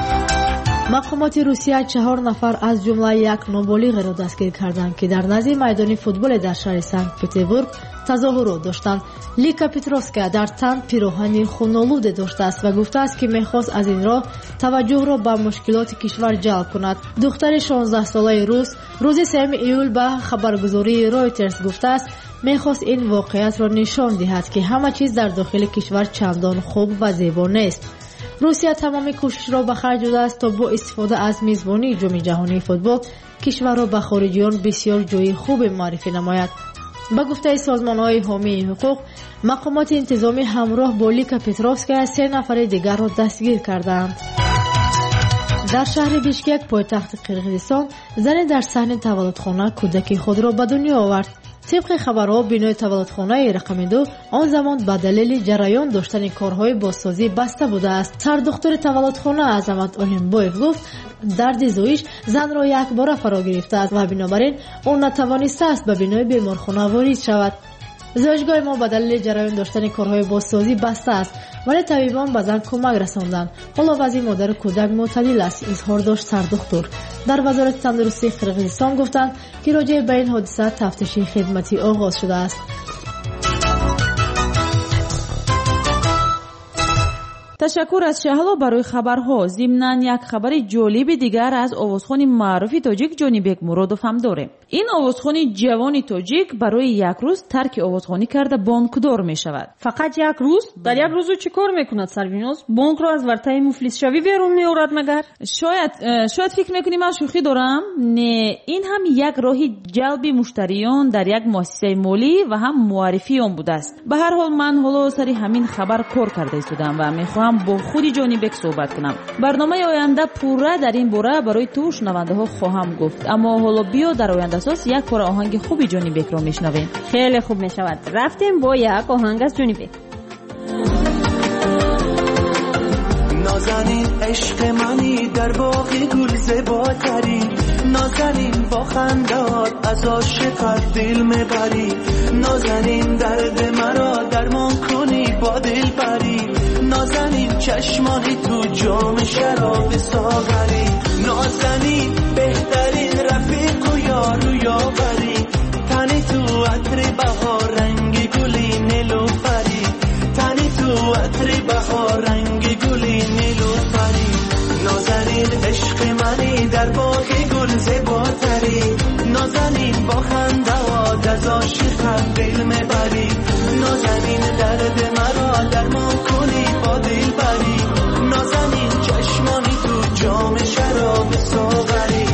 مقامات روسیه چهار نفر از جمله یک نابالغ را دستگیر کردند که در نزد میدان فوتبال در شهر سنت پترزبورگ تظاهرات داشتند. لیکا پتروفسکا در تن پیراهن خونالود داشته است و گفته است که میخواست از این راه توجه را به مشکلات کشور جلب کند. دختر شانزده ساله روس روز سوم ایول به خبرگزاری رایترز گفته است میخواست این واقعیت را نشان دهد که همه چیز در داخل کشور چندان خوب و زیبا نیست. روسیه تمام کوشش را به خرج داده است تا با استفاده از میزبانی جام جهانی فوتبال کشور را به خارجیان بسیار جای خوب معرفی نماید. با گفته سازمان‌های حامی حقوق، مقامات انتظامی همراه با لیکا پتروفسکا سه نفر دیگر را دستگیر کردند. در شهر بیشکک پایتخت قرقیزستان زن در صحن تولدخانه کودک خود را به دنیا آورد. طبق خبرها بینای تولدخانه رقم دو آن زمان به دلیل جریان داشتن کارهای بازسازی بسته بوده است. سردختر تولدخانه عظمت الیمبایف گفت درد زایش زن را یک بار فرا گرفته است و بنابراین او نتوانسته است به بینای بیمارخانه وارد شود. زایشگاه ما به دلیل جریان داشتن کارهای بازسازی بسته است ولی طبیبان به زن کمک رساندند. حالا وضع مادر کودک معتدل است، اظهار داشت سردختر. در وزارت تندرستی قرقیزستان گفتند که راجع به این حادثه تفتیش خدمتی آغاز شده است. تشکر از شهلا برای خبرها. ضمناً یک خبر جالب دیگر از آوازخوان معروف تاجیک جانیبک مرادوف هم داره. این آوازخوان جوان تاجیک برای یک روز ترک آوازخوانی کرده بانکدار می شود. فقط یک روز؟ در یک روز چی کار میکند سروینوز؟ بانک را از ورطه مفلس شوی بیرون میآورد مگر؟ شاید شاید فکر میکنی من شوخی دارم؟ نه، این هم یک راه جلب مشتریان در یک مؤسسه مالی و هم معرفی آن بوده است. به هر حال من حالا سری همین خبر کار کرده ایستادم و میخوام با خود جانیبک صحبت کنم. برنامه آینده پورا در این باره برای تو شنونده ها خواهم گفت، اما حالا بیا در آینده اساس یک پاره آهنگ خوبی جانیبک را میشنویم. خیلی خوب میشود. رفتیم با یک آهنگ از جانیبک. نازنین عشق منی در باغ گل زیباتری، نازنین با خندات از عاشقت دل میبری، نازنین درد مرا درمان کنی با دل بری، نازنین چشمانی تو جام شراب ساغری، نازنین بهترین رفیق و یار و یاوری، تنی تو عطر بهار رنگ گلی نیلوفری، تنی تو عطر بهار رنگ گلی نیلوفری، نازنین عشق منی در باغ گل زیباتری، نازنین با خنده‌ات از عاشقت دل میبری، نازنین درد مرا درمان کنی با دل بری، نازنین چشمانی تو جام شراب ساغری.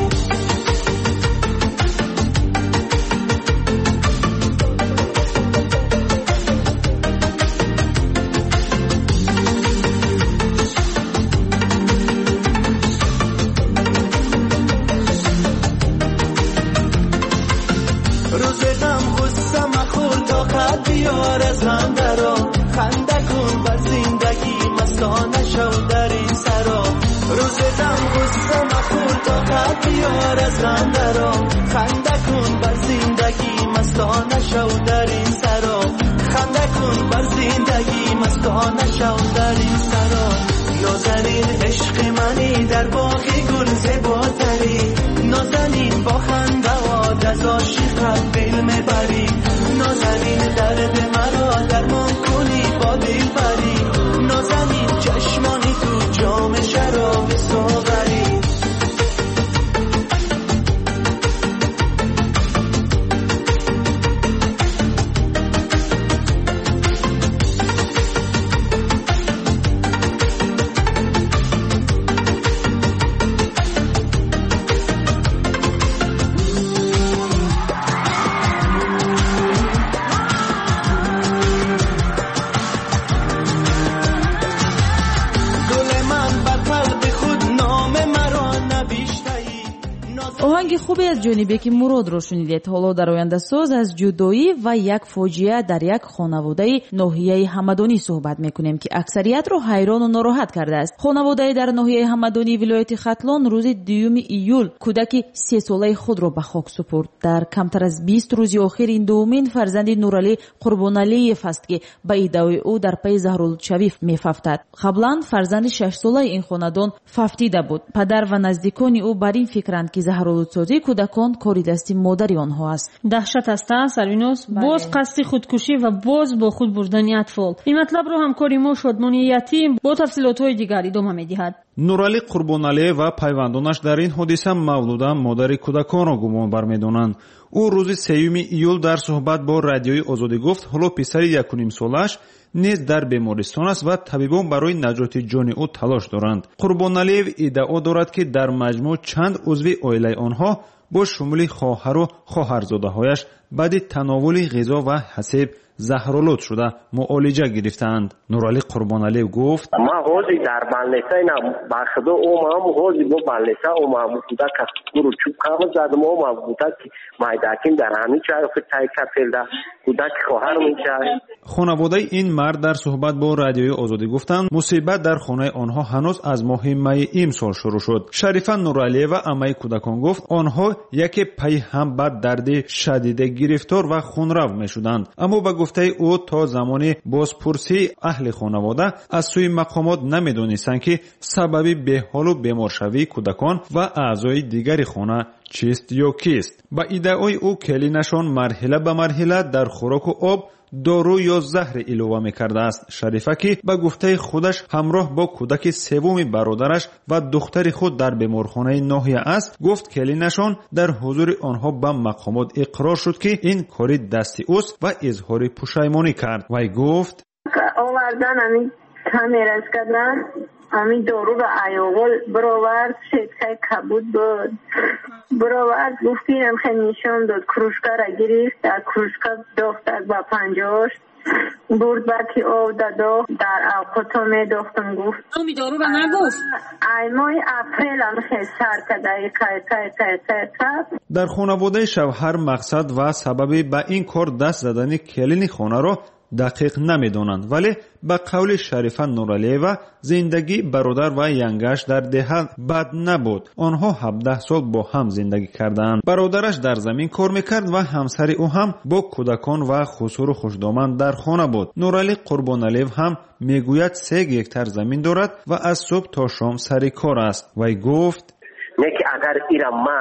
روز غم غصه مخور تا خط بیار از هم درا، خنده کن بر زندگی مستانه شو در این سرا، روز غم غصه مخور تا خط بیار از هم درا، خنده کن بر زندگی مستانه شو در این سرا، خنده کن بر زندگی مستانه شو در این سرا، نازنین عشق منی در باغ گل زیباتری، نازنین با خنده‌ات از عاشقت دل میبری، نازنین درد مرا درمان کنی با دل بری، نازنین چشمانی تو جام شراب ساغری. оҳанги хубе аз ҷони Беки Муродро шунидед. ҳоло дар ояндасоз аз ҷудоӣ ва як фоҷиа дар як хонаводаи ноҳияи ҳамадонӣ суҳбат мекунем ки аксариятро ҳайрону нороҳат кардааст. хонаводае дар ноҳияи ҳамадонии вилояти Хатлон рӯзи дуюми июл кӯдаки сесолаи худро ба хок супурд. дар камтар аз бист рӯзи охир ин дуввумин фарзанди Нуралӣ Қурбоналиев аст ки ба иддаои ӯ дар пайи Заҳрулудшавӣ мефафтад. қаблан фарзанди шашсолаи ин хонадон фафтида буд. падар ва наздикони ӯ бар ин фикранд ки заҳролудсозии кӯдакон кори дасти модари онҳо аст. даҳшат аст Сарвинос, боз қасди худкушӣ ва боз бо худ бурдани атфол. ин матлабро ҳамкори мо Шодмони Ятим бо тафсилотҳои дигар идома медиҳад. Нуралӣ Қурбоналиев ва пайвандонаш дар ин ҳодиса Мавлуда модари кӯдаконро гумон бармедонанд. ӯ рӯзи сеюми июл дар суҳбат бо радиои Озодӣ гуфт ҳоло писари якунимсолааш низ дар бемористон аст ва табибон барои наҷоти ҷони ӯ талош доранд. Қурбоналиев иддао дорад ки дар маҷмӯъ чанд узви оилаи онҳо бо шумули хоҳару хоҳарзодаҳояш баъди тановули ғизо ва ҳасеб заҳролуд шуда муолиҷа гирифтаанд. Нуралӣ Қурбоналиев гуфт: "Ма ҳози дар балнеса ина бахудо омам ҳози бо балнеса омам кӯдак гуру чуб кама задам омам кӯдак майдакин дар ҳамин чай тай кафелда кӯдак хоҳар мечай." хонаводаи ин мард дар суҳбат бо радиои Озодӣ гуфтанд мусибат дар хонаи онҳо ҳанӯз аз моҳи майи имсол шурӯъ шуд. Шарифа Нуралиева амаи кӯдакон гуфт онҳо яке пайи ҳам ба дарди шадиде гирифтор ва хунрав мешуданд. аммо ба гуфтаи ӯ то замони бозпурсии аҳли хонавода аз сӯи мақомот намедонистанд ки сабаби беҳолу беморшавии кӯдакон ва аъзои дигари хона чист ё кист. ба иддаои ӯ келинашон марҳила ба марҳила дар хӯроку об дору ё заҳре илова мекардааст. Шарифа ки ба гуфтаи худаш ҳамроҳ бо кӯдаки севуми бародараш ва духтари худ дар беморхонаи ноҳия аст, гуфт келинашон дар ҳузури онҳо ба мақомот иқрор шуд ки ин кори дасти ӯст ва изҳори пушаймонӣ кард. вай гуфт: овардан амин камерас кардан амин доруро аёвол бировард шеткай кабуд буд бировард гуфтинам хел нишон дод кружкара гирифт дар кружка дохтак ба панҷош бурд баки ов дадо дар авқото медохтам гуфт номи доруро нагуфт ай моҳи апрелам хел сар кадаи кай кай кай кай кай. дар хонаводаи шавҳар мақсад ва сабаби ба ин кор даст задани келини хонаро дақиқ намедонанд, вале ба қавли Шарифа Нуралиева зиндагии бародар ва янгаш дар деҳа бад набуд. онҳо ҳабдаҳ сол бо ҳам зиндагӣ кардаанд. бародараш дар замин кор мекард ва ҳамсари ӯ ҳам бо кӯдакон ва хусуру хушдоманд дар хона буд. Нуралӣ Қурбоналиев ҳам мегӯяд се гектар замин дорад ва аз субҳ то шом сари кор аст. вай гуфт: неки агар ира ма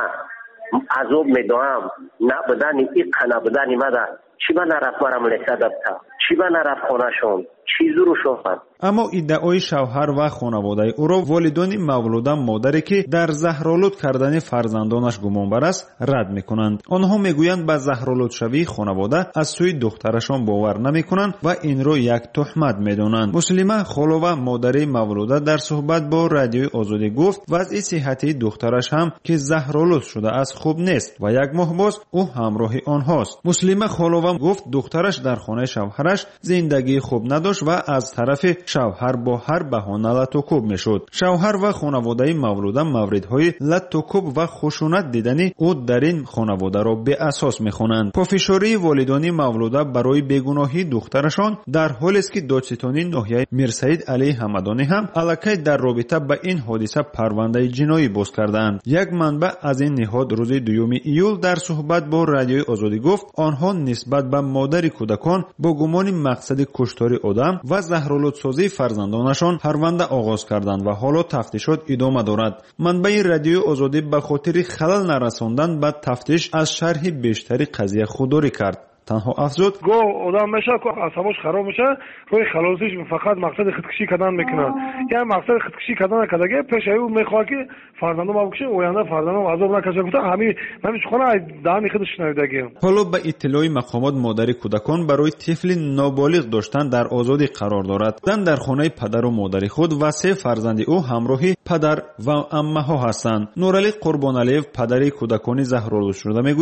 азоб медоам набудани иқа набудани мада чӣ ба нарафт марам леса дабта чӣ ба нарафт хонашон чӣ зуру шофанд. аммо иддаои шавҳар ва хонаводаи ӯро волидони Мавлуда модаре ки дар заҳролуд кардани фарзандонаш гумонбар аст рад мекунанд. онҳо мегӯянд ба заҳролудшавии хонавода аз сӯи духтарашон бовар намекунанд ва инро як тӯҳмат медонанд. Муслима холова модари Мавлуда дар суҳбат бо радиои Озодӣ гуфт вазъи сиҳатии духтараш ҳам ки заҳролуд шудааст хуб нест ва як моҳ боз ӯ ҳамроҳи онҳост. Муслима холова гуфт духтараш дар хонаи шавҳараш зиндагии хуб надошт ва аз тарафи шавҳар бо ҳар баҳона латукуб мешуд. шавҳар ва хонаводаи Мавлуда мавридҳои латукуб ва хушунат дидани ӯ дар ин хонаводаро беасос мехонанд. пофишории волидони Мавлуда барои бегуноҳии духтарашон дар ҳолест ки додситони ноҳияи Мирсаид Алии Ҳамадонӣ ҳам аллакай дар робита ба ин ҳодиса парвандаи ҷиноӣ боз кардаанд. як манбаъ аз ин ниҳод рӯзи дуюми июл дар суҳбат бо радиои Озодӣ гуфт онҳо нисбат ба модари кӯдакон бо гумони мақсади куштори одам ва заҳролудсозии фарзандонашон парванда оғоз карданд ва ҳоло тафтишот идома дорад. манбаи радиои Озодӣ ба хотири халал нарасондан ба тафтиш аз шарҳи бештари қазия худдорӣ кард. танҳо афзуд гоҳ одам меша асабош хароб меша рӯи халосиш фақат мақсади худкушӣ кардан мекунад. яъне мақсади худкушӣ кардан накардаги пешаи ӯ мехоҳад ки фарзандон мабукуши оянда фарзандон азоб накаша гуфта ҳамин ҳамин чухона даҳани худаш шунавидаги. ҳоло ба иттилои мақомот модари кӯдакон барои тифли ноболиғ доштан дар озодӣ қарор дорад. дан дар хонаи падару модари худ ва се фарзанди ӯ ҳамроҳи падар ва аммаҳо ҳастанд. Нуралӣ Қурбоналиев падари кӯдакони заҳролудшуда мегӯяд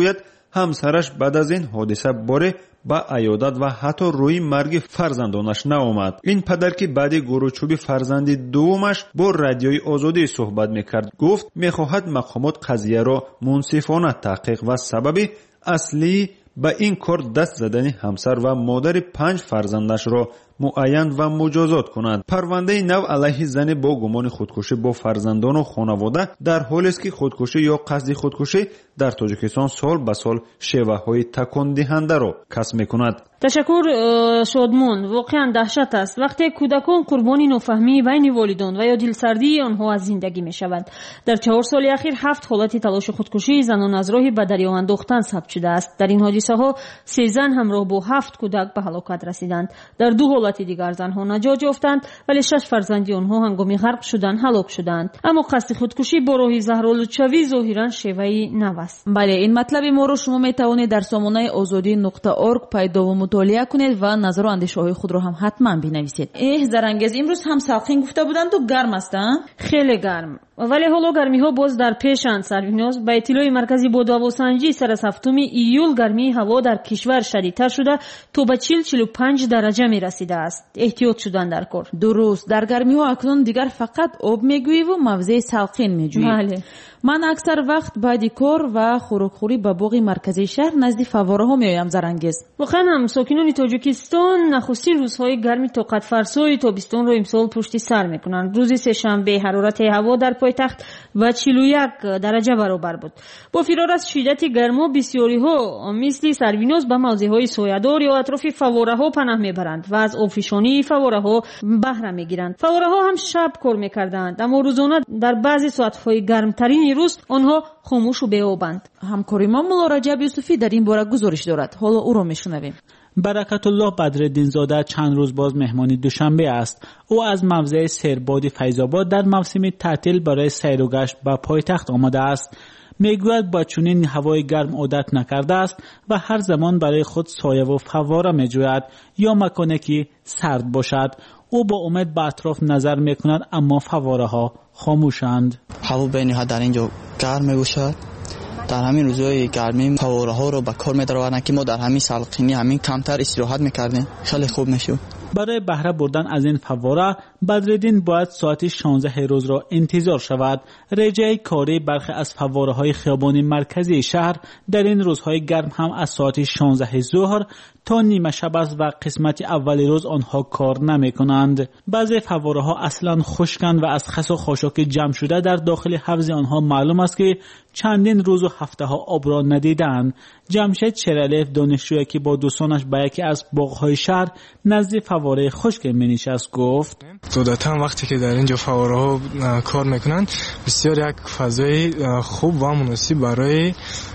همسرش بعد از این حادثه باره با عیادت و حتی روی مرگ فرزندانش نآمد. این پدر که بعد گروچوبی فرزند دومش با رادیوی آزادی صحبت میکرد گفت میخواهد مقامات قضیه را منصفانه تحقیق و سبب اصلی به این کار دست زدن همسر و مادر پنج فرزندش را معین و مجازات کنند. پرونده نو علیه زن با گمان خودکشی با فرزندان و خانواده در حالی است که خودکشی یا قصد خودکشی در تاجیکستان سال به سال شیوه‌های تکان دهنده را کسب می‌کند. تشکر شادمان. واقعا دهشت است وقتی کودکان قربانی نافهمی بین والدان و یا دلسردی آنها از زندگی میشوند. در چهار سال اخیر هفت حالت تلاش خودکشی زنان از راه به دریا انداختن ثبت شده است. در این حادثه ها سه زن همراه با هفت کودک به هلاکت رسیدند. در دو حالت دیگر زنها نجات یافتند ولی شش فرزندی آنها هنگام غرق شدن هلاک شدند. اما قصد خودکشی با راه زهرآلودشوی ظاهرا شیوه‌ای نو است. بله، این مطلب ما رو شما میتوانید در سامانه آزادی نقطه اورگ پیدا و مطالعه کنید و نظر و اندیشه‌های خود رو هم حتما بنویسید. اه زرنگز امروز هم ساخن گفته بودند و گرم است. خیلی گرم. ولی حالا گرمی ها باز در پیشند. سرویناز به اطلاع مرکزی بادواسنجی سر از هفتم ایول گرمی هوا در کشور شدیدتر شده تا به چهل چهل و پنج درجه می رسیده است. احتیاط شدن در کار. درست. در گرمی ها اکنون دیگر فقط آب میگویی و موزه ساخن میجویی. بله. من اکثر وقت بعد کار و خوراکخوری به باغ مرکزی شهر نزد فواره ها میایم. زرنگز واقعا هم ساکنان تاجیکستان نخستین روزهای گرمی طاقت فرسای تابستان رو امسال پشت سر میکنند. روز سه شنبه حرارت هوا در پایتخت و چهل و یک درجه برابر بود. با فرار از شدت گرما بسیاری ها مثل سرویناز به موضع های سایه‌دار یا اطراف فواره ها پناه میبرند و از آبفشانی فواره ها بهره میگیرند. فواره ها هم شب کار میکردند اما روزانه در بعضی ساعت های گرمترین روز آنها خاموش و بی‌آبند. همکاری ما مولا رجب یوسفی در این باره گزارش دارد. حالا او را میشنویم. برکت الله بدرالدین زاده چند روز باز مهمانی دوشنبه است. او از موضع سرباد فیض‌آباد در موسم تعطیل برای سیر و گشت به پایتخت آمده است. میگوید با چنین هوای گرم عادت نکرده است و هر زمان برای خود سایه و فواره میجوید یا مکانی که سرد باشد. او با امید به اطراف نظر میکند اما فواره ها خاموشند. هوا بینها در اینجا گرم میباشد. در همین روزهای گرمی فواره ها رو به کار می‌دارند که ما در همین سالقینی همین کمتر استراحت میکردیم. خیلی خوب میشد. برای بهره بردن از این فواره بدرالدین باید ساعت شانزده روز را انتظار شود. رجای کاری برخی از فواره های خیابانی مرکزی شهر در این روزهای گرم هم از ساعت شانزده ظهر تا نیمه شب است و قسمت اولی روز آنها کار نمی کنند. بعضی فواره ها اصلا خشکند و از خس و خاشاک جمع شده در داخل حوض آنها معلوم است که چندین روز و هفته ها آب را ندیدند. جمشید شرلیف دانشجویی که با دوستانش به یکی از باغ‌های شهر نزد فواره خشک می‌نشست گفت: عادتاً وقتی که در اینجا فواره ها کار میکنند بسیار یک فضای خوب و مناسب برای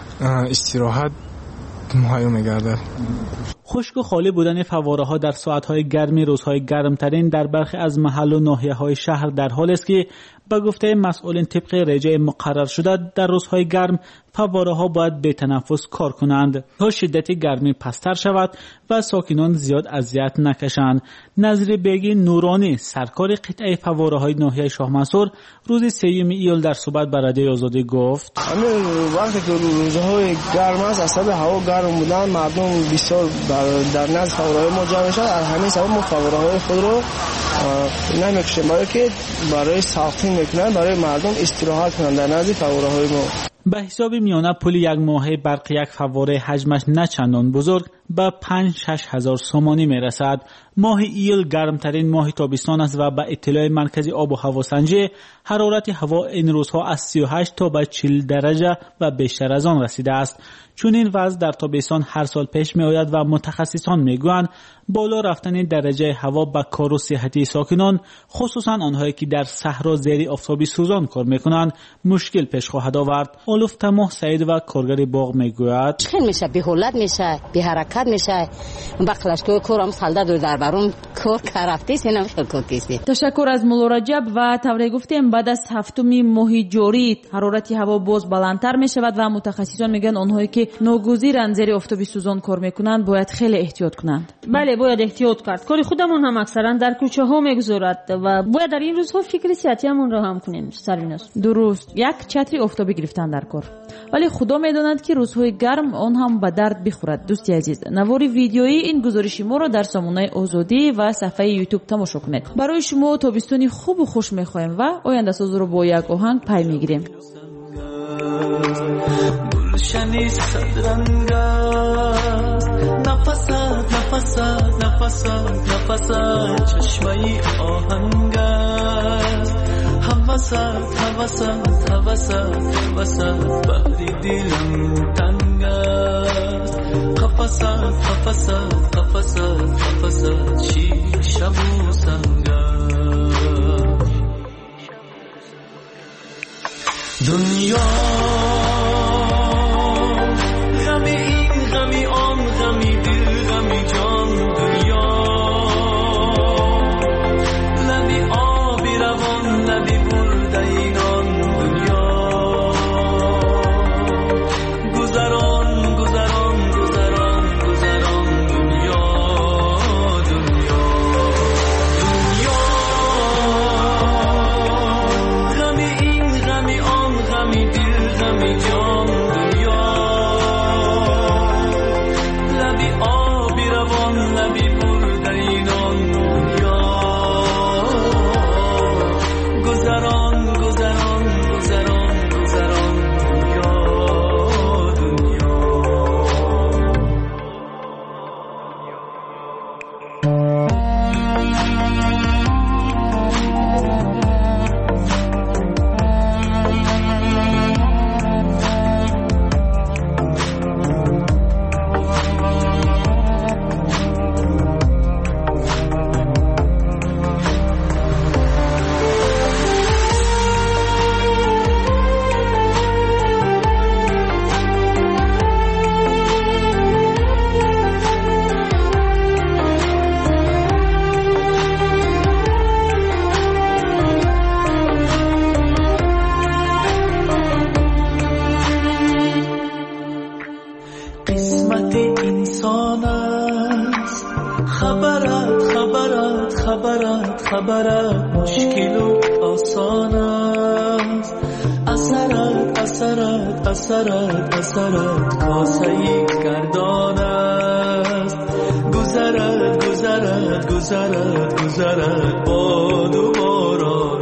استراحت مهیا میگردد. خشک و خالی بودن فواره ها در ساعت‌های گرمی روزهای گرمترین در برخی از محل و ناحیه‌های شهر در حال است که به گفته مسئولین طبق رجع مقرر شده در روزهای گرم فواره ها باید به تنفس کار کنند تا شدت گرمی پستر شود و ساکنان زیاد اذیت نکشند. نظری بیگی نورانی سرکار قطعه فواره های ناحیه شاه منصور روز سوم ایول در صحبت با رادیوی آزادی گفت: وقتی که روزهای گرم است اصلا هوا گرم بودن مردم بسیار در نزد فواره های ما جمع میشن. از همین سبب ما فواره های خود رو نمیکشیم برای که برای ساختن میکنن برای مردم استراحت کنن در نزد فواره های ما. به حساب میانه پول یک ماهه برق یک فواره حجمش نه چندان بزرگ به پنج شش هزار سومانی میرسد. ماه ایول گرمترین ماه تابستان است و به اطلاع مرکزی آب و هوا سنجی حرارت هوا این روزها از سی و هشت تا به چهل درجه و بیشتر از آن رسیده است. چون این وضع در تابستان هر سال پیش می آید و متخصصان میگویند بالا رفتن درجه هوا به کار و صحتی ساکنان خصوصا آنهایی که در صحرا زیر آفتابی سوزان کار میکنند مشکل پیش خواهد آورد. اولوف تماه سعید و کارگر باغ میگوید: مشکل میشه، بی حالت میشه، بی حرکت حرکت میشه بخلشکو کورم سالده دو در برون کور کرفتی سینم شکل کیستی. تشکر از مولا رجب و طوری گفتیم بعد از هفتم ماه جاری حرارت هوا باز بلندتر می شود و متخصصان میگن آنهایی که ناگزیرن زیر آفتاب سوزان کار میکنند باید خیلی احتیاط کنند. بله باید احتیاط کرد. کار خودمون هم اکثرا در کوچه ها میگذارد و باید در این روزها فکر صحتی همون را هم کنیم. سرویناس درست یک چتری آفتابی گرفتن در کار. ولی خدا میداند که روزهای گرم آن هم به درد بخورد. دوستی عزیز نواری ویدیویی این گزارش ما را در سامانه آزادی و صفحه یوتیوب تماشا کنید. برای شما تابستانی خوب و خوش میخوایم و آینده ساز رو با یک آهنگ پی میگیریم. گلشنی صدرنگ نفس نفس نفس نفس چشمه آهنگ هوس هوس هوس هوس بحری دلم تنگ قفس قفس قفس قفس چی شب و سنگ دنیا غمی این غمی آن غمی دل غمی جان دنیا لبی آبی روان لبی برده اینان دنیا گذران گذران گذران گذران دنیا دنیا دنیا غمی این غمی آن غمی دل غمی جان دنیا لبی آبی روان لبی برده اینان دنیا گذران گذران گذران گذران دنیا دنیا قسمت انسان است خبرت خبرت خبرت خبرت مشکل و آسان است اثرت اثرت اثرت اثرت کاسه گردان است گذرت گذرت گذرت گذرت باد و باران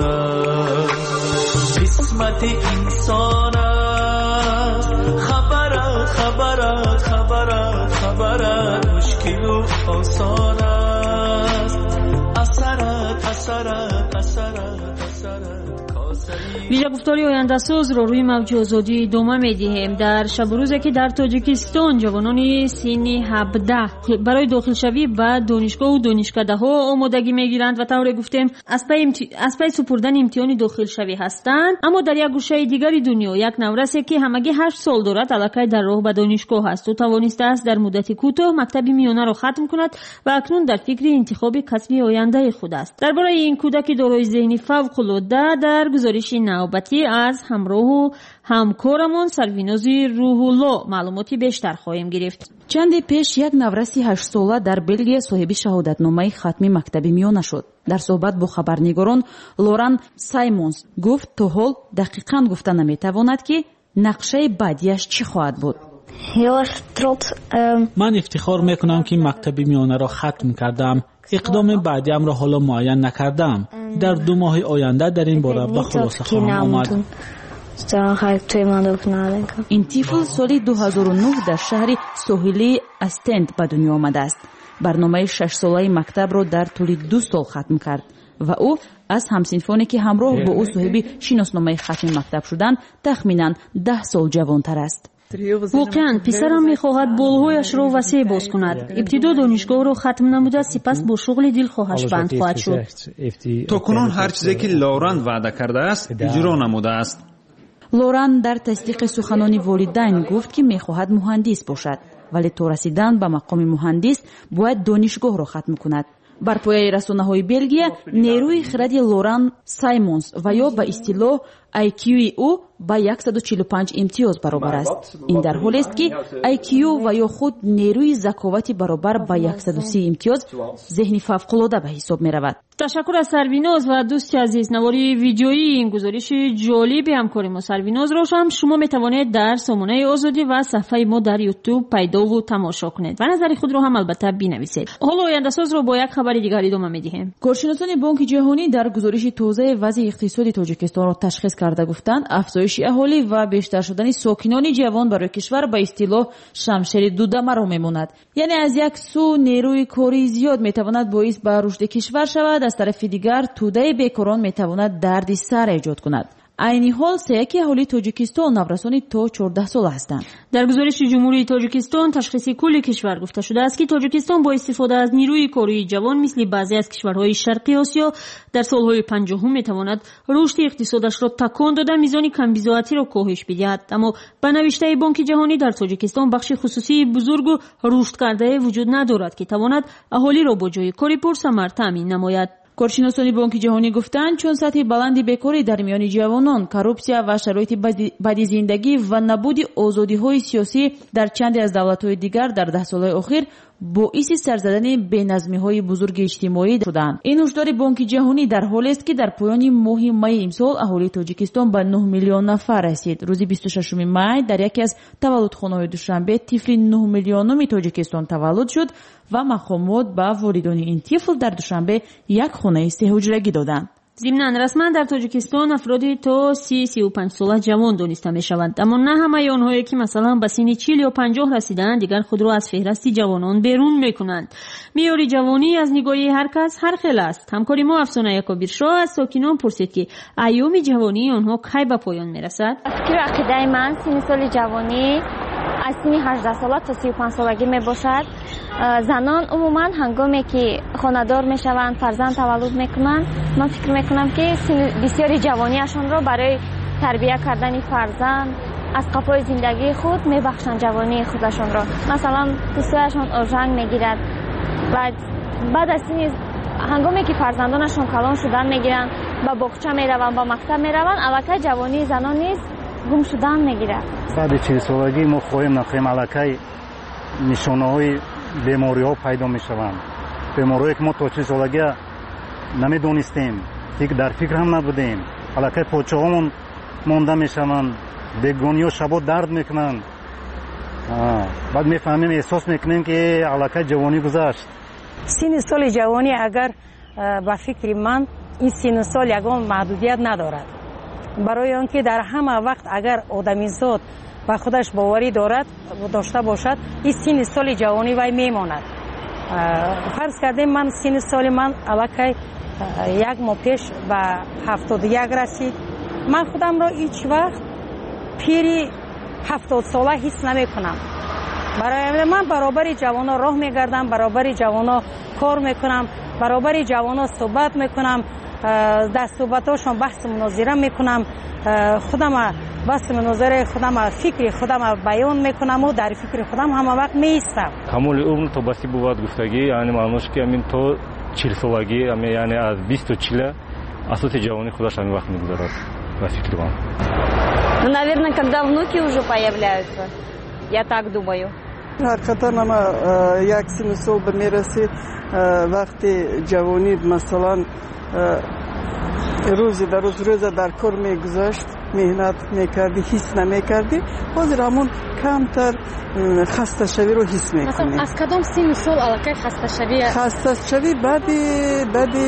است قسمت انسان است خبرت خبرت خبرت خبرت مشکل و آسان است اثرت اثرت اثرت اثرت ویژه گفتاری آینده ساز رو روی موج آزادی ادامه میدهیم. در شب و روزی که در تاجیکستان جوانان سن هفده برای داخل شوی به دانشگاه و دانشکده ها آمادگی میگیرند و طور گفتیم از پی امت... از پی سپردن امتحان داخل شوی هستند، اما در یک گوشه دیگری دنیا یک نورسی که همگی هشت سال دارد الکی در راه به دانشگاه است و توانسته است در مدت کوتاه مکتب میانه را ختم کند و اکنون در فکر انتخاب کسب آینده خود است. درباره این کودک دارای ذهنی فوق العاده در گزارش نوبتی از همراه و همکارمان سرویناز روح الله معلوماتی بیشتر خواهیم گرفت. چندی پیش یک نورسی هشت ساله در بلژیک صاحب شهادتنامه ختمی مکتب میانه شد. در صحبت با خبرنگاران لوران سایمونز گفت تا حال دقیقاً گفته نمیتواند که نقشه بعدیش چی خواهد بود. من افتخار میکنم که مکتب میانه را ختم کردم. اقدام بعدیم را حالا معین نکردم. در دو ماه آینده در این باره به خلاصه خواهم آمد. این طفل سال دو هزار و نه در شهر ساحلی استند به دنیا آمده است. برنامه شش ساله مکتب را در طول دو سال ختم کرد و او از همسنفانی که همراه با او صاحب شناسنامه ختم مکتب شدند تخمینا ده سال جوانتر است. واقعا پسرم میخواهد بالهایش را وسیع باز کند. ابتدا دانشگاه را ختم نموده سپس با شغل دلخواهش بند خواهد شد. تا کنون هر چیزی که لوران وعده کرده است اجرا نموده است. لوران در تصدیق سخنان والدین گفت که میخواهد مهندس باشد. вале то расидан ба мақоми муҳандис бояд донишгоҳро хатм кунад. бар пояи расонаҳои Белгия нерӯи хиради Лоран Саймонс ва ё ба истилоҳ ай кью и ӯ ба яксаду чилу панҷ имтиёз баробар аст. ин дар ҳолест ки ай кью ва ё худ нерӯи заковати баробар ба яксаду си имтиёз зеҳни фавқулода ба ҳисоб меравад. ташаккур аз Сарвиноз ва дӯсти азиз. навори видеои ин гузориши ҷолиби ҳамкори мо Сарвинозро ҳам шумо метавонед дар сомонаи Озодӣ ва сафҳаи мо дар ютуб пайдову тамошо кунед ва назари худро ҳам албатта бинависед. ҳоло ояндасозро бо як хабари дигар идома медиҳем. коршиносони Бонки ҷаҳонӣ дар гузориши тозаи вазъи иқтисоди Тоҷикистонро ташхис карда гуфтанд, афзоиши аҳолӣ ва бештар шудани сокинони ҷавон барои кишвар ба истилоҳ шамшери дудамаро мемонад. яъне аз як су нерӯи кори зиёд метавонад боис ба рушди кишвар шавад, аз тарафи дигар тӯдаи бекорон метавонад дарди сар эҷод кунад. айни ҳол сеяки аҳолии Тоҷикистон наврасони то чордаҳ сола ҳастанд. дар гузориши ҷумҳурии Тоҷикистон ташхиси кулли кишвар гуфта шудааст ки Тоҷикистон бо истифода аз нерӯи кории ҷавон мисли баъзе аз кишварҳои шарқи Осиё дар солҳои панҷоҳум метавонад рушди иқтисодашро такон дода мизони камбизоатиро коҳиш бидиҳад. аммо ба навиштаи Бонки ҷаҳонӣ дар Тоҷикистон бахши хусусии бузургу рушдкардае вуҷуд надорад ки тавонад аҳолиро бо ҷойи кори пурсамар таъмин намояд. коршиносони Бонки ҷаҳонӣ гуфтанд, чун сатҳи баланди бекорӣ дар миёни ҷавонон, коррупсия ва шароити бади зиндагӣ ва набуди озодиҳои сиёсӣ дар чанде аз давлатҳои дигар дар даҳсолаи охир боиси сарзадани беназмиҳои бузурги иҷтимоӣ шуданд. ин ҳушдори Бонки ҷаҳонӣ дар ҳолест ки дар поёни моҳи майи имсол аҳолии Тоҷикистон ба нӯҳ миллион нафар расид. рӯзи бисту шашуми май дар яке аз таваллудхонаҳои Душанбе тифли нӯҳ миллионуми Тоҷикистон таваллуд шуд ва мақомот ба волидони ин тифл дар Душанбе як хонаи сеҳуҷрагӣ доданд. зимнан расман дар Тоҷикистон афроди то си сию панҷ сола ҷавон дониста мешаванд, аммо на ҳамаи онҳое ки масалан ба синни чил ё панҷоҳ расиданд дигар худро аз феҳристи ҷавонон берун мекунанд. меъёри ҷавонӣ аз нигоҳи ҳар кас ҳар хел аст. ҳамкори мо Афсона Якобиршоҳ аз сокинон пурсид ки айёми ҷавонии онҳо кай ба поён мерасад. фикри ақидаи ман синни соли ҷавонӣ аз синни ҳаждаҳ сола то сию панҷ солагӣ мебошад. занон умуман ҳангоме ки хонадор мешаванд, фарзанд таваллуд мекунанд, ман фикр мекунам ки бисёри ҷавониашонро барои тарбия кардани фарзанд аз қафои зиндагии худ мебахшанд ҷавонии худашонро. масалан пӯстояшон ожанг мегирад ва баъд аз синни ҳангоме ки фарзандонашон калон шудан мегиранд, ба боғча мераванд, ба мактаб мераванд, аллакай ҷавонии занон низ гум шудан мегирад. баъди чилсолагӣ мо хоҳем нахоҳем аллакай нишонаҳои бемориҳо пайдо мешаванд. бемориҳое ки мо то чил солагӣ намедонистем, дар фикр ҳам набудем. аллакай подшоҳомон монда мешаванд, бегониҳо шабо дард мекунанд. баъд мефаҳмем, эҳсос мекунем ки аллакай ҷавонӣ гузашт. синни соли ҷавонӣ агар ба фикри ман ин синни сол ягон маҳдудият надорад. барои он ки дар ҳама вақт агар одамизод ба худаш боварӣ дорад дошта бошад, ин синни соли ҷавонӣ вай мемонад. фарз кардем ман синни соли ман аллакай як моҳ пеш ба ҳафтоду як расид. ман худамро ҳеҷ вақт пири ҳафтодсола ҳис намекунам. барои ман баробари ҷавоно роҳ мегардам, баробари ҷавоно кор мекунам, баробари ҷавоно суҳбат мекунам, дар суҳбатҳошон баҳсу мунозира мекунам, худама баҳсу мунозираи худама фикри худама баён мекунаму дар фикри худам ҳама вақт меистам. камоли умр то баси бувад гуфтагӣ, яъне маънош ки амин то чилсолагӣ, яъне аз бисту чила асоси ҷавонӣ худаш ҳамин вақт мегузарад ба фикри ман. Ну, наверное, когда внуки уже появляются, я так думаю. ҳақиқатан ама як синни сол ба мерасид вақти ҷавонӣ масалан рӯзи дар рӯз рӯза дар кор мегузашт, меҳнат мекардӣ, ҳис намекардӣ. ҳозир ҳамон камтар хасташавиро ҳис мекунӣ. аз кадом синни сол аллакай хасташавӣ? Хасташавӣ баъди баъди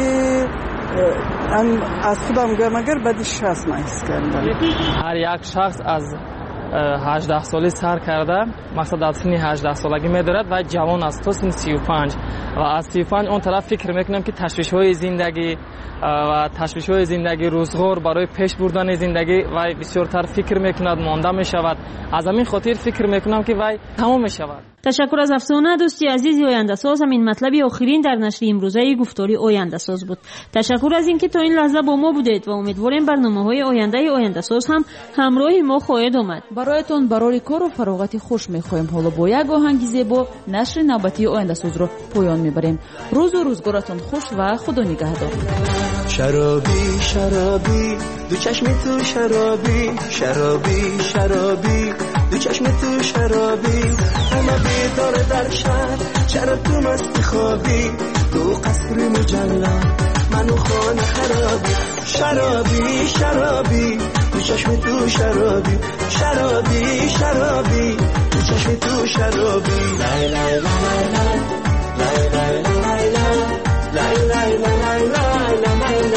аз худам гӯям агар баъди шаст ман ҳис кардам. ҳар як шахс аз ҳаждаҳ солӣ сар карда, мақсад аз синни ҳаждаҳ солагӣ медорад ва ҷавон аст то синни сию панҷ. ва аз сию панҷ он тараф фикр мекунам ки ташвишҳои зиндагӣ ва ташвишҳои зиндагӣ, рӯзғор барои пеш бурдани зиндагӣ вай бисёртар фикр мекунад, монда мешавад. аз ҳамин хотир фикр мекунам ки вай тамом мешавад. تشکر از افسانه. دوستی عزیز آینده ساز، همین مطلبی آخرین در نشر امروزه گفتاری آینده ساز بود. تشکر از اینکه تا این لحظه با ما بودید و امیدواریم برنامه‌های آینده آینده ساز هم همراه ما خواهید آمد. برایتون برای کار و فراغت خوش می‌خواهیم. حالا با یک آهنگ زیبا نشر نوبتی آینده ساز رو پایان می‌بریم. روز و روزگارتون خوش و خدا نگهدار. شرابی شرابی دو چشم تو شرابی شرابی شرابی دو چشم تو شرابی همه بیدار در شهر چرا تو مستی خوابی تو قصر مجلل منو خانه خرابی شرابی شرابی دو چشم تو شرابی شرابی شرابی دو چشم تو شرابی لای لای لای لای لای لای لای لای لای لای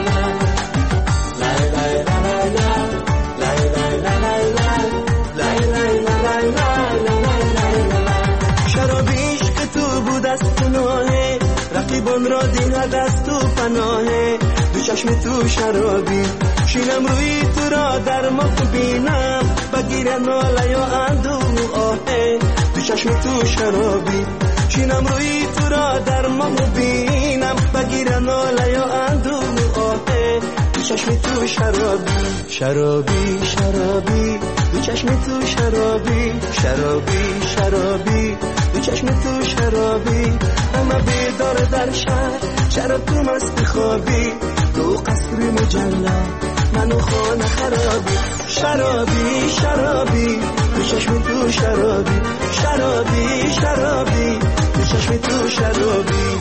رقیبان را دیه دست تو پناهه دو چشم تو شرابی شینم روی تو را در مخ بینم بگیرم ناله یا اندو آهه دو چشم تو شرابی شینم روی تو را در مخ بینم بگیرم ناله یا اندو آهه دو چشم تو شرابی شرابی شرابی دو چشم تو شرابی شرابی شرابی دو چشم تو شرابی همه بیدار در شهر چرا تو مستی خوابی تو قصر مجلل منو خانه خرابی شرابی شرابی دو چشم تو شرابی شرابی شرابی دو چشم تو شرابی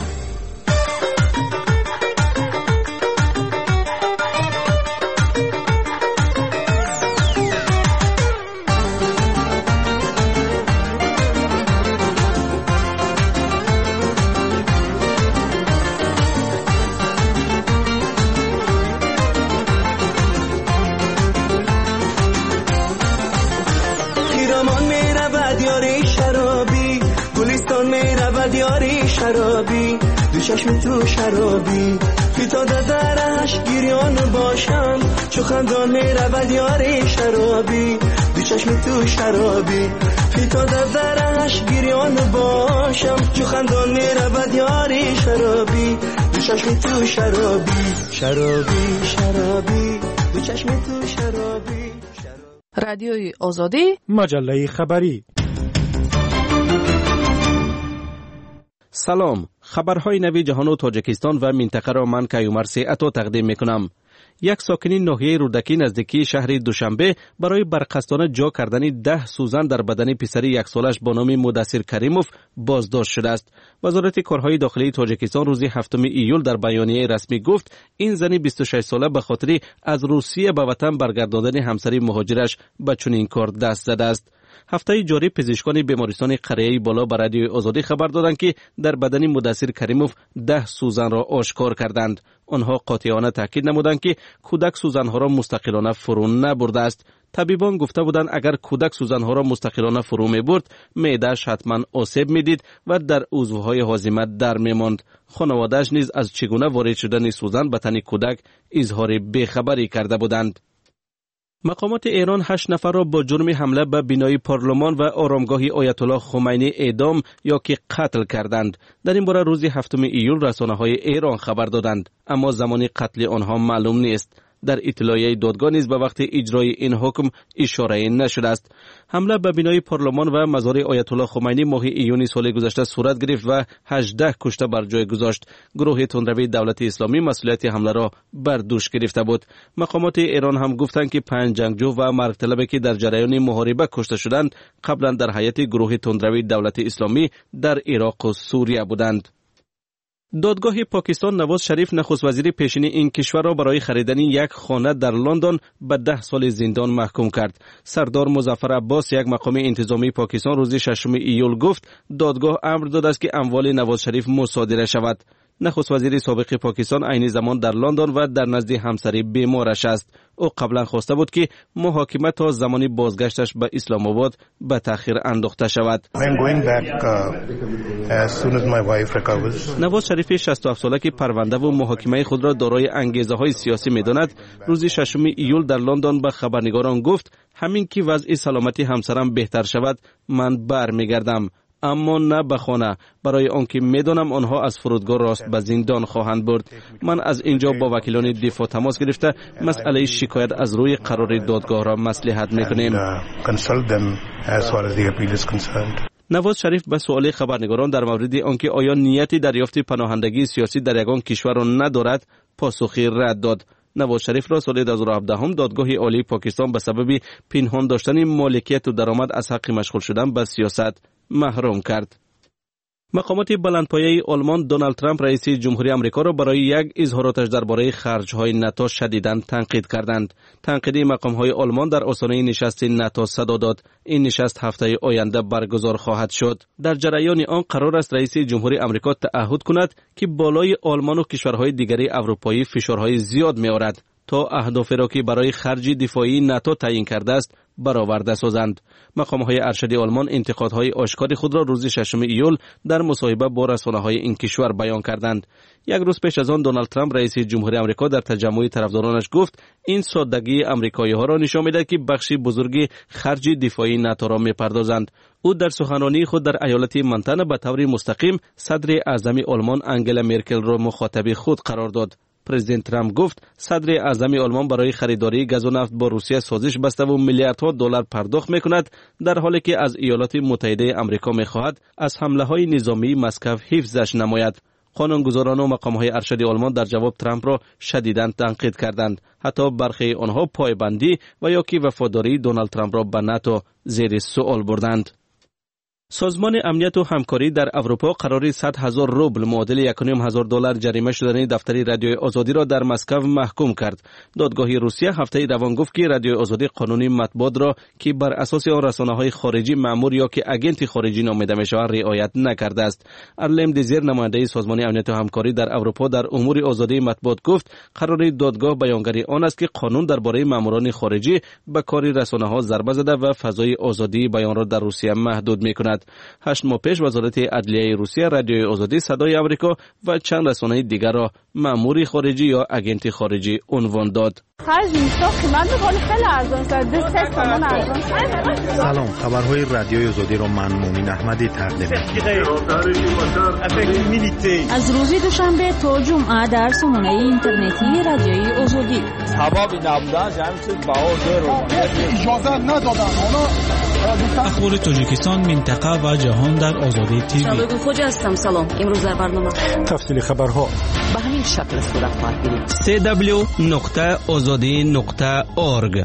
شرابی دو چشم تو شرابی پیتاده درش گریان باشم چو خندان می رود یاری شرابی دو چشم تو شرابی پیتاده درش گریان باشم چو خندان می رود یاری شرابی دو چشم تو شرابی شرابی شرابی دو چشم تو شرابی رادیوی آزادی مجله خبری. سلام، خبرهای نوی جهان و تاجیکستان و منطقه را من کیومر سیعتو تقدیم میکنم. یک ساکنین ناحیه رودکی نزدیکی شهر دوشنبه برای برقصدانه جا کردن ده سوزن در بدن پسری یک سالش با نام مدثر کریموف بازداشت شده است. وزارت کارهای داخلی تاجیکستان روز هفتم ایول در بیانیه رسمی گفت این زن بیست و شش ساله به خاطر از روسیه به وطن برگرداندن همسری مهاجرش به چنین کار دست زده است. هفته جاری پزشکان بیمارستان قریه بالا به رادیوی آزادی خبر دادند که در بدن مدثر کریموف ده سوزن را آشکار کردند. آنها قاطعانه تاکید نمودند که کودک سوزنها را مستقلانه فرو نبرده است. طبیبان گفته بودند اگر کودک سوزنها را مستقلانه فرو می‌برد معده‌اش حتما آسیب می‌دید و در عضوهای هاضمه در می‌ماند. خانواده‌اش نیز از چگونه وارد شدن سوزن به تن کودک اظهار بیخبری کرده بودند. مقامات ایران هشت نفر را با جرم حمله به بنای پارلمان و آرامگاه آیت الله خمینی اعدام یا که قتل کردند. در این باره روز هفتم ایول رسانه‌های ایران خبر دادند، اما زمان قتل آنها معلوم نیست. در اطلاعیه دادگاه نیز به وقت اجرای این حکم اشاره نشده است. حمله به بنای پارلمان و مزار آیت الله خمینی ماه ایون سال گذشته صورت گرفت و هجده کشته بر جای گذاشت. گروه تندروی دولت اسلامی مسئولیت حمله را بر دوش گرفته بود. مقامات ایران هم گفتند که پنج جنگجو و مرگ طلبی که در جریان محاربه کشته شدند قبلا در هیئت گروه تندروی دولت اسلامی در عراق و سوریه بودند. دادگاه پاکستان نواز شریف نخست وزیر پیشین این کشور را برای خریدن یک خانه در لندن به ده سال زندان محکوم کرد. سردار مظفر عباس یک مقام انتظامی پاکستان روز ششم ایول گفت دادگاه امر داده است که اموال نواز شریف مصادره شود. نخست وزیر سابق پاکستان عین زمان در لندن و در نزد همسری بیمارش است. او قبلا خواسته بود که محاکمه تا زمانی بازگشتش به اسلام آباد به تأخیر انداخته شود. نواز شریف شصت و هفت ساله که پرونده و محاکمه خود را دارای انگیزه های سیاسی می‌داند، روز ششم ایول در لندن به خبرنگاران گفت همین که وضع سلامتی همسرم بهتر شود من برمیگردم. اما نه به خانه، برای آنکه میدانم آنها از فرودگاه راست به زندان خواهند برد. من از اینجا با وکیلان دفاع تماس گرفته مسئله شکایت از روی قرار دادگاه را مصلحت میکنیم. نواز شریف به سوال خبرنگاران در مورد آنکه آیا نیتی دریافت پناهندگی سیاسی در یگان کشور را ندارد پاسخی رد داد. نواز شریف را سال دو هزار و هفده دادگاه عالی پاکستان به سبب پنهان داشتن مالکیت و درآمد از حق مشغول شدن به سیاست محروم کرد. مقامات بلندپایه آلمان دونالد ترامپ رئیس جمهوری آمریکا را برای یک اظهاراتش درباره خرج‌های ناتو شدیداً تنقید کردند. تنقید مقام‌های آلمان در آستانه نشست ناتو صدا داد. این نشست هفته آینده برگزار خواهد شد. در جریان آن قرار است رئیس جمهوری آمریکا تعهد کند که بالای آلمان و کشورهای دیگری اروپایی فشارهای زیاد می‌آورد تا اهدافی را که برای خرج دفاعی ناتو تعیین کرده است برآورده سازند. مقام‌های ارشد آلمان انتقادهای آشکار خود را روز ششم ایول در مصاحبه با رسانه‌های این کشور بیان کردند. یک روز پیش از آن دونالد ترامپ رئیس جمهوری آمریکا در تجمع طرفدارانش گفت این سادگی آمریکایی‌ها را نشان می‌دهد که بخشی بزرگی خرج دفاعی ناتو را می‌پردازند. او در سخنرانی خود در ایالت منتن به طور مستقیم صدر اعظم آلمان انگلا مرکل را مخاطب خود قرار داد. پرزیدنت ترامپ گفت صدر اعظم آلمان برای خریداری گاز و نفت با روسیه سازش بسته و میلیاردها دلار پرداخت میکند، در حالی که از ایالات متحده آمریکا میخواهد از حمله های نظامی مسکو حفظش نماید. قانونگذاران و مقام‌های ارشد آلمان در جواب ترامپ را شدیداً تنقید کردند. حتی برخی آنها پایبندی و یا که وفاداری دونالد ترامپ را به ناتو زیر سوال بردند. سازمان امنیت و همکاری در اروپا قرار صد هزار روبل معادل یک و نیم هزار دلار جریمه شدن دفتر رادیوی آزادی را در مسکو محکوم کرد. دادگاه روسیه هفته روان گفت که رادیوی آزادی قانونی مطبوعات را که بر اساس آن رسانه‌های خارجی مأمور یا که اگنت خارجی نامیده می‌شود رعایت نکرده است. ارلم دیزیر نماینده سازمان امنیت و همکاری در اروپا در امور آزادی مطبوعات گفت قرار دادگاه بیانگری آن است که قانون درباره مأموران خارجی به کار رسانه‌ها ضربه زده و فضای آزادی بیان را در روسیه محدود می‌کند. هشت ماه پیش وزارت عدلیه روسیه رادیوی آزادی صدای آمریکا و چند رسانه دیگر را مأمور خارجی یا اگنت خارجی عنوان داد. سلام، خبرهای رادیوی آزادی را من مومن احمدی تقدیم می‌کنم. از روز دوشنبه تا جمعه در سامانه اینترنتی رادیوی آزادی سبب نبودن جمعیت باور رو اجازه ندادن. اخبار تاجیکستان، منطقه و جهان در آزادی تیوی. شباب خوش هستم. سلام. امروز در برنامه تفصیل خبرها به همین شکل صورت خواهد گرفت. سی دبلیو نقطه آزادی نقطه اورگ.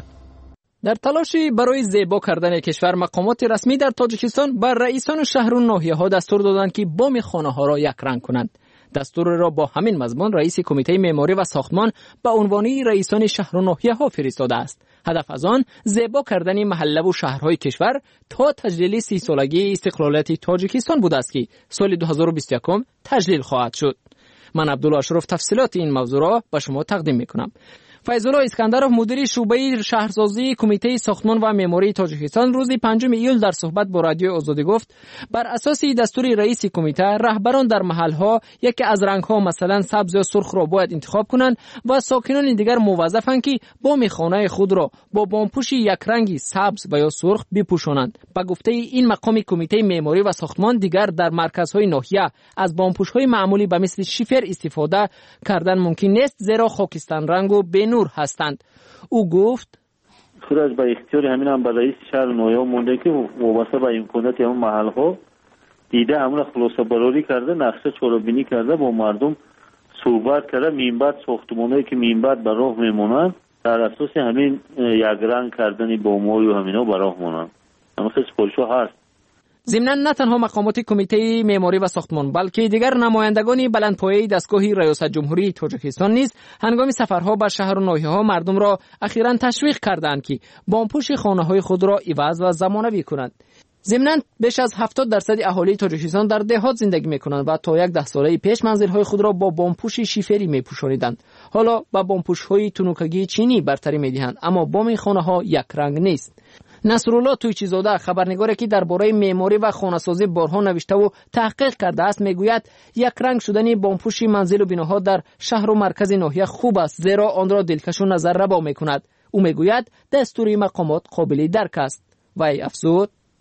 در تلاشی برای زیبا کردن کشور، مقامات رسمی در تاجیکستان بر رئیسان شهر و ناحیه‌ها دستور دادند که بام خانه‌ها را یک رنگ کنند. دستور را با همین مضمون رئیس کمیته معماری و ساختمان به عنوان رئیسان شهر و ناحیه‌ها فرستاده است. هدف از آن زیبا کردن محله و شهرهای کشور تا تجلیل سی سالگی استقلالیت تاجیکستان بوده است که سال دو هزار و بیست و یک تجلیل خواهد شد. من عبدالله اشرف تفصیلات این موضوع را به شما تقدیم می‌کنم. فیض‌الله اسکندرов مدیر شعبه شهرسازی کمیته ساختمان و معماری تاجیکستان روز پنجم ایول در صحبت با رادیو آزادی گفت بر اساس دستور رئیس کمیته رهبران در محل‌ها یکی از رنگ‌ها مثلا سبز یا سرخ را باید انتخاب کنند و ساکنان دیگر موظفند که بام خانه خود را با بامپوشی یک رنگی سبز و یا سرخ بپوشانند. به گفته این مقام کمیته معماری و ساختمان دیگر در مرکزهای ناحیه از بامپوش‌های معمولی به مثل شیفر استفاده کردن ممکن نیست، زیرا خاکستر رنگ و نور هستند. او گفت خود از به اختیار همین هم به رئیس شهر نویا مونده که وابسته به امکانات همون محل ها دیده همون خلاصه براری کرده، نقشه چاره‌بینی کرده، با مردم صحبت کرده. منبت ساختمانایی که منبت به راه میمونن در اساس همین یک رنگ کردن بام‌های و همینا به راه مونن. اما سپارش‌ها هست. ضمناً نه تنها مقامات کمیته معماری و ساختمان بلکه دیگر نمایندگان بلندپایه دستگاه ریاست جمهوری تاجیکستان نیز هنگام سفرها به شهر و ناحیه‌ها مردم را اخیراً تشویق کردند که بامپوش خانه‌های خود را عوض و زمانه‌ای کنند. ضمناً بیش از هفتاد درصد اهالی تاجیکستان در دهات زندگی می‌کنند و تا یک ده ساله پیش منزل‌های خود را با بامپوش شیفری می‌پوشانیدند. حالا با بامپوش‌های تنوکگی چینی برتری می‌دهند، اما بام خانه‌ها یک رنگ نیست. نصرالله تویچیزاده خبرنگاری که درباره معماری و خانه‌سازی بارها نوشته و تحقیق کرده است میگوید یک رنگ شدن بامپوش منزل و بناها در شهر و مرکز ناحیه خوب است، زیرا آن را دلکش و نظر ربا میکند. او میگوید دستور مقامات قابل درک است. و ای افزود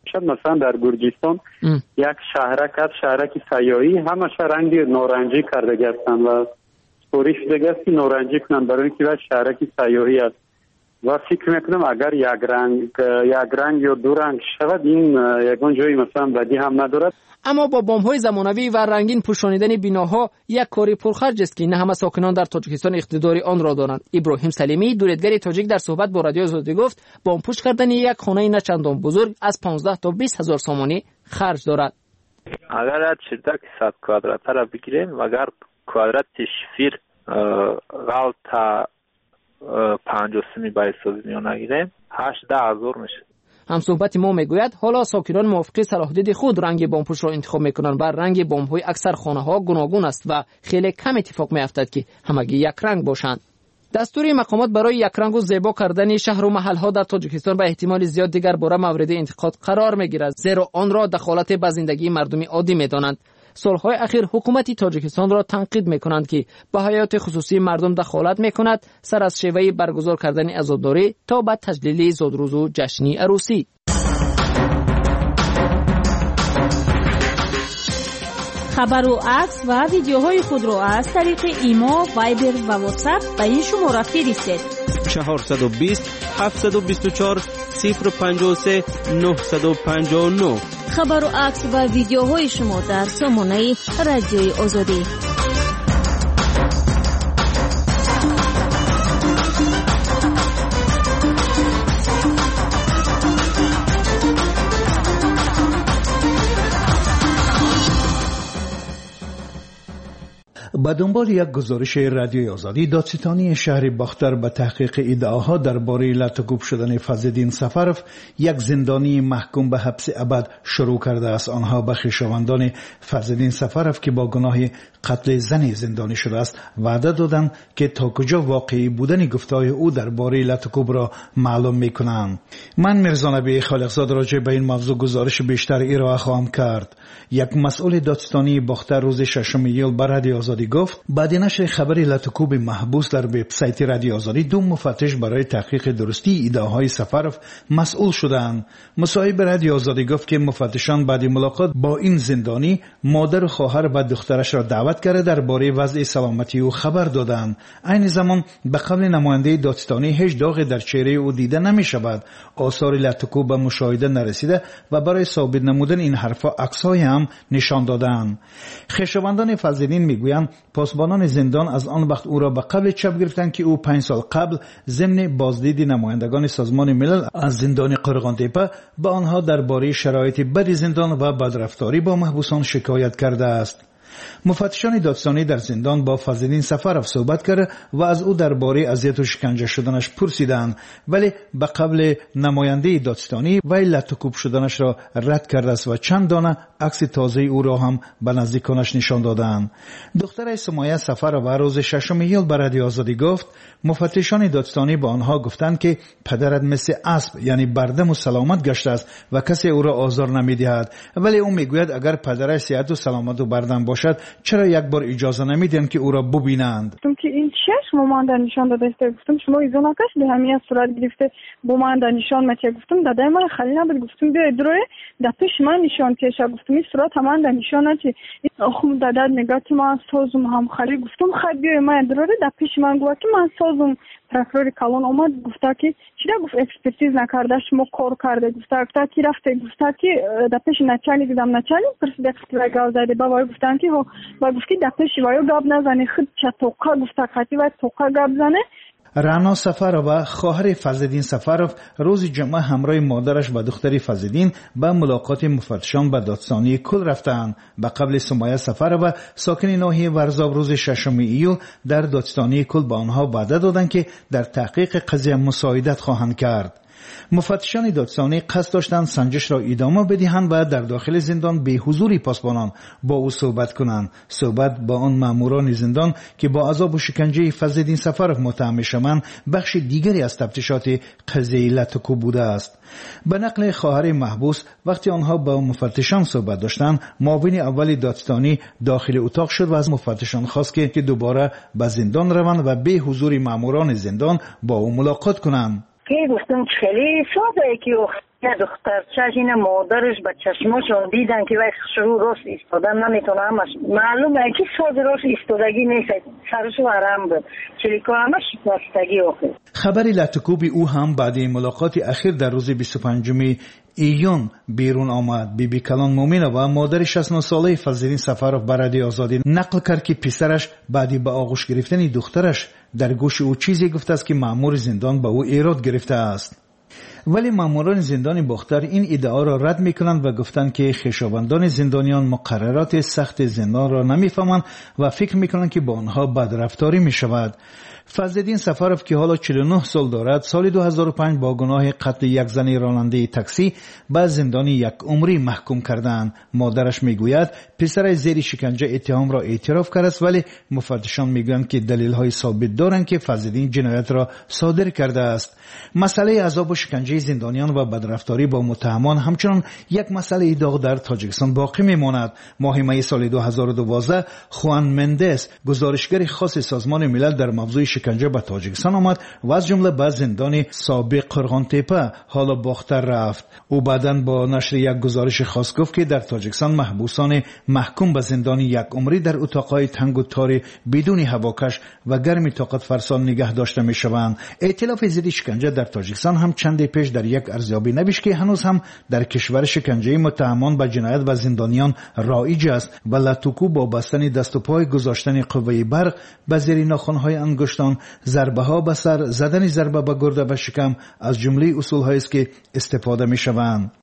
شد مثلا در گرجستان یک شهرک از شهرک سیاحی همش رنگ نارنجی کرده گستن و سپوری شده گست که نارنجی کنن برای اینکه شهرک سیاحی است و فکر میکنم اگر یک رنگ یک رنگ یا دو رنگ شود این یگان جایی مثلا بدی هم ندارد. اما با بمب‌های زمانوی و رنگین پوشانیدن بیناها یک کاری پرخرج است که نه همه ساکنان در تاجیکستان اقتدار آن را دارند. ابراهیم سلیمی دولتگری تاجیک در صحبت با رادیو آزادی گفت بمب پوش کردن یک خانه نه چندان بزرگ از پانزده تا بیست هزار سومانی خرج دارد. اگر از شدت صد کوادرات را بگیریم و اگر کوادراتش فیر غلط تا پنجاه سمی بای سازی میان نگیریم هشت هزار میشه. هم صحبت ما میگوید حالا ساکنان موافق صلاحیت خود رنگ بمب‌پوش را انتخاب میکنند و رنگ بمب‌های اکثر خانه‌ها گوناگون است و خیلی کم اتفاق میافتد که همگی یک رنگ باشند. دستور مقامات برای یک رنگ و زیبا کردن شهر و محل‌ها در تاجیکستان به احتمال زیاد دیگر باره مورد انتقاد قرار میگیرد زیرا آن را دخالت به زندگی مردم عادی میدانند. سالهای اخیر حکومت تاجیکستان را تنقید میکنند که به حیات خصوصی مردم دخالت میکند سر از شیوه برگزار کردن عزاداری تا به تجلیل زادروز و جشنی عروسی. خبر و عکس و ویدیوهای خود را از طریق ایما، وایبر و واتساپ به این شماره فرستید. چهارصد و بیست هفتصد و بیست و چهار صفر پنجاه و سه نهصد و پنجاه و نه. خبر و عکس و ویدیوهای شما در سامانه رادیوی آزادی. به دنبال یک گزارش رادیوی آزادی، دادستانی شهر باختر به تحقیق ادعاها درباره لطکوب شدن فضلالدین سفرف یک زندانی محکوم به حبس ابد شروع کرده است. آنها به خویشاوندان فضلالدین سفرف که با گناه قتل زن زندانی شده است وعده دادند که تا کجا واقعی بودن گفته‌های او درباره لطکوب را معلوم می‌کنند. من میرزا نبی خالقزاد راجع به این موضوع گزارش بیشتر ارائه خواهم کرد. یک مسئول دادستانی باختر روز ششم ایول به رادیو آزادی گفت بعد نشر خبر لطکوب محبوس در وبسایت رادیو آزادی دو مفتش برای تحقیق درستی ادعاهای سفرف مسئول شدند. مصاحب رادیو آزادی گفت که مفتشان بعد ملاقات با این زندانی مادر و خواهر و دخترش را دعوت کرده درباره وضع سلامتی او خبر دادند. عین زمان به قول نماینده دادستانی هیچ داغی در چهره او دیده نمی شود. آثار لطکوب به مشاهده نرسیده و برای ثابت نمودن این حرفا عکس‌های هم نشان دادند. خویشاوندان فضلالدین میگویند پاسبانان زندان از آن وقت او را به قبل چپ گرفتند که او پنج سال قبل ضمن بازدید نمایندگان سازمان ملل از زندان قرغان‌تپه به آنها درباره شرایط بد زندان و بدرفتاری با محبوسان شکایت کرده است. مفتشان دادستانی در زندان با فضلالدین سفرف صحبت کرده و از او درباره اذیت و شکنجه شدنش پرسیدند، ولی به قبل نماینده دادستانی وی لطکوب شدنش را رد کرده است و چند دانه عکس تازه او را هم به نزدیکانش نشان دادند. دختر سمایه سفرف و روز ششم ایول به رادیو آزادی گفت مفتشان دادستانی با آنها گفتند که پدرت مثل اسب یعنی بردم و سلامت گشته است و کسی او را آزار نمیدهد، ولی او میگوید اگر پدرش صحت و سلامت و بردم باشد چرا یک بار اجازه نمیدن که او را ببینند؟ گفتم که این چشم با من در نشان داده است. گفتم شما ایزون آکش به همین صورت گرفته با من در نشان مچه. گفتم دادای من خالی نبود. گفتم بیا ادروی در پیش من نشان کشه. گفتم این صورت همان در نشان نچه. آخوم داداد نگاه که من سازم هم خالی. گفتم خالی بیا من ادروی در پیش من گوه که من سازم. پروکرور کالون اومد گفته که چرا گفت اکسپرتیز نکرده شما کار کرده. گفته گفته کی رفته. گفته که در پیش نچالی دیدم نچالی پرسید که گاو زده بابا. گفتن که با گفت که در پیش وایو گاب نزنه خود چه توقع گفته خاطی و توقع گاب زنه. رعنا سفرف و خواهر فضلالدین سفرف روز جمعه همراه مادرش و دختری فضلالدین به ملاقات مفتشان به دادستانی کل رفتند. به قبل سمایه سفرف ساکن ناحیه ورزاب روز ششم ایول در دادستانی کل به آنها وعده دادند که در تحقیق قضیه مساعدت خواهند کرد. مفتشان دادستانی قصد داشتند سنجش را ادامه بدهند و در داخل زندان به حضور پاسبانان با او صحبت کنند. صحبت با آن ماموران زندان که با عذاب و شکنجه فضلالدین سفرف متهم شوند بخش دیگری از تفتیشات قضیه لطکوب بوده است. به نقل خواهر محبوس وقتی آنها با مفتشان صحبت داشتند معاون اول دادستانی داخل اتاق شد و از مفتشان خواست که دوباره به زندان روند و به حضور ماموران زندان با او ملاقات کنند. که گفتم خیلی ساده که یه دخترچه اینا مادرش به چشماشون دیدن که وقت شروع راست ایستادن نمیتونه، همش معلومه که ساز راست ایستادگی نیست، سرش ورم بود، چلیکا همش شکستگی آخه. خبری لطکوبی او هم بعد ملاقات اخیر در روز بیست و پنجم ایون بیرون آمد. بیبی کلان مومینова مادر شصت و نه ساله فضلین سفروف به رادیو آزادی نقل کرد که پسرش بعدی به آغوش گرفتن دخترش در گوش او چیزی گفته است که مأمور زندان به او ایراد گرفته است. ولی ماموران زندان باختر این ادعا را رد میکنند و گفتند که خویشاوندان زندانیان مقررات سخت زندان را نمیفهمند و فکر میکنند که با آنها بدرفتاری میشود. فضلالدین سفروف که حالا چهل و نه سال دارد، سال دو هزار و پنج با گناه قتل یک زن راننده تاکسی به زندان یک عمری محکوم کردند. مادرش میگوید پسرش زیر شکنجه اتهام را اعتراف کرده است، ولی مفتشان میگویند که دلیل‌های ثابت دارند که فضلالدین جنایت را صادر کرده است. مسئله عذاب و شکنجه زندانیان و بدرفتاری با متهمان همچنان یک مسئله داغ در تاجیکستان باقی میماند. ماه می سال دو هزار و دوازده خوان مندس، گزارشگر خاص سازمان ملل در موضوع شکنجه به تاجیکستان آمد و از جمله به زندان سابق قرغان تپه حالا باختر رفت. او بعداً با نشر یک گزارش خاص گفت که در تاجیکستان محبوسان محکوم به زندان یک عمری در اتاقهای تنگ و تار بدون هواکش و گرم طاقت فرسان نگه داشته می شوند. ائتلاف ضد شکنجه در تاجیکستان هم چند پیش در یک ارزیابی نوشت که هنوز هم در کشور شکنجه متهمان به جنایت و زندانیان رایج است و لطوکو با بستن دست و پای، گذاشتن قوه برق به زیر ناخن‌های انگشتان، ضربه ها به سر، زدن ضربه به گرده و شکم از جمله اصول هایی است که استفاده می شوند.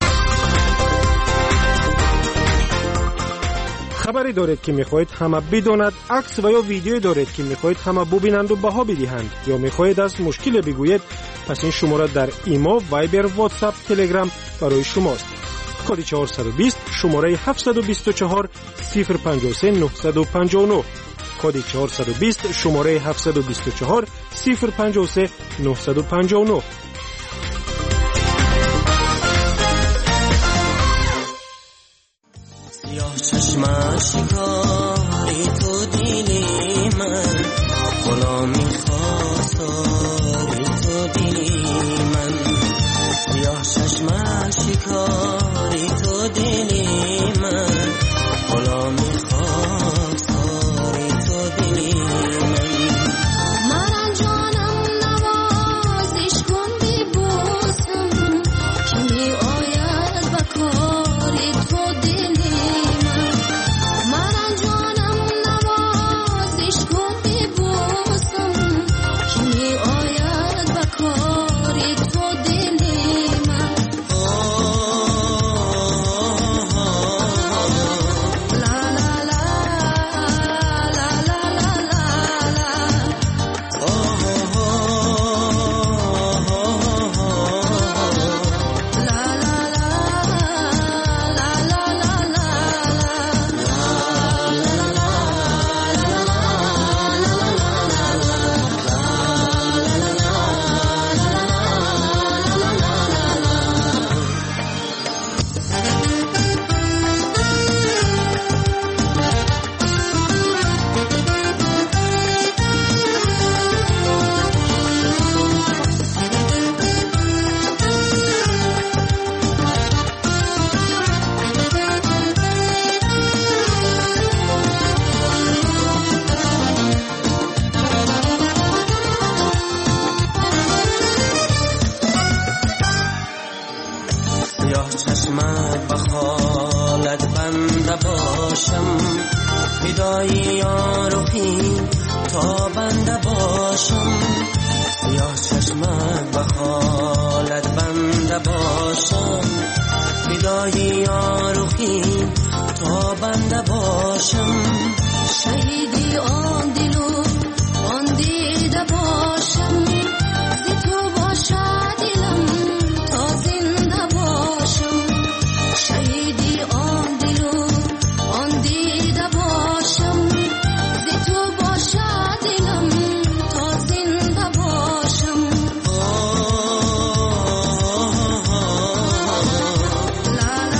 خبری دارید که میخواهید همه بداند، عکس و یا ویدیو دارید که میخواهید همه ببینند و بها بدهند، یا میخواهید از مشکل بگویید، پس این شماره در ایما، وایبر، واتساپ، تلگرام برای شماست. کد چهارصد و بیست شماره هفتصد و بیست و چهار صفر پنجاه و سه نهصد و پنجاه و نه. کد چهارصد و بیست شماره هفتصد و بیست و چهار صفر پنجاه و سه نهصد و پنجاه و نه. سیاه چشم شکاری تو دیلی من، غلامی خواستاری تو دیلی من. سیاه چشم شکاری تو دیلی من، غلامی خواستاری تو دیلی من. من جانم نوازش کن بی بوسم، که می آید بکاری تو دیلی.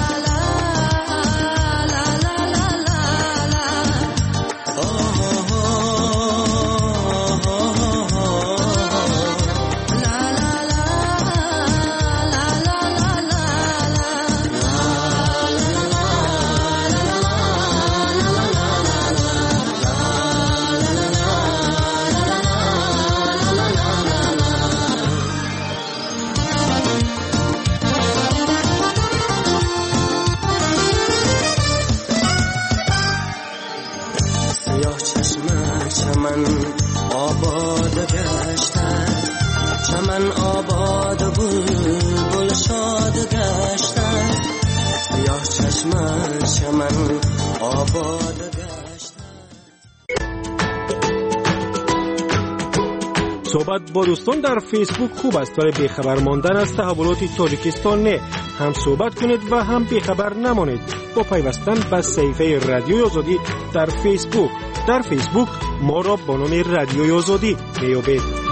Oh چشم چمن آباد صحبت با دوستان در فیسبوک خوب است ولی بیخبر ماندن از تحولات تاجیکستان نه. هم صحبت کنید و هم بیخبر نمانید با پیوستن به صفحه رادیوی آزادی در فیسبوک. در فیسبوک ما را با نام رادیوی آزادی میابید.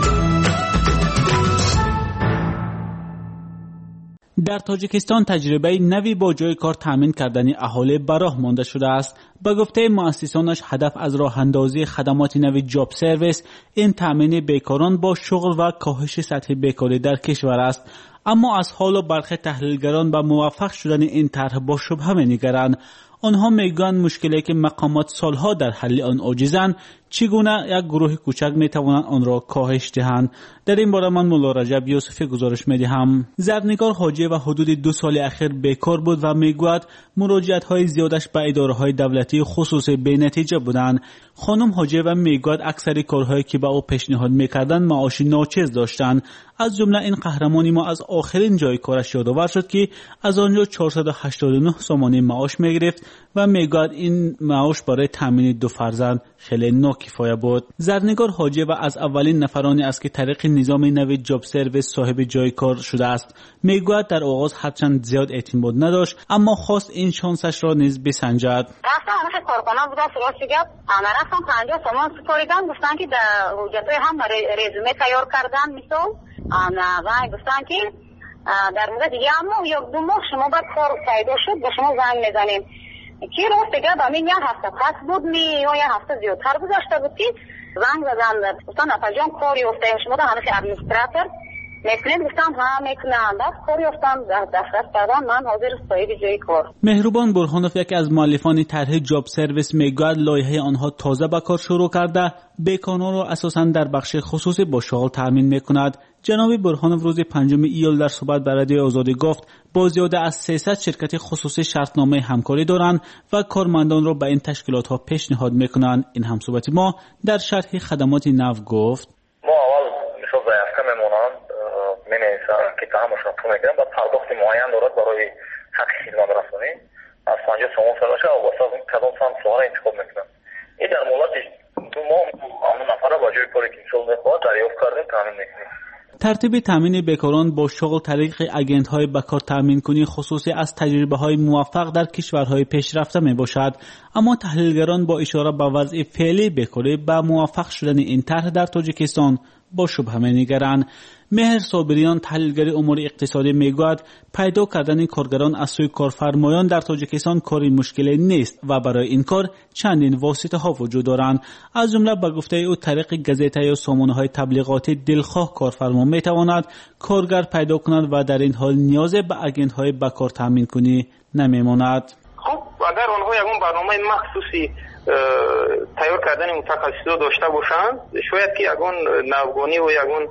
در تاجیکستان تجربه نوی با جای کار تامین کردن اهالی به راه مانده شده است. به گفته مؤسسانش هدف از راه اندازی خدمات نوی جاب سرویس این تامین بیکاران با شغل و کاهش سطح بیکاری در کشور است. اما از حال برخی تحلیلگران به موفق شدن این طرح با شبهه می‌نگرند. آنها میگویند مشکلی که مقامات سالها در حل آن عاجزند چگونه یک گروه کوچک میتوانند آن را کاهش دهند. در این باره من مولا رجب یوسفی گزارش میدهم. زرنگار حاجی و حدود دو سال اخیر بیکار بود و میگوید مراجعت های زیادش به اداره های دولتی خصوصی بی نتیجه بودند. خانم حاجی و میگوید اکثر کارهایی که به او پیشنهاد میکردند معاش ناچیز داشتند. از جمله این قهرمانی ما از آخرین جای کارش یادآور شد که از آنجا چهارصد و هشتاد و نه سومانی معاش میگرفت و میگوید این معاش برای تامین دو فرزند خیلی ناکفایه بود. زرنگار حاجی و از اولین نفرانی است که طریق نظام نوی جاب سرویس صاحب جای کار شده است. میگوید در آغاز هرچند زیاد اعتماد نداشت اما خواست این شانسش را نیز بسنجد. رفتم همه کارخانه بوده سراغ گپ انا رفتم پنجاه تومان سپاریدم. گفتن که در حجتای هم رزومه تیار کردن مثال انا و گفتن که در مورد دیگه اما یک دو ماه شما باید کار پیدا شد به شما زنگ میزنیم که راست دیگه با من یک هفته پس بود می یا یک هفته زیادتر گذشته بود که زنگ زدن گفتن اپا جان کاری افته شما در همه ادمنستراتور میکنید. گفتم ها میکنم دست کاری افتم دسترس کردن من حاضر صاحب جای کار. مهربان برهانوف یکی از مؤلفان طرح جاب سرویس میگوید لایحه آنها تازه به کار شروع کرده بیکاران را اساساً در بخش خصوصی با شغل تامین میکند. جناب برهانوف روز پنجم ایول در صحبت با رادیو آزادی گفت با زیاده از سیصد شرکت خصوصی شرطنامه همکاری دارند و کارمندان را به این تشکیلات ها پیشنهاد میکنند. این همصحبت ما در شرح خدمات نو گفت ما اول مثل ضیافته میمونند مینویسند که تهمشون تو میگیرن و پرداخت معین دارد برای حق خدمت رسانی از پنجاه سوم سالشه و واسه اون کدام سم سوال انتخاب میکنن. این در مولت دو ماه همون نفره با جای کاری که انشال میخواد دریافت کردیم تامین میکنیم. ترتیب تامین بیکاران با شغل طریق اجنت های بکار تامین کنی خصوصی از تجربه های موفق در کشورهای پیشرفته می باشد. اما تحلیلگران با اشاره به وضع فعلی بیکاری به موفق شدن این طرح در تاجیکستان با شبهه می نگرند. مهر صابریان تحلیلگر امور اقتصادی میگوید پیدا کردن کارگران از سوی کارفرمایان در تاجیکستان کاری مشکلی نیست و برای این کار چندین واسطه ها وجود دارند. از جمله به گفته او طریق گزیته یا سامانه های تبلیغاتی دلخواه کارفرما میتواند کارگر پیدا کند و در این حال نیاز به اجنت های بکار تامین کنی نمیماند. خب اگر آنها یکون برنامه مخصوصی تیار کردن متخصصا داشته باشند شاید که یکون نوگانی و یکون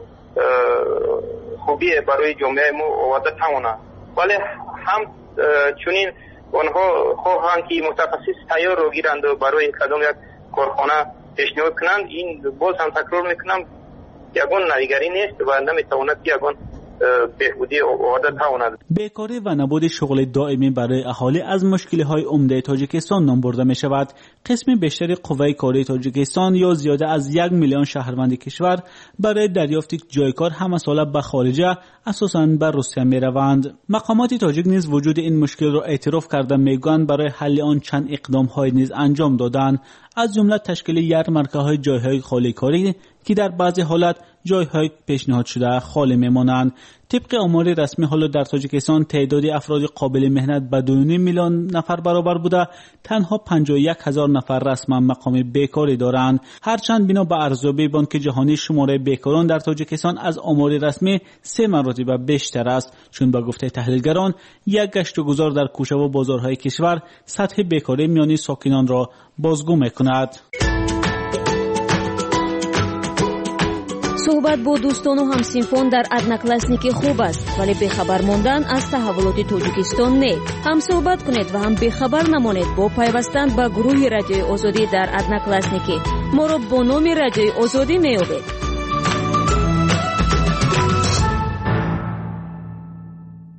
خوبی برای جامعه ما آورده تمونه. ولی هم چونین آنها خواهند که متخصص تیار رو گیرند و برای کدام یک کارخانه پیشنهاد کنند این باز هم تکرار میکنم یکون نگری نیست و نمیتواند که یکون بهبودی آورده تواند. بیکاری و نبود شغل دائمی برای اهالی از مشکل‌های عمده تاجیکستان نام برده می شود. قسم بیشتر قوه کاری تاجیکستان یا زیاده از یک میلیون شهروند کشور برای دریافت جای کار همه ساله به خارجه اساساً به روسیه می روند. مقامات تاجیک نیز وجود این مشکل را اعتراف کرده میگویند برای حل آن چند اقدام‌های نیز انجام دادند. از جمله تشکیل یرمرکه‌های جای‌های خالی کاری که در بعضی حالت جای‌های پیشنهاد شده خالی میمانند. طبق آمار رسمی حالا در تاجیکستان تعداد افراد قابل مهنت به دو و نیم میلیون نفر برابر بوده تنها پنجاه و یک هزار نفر رسما مقام بیکاری دارند. هرچند بنا به ارزیابی بانک جهانی شماره بیکاران در تاجیکستان از آمار رسمی سه مرتبه بیشتر است چون با گفته تحلیلگران یک گشت و گذار در کوچه و بازارهای کشور سطح بیکاری میان ساکنان را بازگو میکند. صحبت با دوستان و همسینفان در ادناکلاسنیکی خوب است ولی بخبر ماندن از تحولات تاجیکستان نه. هم صحبت کنید و هم بخبر نمانید با پیوستن به گروه رادیوی آزادی در ادناکلاسنیکی. ما را با نام رادیوی آزادی میابید.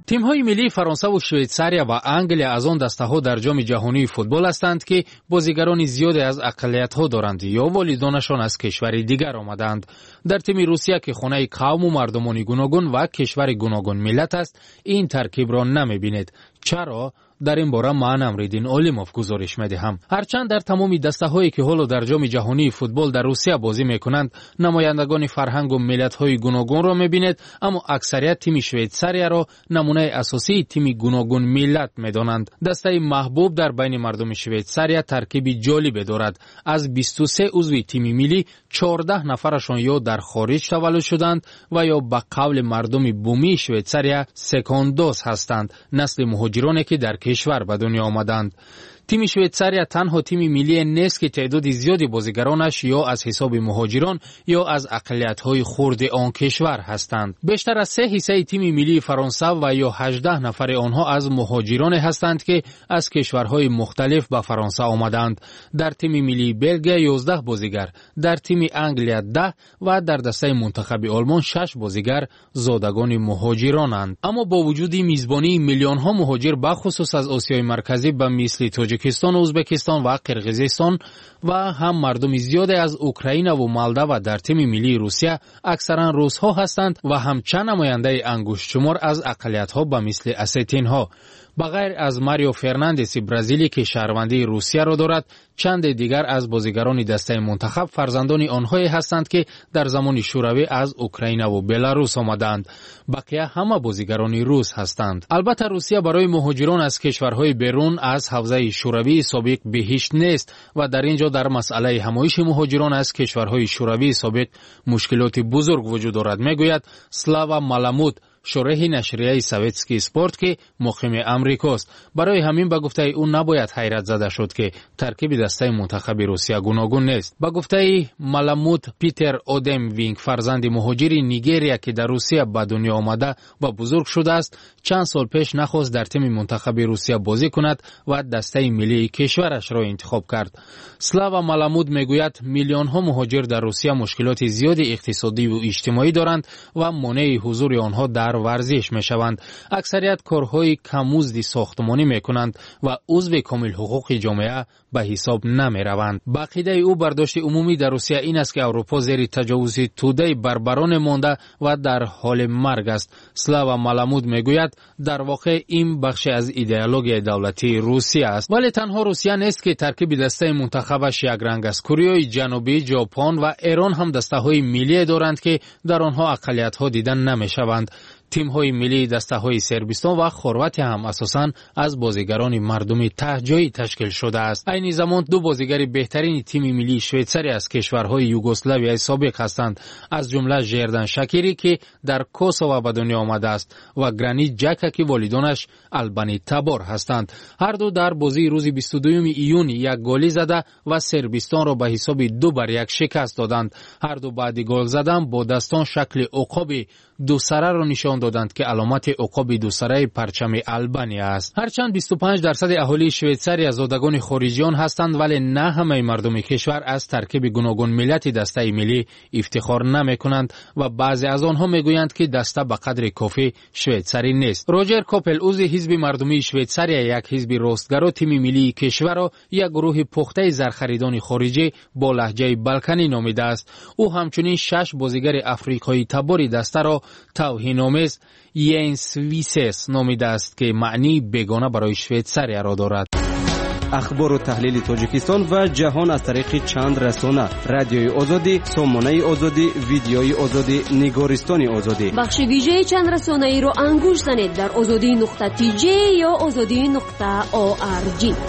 تیم‌های ملی فرانسه و شویتساریا و انگلیا از آن دسته‌ها در جام جهانی فوتبال هستند که بازیگران زیادی از اقلیت‌ها دارند یا والیدانشان از کشور دیگر آمدند. در تیم روسیه که خانه قوم و مردمان گوناگون و کشور گوناگون ملت است، این ترکیب را نمی‌بینید. چرا؟ در این باره من امریدین اولیموف گزارش می‌دهم. هرچند در تمام دسته‌هایی که حالا در جام جهانی فوتبال در روسیه بازی می‌کنند نمایندگان فرهنگ و ملت‌های گوناگون را می‌بینید، اما اکثریت تیم شویتساریا را نمونه اساسی تیم گوناگون ملت می‌دانند. دسته محبوب در بین مردم شویتساریا ترکیبی جالب دارد. از بیست و سه عضو تیم ملی چهارده نفرشان یا در خارج تولد شدند و یا به قول مردم بومی شویتساریا سکوندوس هستند، نسل مهاجرانی که در کشور به دنیا آمدند. تیم شویتساریا تنها تیم ملی نیست که تعداد زیادی بازیگرانش یا از حساب مهاجران یا از اقلیت‌های خرد آن کشور هستند. بیشتر از سه حصه تیم ملی فرانسه و یا هجده نفر آنها از مهاجران هستند که از کشورهای مختلف به فرانسه آمدند. در تیم ملی بلژیک یازده بازیگر، در تیم انگلیا ده و در دسته منتخب آلمان شش بازیگر زادگان مهاجرانند. اما با وجود میزبانی میلیون ها مهاجر به خصوص از آسیای مرکزی به مثل تاجیکستان، ازبکستان و قرقیزستان و هم مردم زیادی از اوکراین و مالداوا در تیم ملی روسیه اکثرا روس‌ها هستند و هم چند نماینده انگشت شمار از اقلیت‌ها به مثل اسیتین‌ها. بغیر از ماریو فرناندس برزیلی که شهروندی روسیه را دارد، چند دیگر از بازیگران دسته منتخب فرزندان آنهایی هستند که در زمان شوروی از اوکراین و بلاروس آمدند. بقیه همه بازیگران روس هستند. البته روسیه برای مهاجران از کشورهای بیرون از حوزه شوروی سابق بهشت نیست و در اینجا در مسئله همایش مهاجران از کشورهای شوروی سابق مشکلات بزرگ وجود دارد، میگوید سلاوا مالامود، شورح نشریه سویتسکی سپورت که مقیم امریکاست. برای همین به گفته او نباید حیرت زده شد که ترکیب دسته منتخب روسیه گوناگون نیست. به گفته مالامود، پیتر اودم وینگ فرزند مهاجر نیگریا که در روسیه به دنیا آمده و بزرگ شده است، چند سال پیش نخواست در تیم منتخب روسیه بازی کند و دسته ملی کشورش را انتخاب کرد. سلاوا مالامود میگوید میلیون ها مهاجر در روسیه مشکلات زیادی اقتصادی و اجتماعی دارند و مانع حضور آنها در ورزش میشوند. اکثریت کارهای کممزد ساختمانی میکنند و عضو کامل حقوق جامعه به حساب نمی روند. به عقیده او برداشت عمومی در روسیه این است که اروپا زیر تجاوز توده بربران مانده و در حال مرگ است. سلاوا مالامود میگوید در واقع این بخش از ایدئولوژی دولتی روسیه است. ولی تنها روسیه نیست که ترکیب دسته منتخبش یک رنگ است. کره جنوبی، ژاپن و ایران هم دسته های ملی دارند که در آنها اقلیت ها دیدن نمی شوند. تیم های ملی دسته های سربستان و خرواتیا هم اساساً از بازیگران مردم تهجایی تشکیل شده است. این زمان دو بازیگر بهترین تیم ملی شویتساریا از کشورهای یوگسلاویای سابق هستند، از جمله ژردن شاکیری که در کوسوو به دنیا آمده است و گرانیت جاکا که والدانش آلبانی تبار هستند. هر دو در بازی روز بیست و دوم ایون یک گل زده و سربستان را به حساب دو بر یک شکست دادند. هر دو بعد گل زدن با دستان شکل عقاب دو سره را نشان دادند که علامت عقاب دو سره پرچم آلبانی است. هرچند بیست و پنج درصد اهالی شویتساریا زادگان خارجیان هستند، ولی نه همه مردم کشور از ترکیب گوناگون ملت دسته ملی افتخار نمی کنند و بعضی از آنها میگویند که دسته به قدر کافی شویتساری نیست. روجر کوپل، عضو حزب مردمی شویتساریا، یک حزب راستگرا تیم ملی کشور را یک گروه پخته زرخریدان خارجی با لهجه بالکانی نامیده است. او همچنین شش بازیگر افریقایی تبار دسته را توهین‌آمیز ینس ویسس نامیده است که معنی بیگانه برای شویتساریا را دارد. اخبار و تحلیل تاجیکستان و جهان از طریق چند رسانه: رادیوی آزادی، سامانه آزادی، ویدیوی آزادی، نگارستان آزادی. بخش ویژه چند رسانه ای رو انگوش زنید در آزادی نقطه تی جی یا آزادی نقطه او آر جی.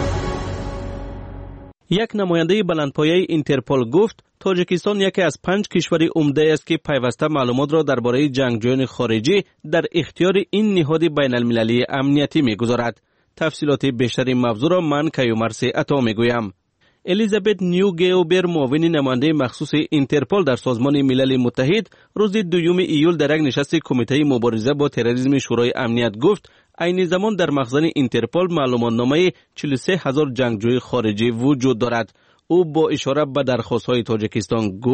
یک نماینده بلندپایه اینترپل گفت تاجیکستان یکی از پنج کشور عمده است که پیوسته معلومات را درباره جنگجویان خارجی در اختیار این نهاد بین المللی امنیتی می‌گذارد. تفصیلات بیشتر این موضوع را من کیومرث عطا میگویم. الیزابت نیوگیوبر، معاون نماینده مخصوص اینترپل در سازمان ملل متحد، روز دوم ایول در یک نشست کمیته مبارزه با تروریسم شورای امنیت گفت عین زمان در مخزن اینترپل معلوماتنامه چهل و سه هزار جنگجوی خارجی وجود دارد. او با اشاره به درخواست‌های تاجیکستان گفت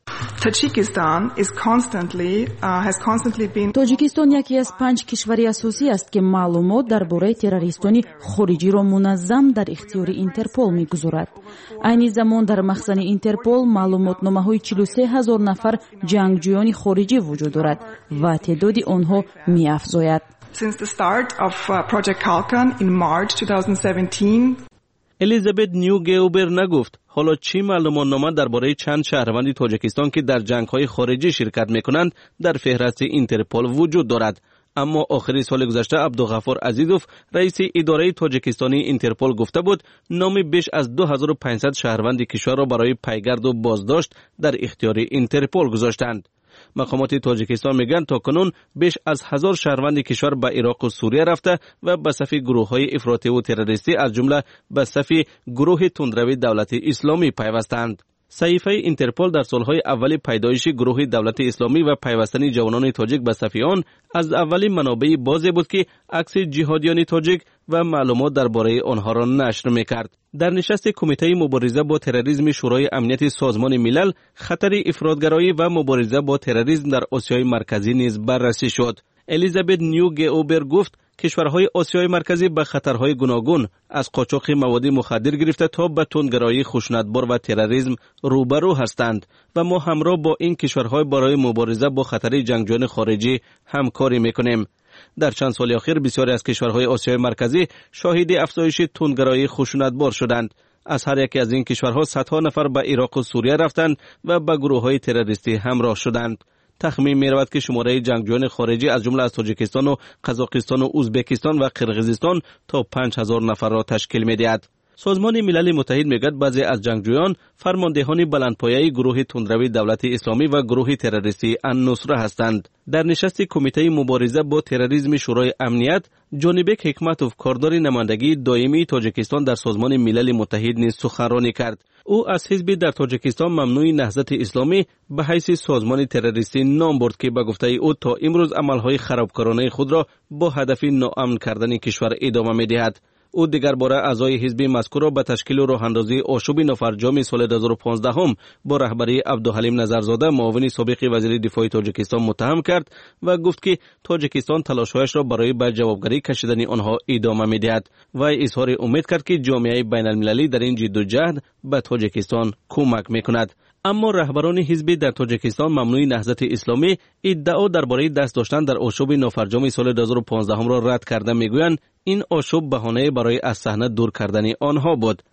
тоҷикистон яке аз панҷ кишвари асосӣ аст ки маълумот дар бораи террористони хориҷиро муназзам дар ихтиёри интерпол мегузорад. айни замон дар махзани интерпол маълумотномаҳои чилу се ҳазор нафар ҷангҷӯёни хориҷӣ вуҷуд дорад ва теъдоди онҳо меафзояд. Since the start of uh, Project Kalkan in March twenty seventeen, Elizabeth Newgeuber نگفت حالا چی معلوماتنامه درباره چند شهروند تاجیکستان که در جنگ‌های خارجی شرکت می‌کنند در فهرست اینترپل وجود دارد. اما آخر سال گذشته عبدالغفار عزیزوف رئیس اداره تاجیکستانی اینترپل گفته بود نام بیش از دو هزار و پانصد شهروند کشور را برای پیگرد و بازداشت در اختیار اینترپل گذاشتند. مقامات تاجیکستان میگن تا کنون بیش از هزار شهروند کشور به عراق و سوریه رفته و به صف گروه‌های افراطی و تروریستی از جمله به صف گروه تندروی دولت اسلامی پیوستند. صحیفه اینترپل در سالهای اول پیدایش گروه دولت اسلامی و پیوستن جوانان تاجیک به صف آن از اولین منابع بازی بود که عکس جهادیان تاجیک و معلومات درباره آنها را نشر میکرد. در نشست کمیته مبارزه با تروریسم شورای امنیت سازمان ملل خطر افراطگرایی و مبارزه با تروریسم در آسیای مرکزی نیز بررسی شد. الیزابت نیوگئوبر گفت کشورهای آسیای مرکزی به خطرهای گوناگون از قاچاق مواد مخدر گرفته تا به تندگرایی خشونتبار و تروریسم روبرو هستند و ما همراه با این کشورهای برای مبارزه با خطر جنگجویان خارجی همکاری میکنیم. در چند سال اخیر بسیاری از کشورهای آسیای مرکزی شاهد افزایش تندگرایی خشونتبار شدند. از هر یکی از این کشورها صدها نفر به عراق و سوریه رفتند و به گروه‌های تروریستی همراه شدند. تخمین می رود که شماره جنگجویان خارجی از جمله از تاجیکستان و قزاقستان و ازبکستان و قرقیزستان تا پنج هزار نفر را تشکیل می دهد. سازمان ملل متحد میگوید بعضی از جنگجویان فرماندهان بلندپایه گروه تندروی دولت اسلامی و گروه تروریستی النصره هستند. در نشست کمیته مبارزه با تروریسم شورای امنیت جانبک حکمتوف کاردار نمایندگی دائمی تاجیکستان در سازمان ملل متحد نیز سخنرانی کرد. او از حزب در تاجیکستان ممنوع نهضت اسلامی به حیث سازمان تروریستی نام برد که به گفته او تا امروز عملهای خرابکارانه خود را با هدف ناامن کردن کشور ادامه می‌دهد. او دیگر باره اعضای حزب مذکور را به تشکیل و راه اندازی آشوب نافرجام سال دو هزار و پانزده با رهبری عبدالحلیم نظرزاده معاون سابق وزیر دفاع تاجیکستان متهم کرد و گفت که تاجیکستان تلاش‌هایش را برای به جوابگری کشیدن آنها ادامه می‌دهد و اظهار امید کرد که جامعه بین‌المللی در این جدوجهد به تاجیکستان کمک می‌کند. اما رهبران حزب در تاجیکستان ممنوع نهضت اسلامی ادعا درباره دست داشتن در آشوب نافرجام سال دو هزار و پانزده را رد کرده میگویند این آشوب بهانه برای از صحنه دور کردن آنها بود.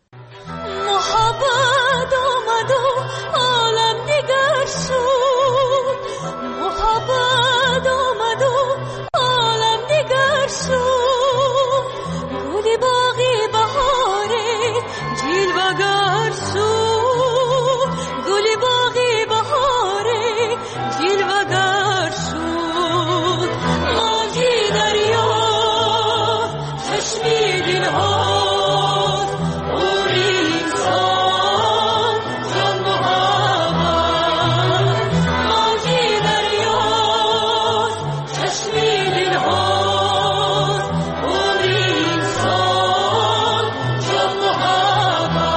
محبت آمد و عالم دیگر شد، محبت آمد و عالم دیگر شد، گل باغی بهاره جلوه‌گر شد، گل باغی بهاره جلوه‌گر شد، ماهی دریا چشمی دلهاست، اور انسان جان محبت، ماهی دریاست چشمی دلهاست، اور انسان جان محبت.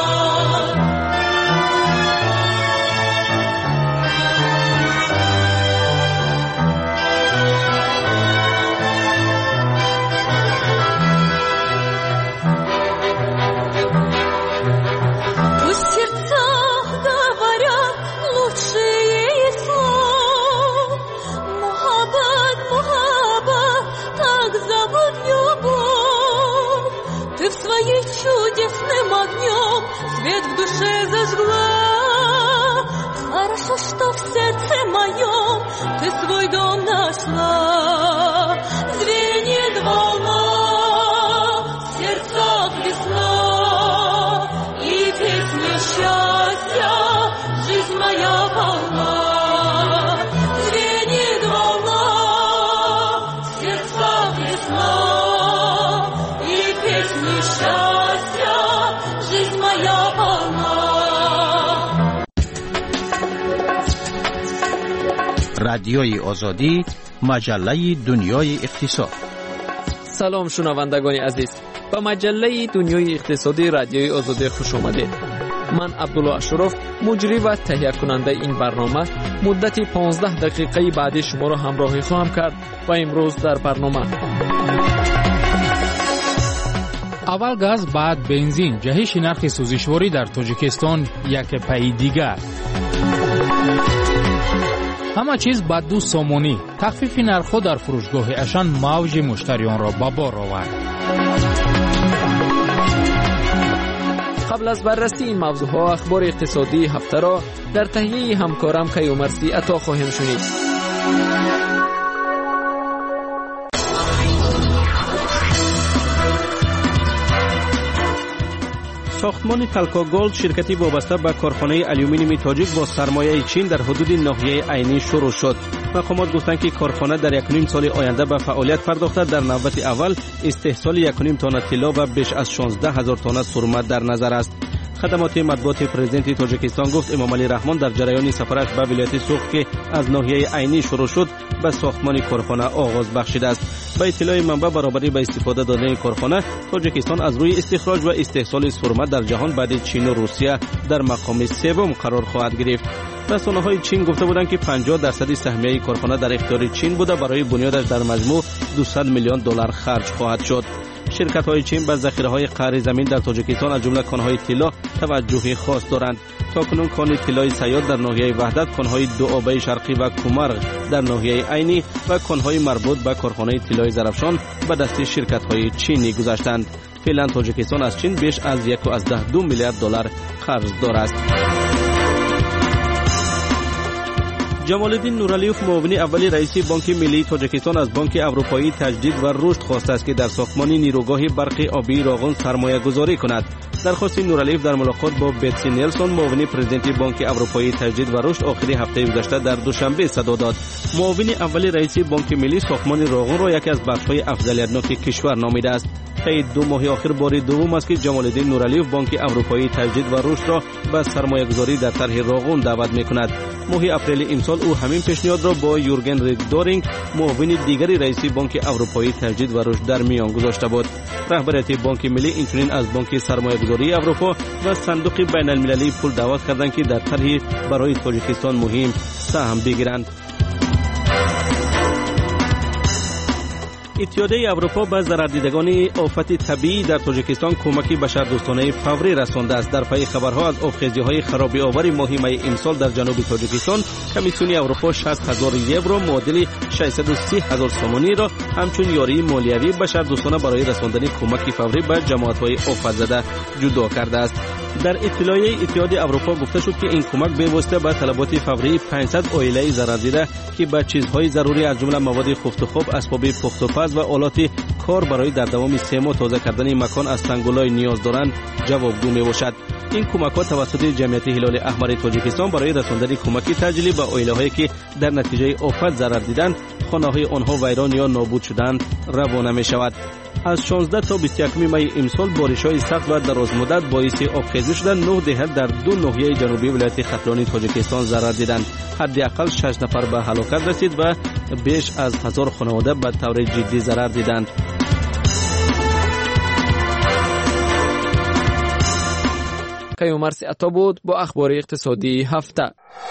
В сердцах говорят лучшие слов. Мухаббат, мухаббат, так зовут любовь. Ты в своей чудесным огнем свет в душе зажгла. Хорошо, что в сердце моем ты свой дом нашла. Звенит волна, в сердцах весна, и песни счастья жизнь моя полна. Звенит волна, в сердцах весна, и песни счастья жизнь моя полна. رادیوی آزادی، مجله دنیای اقتصاد. سلام شنوندگان عزیز، به مجله دنیای اقتصادی رادیوی آزادی خوش آمدید. من عبدالله اشرف مجری و تهیه کننده این برنامه مدت پانزده دقیقه بعدی شما را همراهی خواهم کرد و امروز در برنامه اول گاز بعد بنزین، جهش نرخ سوزشواری در تاجیکستان یک پای دیگر. همه چیز با دو سومونی، تخفیف نرخ در فروشگاه اشان موج مشتریان را به بار آورد. قبل از بررسی این موضوعها اخبار اقتصادی هفته را در تهیه همکارم کیومرثی عطا خواهیم شنید. ساختمان تلکا گولد شرکتی وابسته به کارخانه آلومینیوم تاجیک با سرمایه چین در حدود ناحیه عینی شروع شد. مقامات گفتند که کارخانه در یک و نیم سال آینده به فعالیت پرداخته در نوبت اول استحصال یک و نیم تن طلا و بیش از شانزده هزار تن سرمه در نظر است. خدمات مطبوعات پرزیدنت تاجیکستان گفت امام علی رحمان در جریان سفرش به ولایت سوخت که از ناحیه عینی شروع شد به ساختمان کارخانه آغاز بخشیده است. با اطلاع منبع برابری به استفاده دادن کارخانه، تاجیکستان از روی استخراج و استحصال سرمه در جهان بعد چین و روسیه در مقام سوم قرار خواهد گرفت. رسانه‌های چین گفته بودند که پنجاه درصد سهمیه کارخانه در اختیار چین بوده، برای بنیادش در مجموع دویست میلیون دلار خرج خواهد شد. شرکت‌های چین به ذخیره‌های قعر زمین در تاجیکستان از جمله کان‌های طلا توجه خاص دارند. تاکنون کان طلای سیاد در ناحیه وحدت، کان‌های دوآبه شرقی و کومرغ در ناحیه عینی و کان‌های مربوط به کارخانه طلای زرافشان به دست شرکت‌های چینی گذاشتند. فعلا تاجیکستان از چین بیش از یک و دو میلیارد دلار قرض دارد. جمال الدین نورعلیوف معاون اولی رئیس بانک ملی تاجیکستان از بانک اروپایی تجدید و رشد خواسته است که در ساختمان نیروگاه برق آبی راغون سرمایه گذاری کند. درخواست نورعلیوف در ملاقات با بتسی نیلسون معاون پرزیدنت بانک اروپایی تجدید و رشد آخری هفته گذشته در دوشنبه صدا داد. معاون اولی رئیس بانک ملی ساختمان راغون را یکی از بخش‌های افضلیت‌ناک کشور نامیده است. طی دو ماه آخر بار دوم است که جمال الدین نورعلیوف بانک اروپایی تجدید و رشد را به سرمایه گذاری در طرح راغون دعوت می‌کند. ماه اپریل امسال او همین پیشنهاد را با یورگن ریددورینگ معاون دیگری رئیس بانک اروپایی تجدید و رشد در میان گذاشته بود. رهبریت بانک ملی اینچنین از بانک سرمایه‌گذاری اروپا و صندوق بین‌المللی پول دعوت کردند که در طرح برای تاجیکستان مهم سهم بگیرند. اتحادیه اروپا به ضرردیدگان آفت طبیعی در تاجیکستان کمکی بشردوستانه فوری رسانده است. در پی خبرها از آبخیزی‌های خرابی آور ماه می امسال در جنوب تاجیکستان، کمیسیون اروپا شصت هزار یورو معادل ششصد و سی هزار سومانی را همچون یاری مالیوی بشردوستانه برای رساندن کمک فوری به جماعت‌های آفت زده جدا کرده است. در اطلاعیه اتحاد اروپا گفته شد که این کمک به واسطه به طلبات فوری پانصد عائله ضرردیده که به چیزهای ضروری از جمله مواد خفت و خواب، اسباب پخت و پز و آلات کار برای در دوام سه ماه تازه کردن مکان از تنگولای نیاز دارند جوابگو میباشد. این کمک‌ها توسط جمعیت هلال احمر تاجیکستان برای رساندن کمک تجلی به عائله‌هایی که در نتیجه آفت ضرر دیدند، خانه‌های آنها ویران یا نابود شدند روانه می‌شود. از شانزده تا بیست و یک می امسال بارش‌های سخت و درازمدت باعث آبخیزی شدن نه دهه در دو ناحیه جنوبی ولایت خطرانی تاجیکستان ضرر دیدند. حداقل شش نفر به هلاکت رسید و بیش از هزار خانواده به طور جدی ضرر دیدند. کیومرثی عطا بود با اخبار اقتصادی هفته.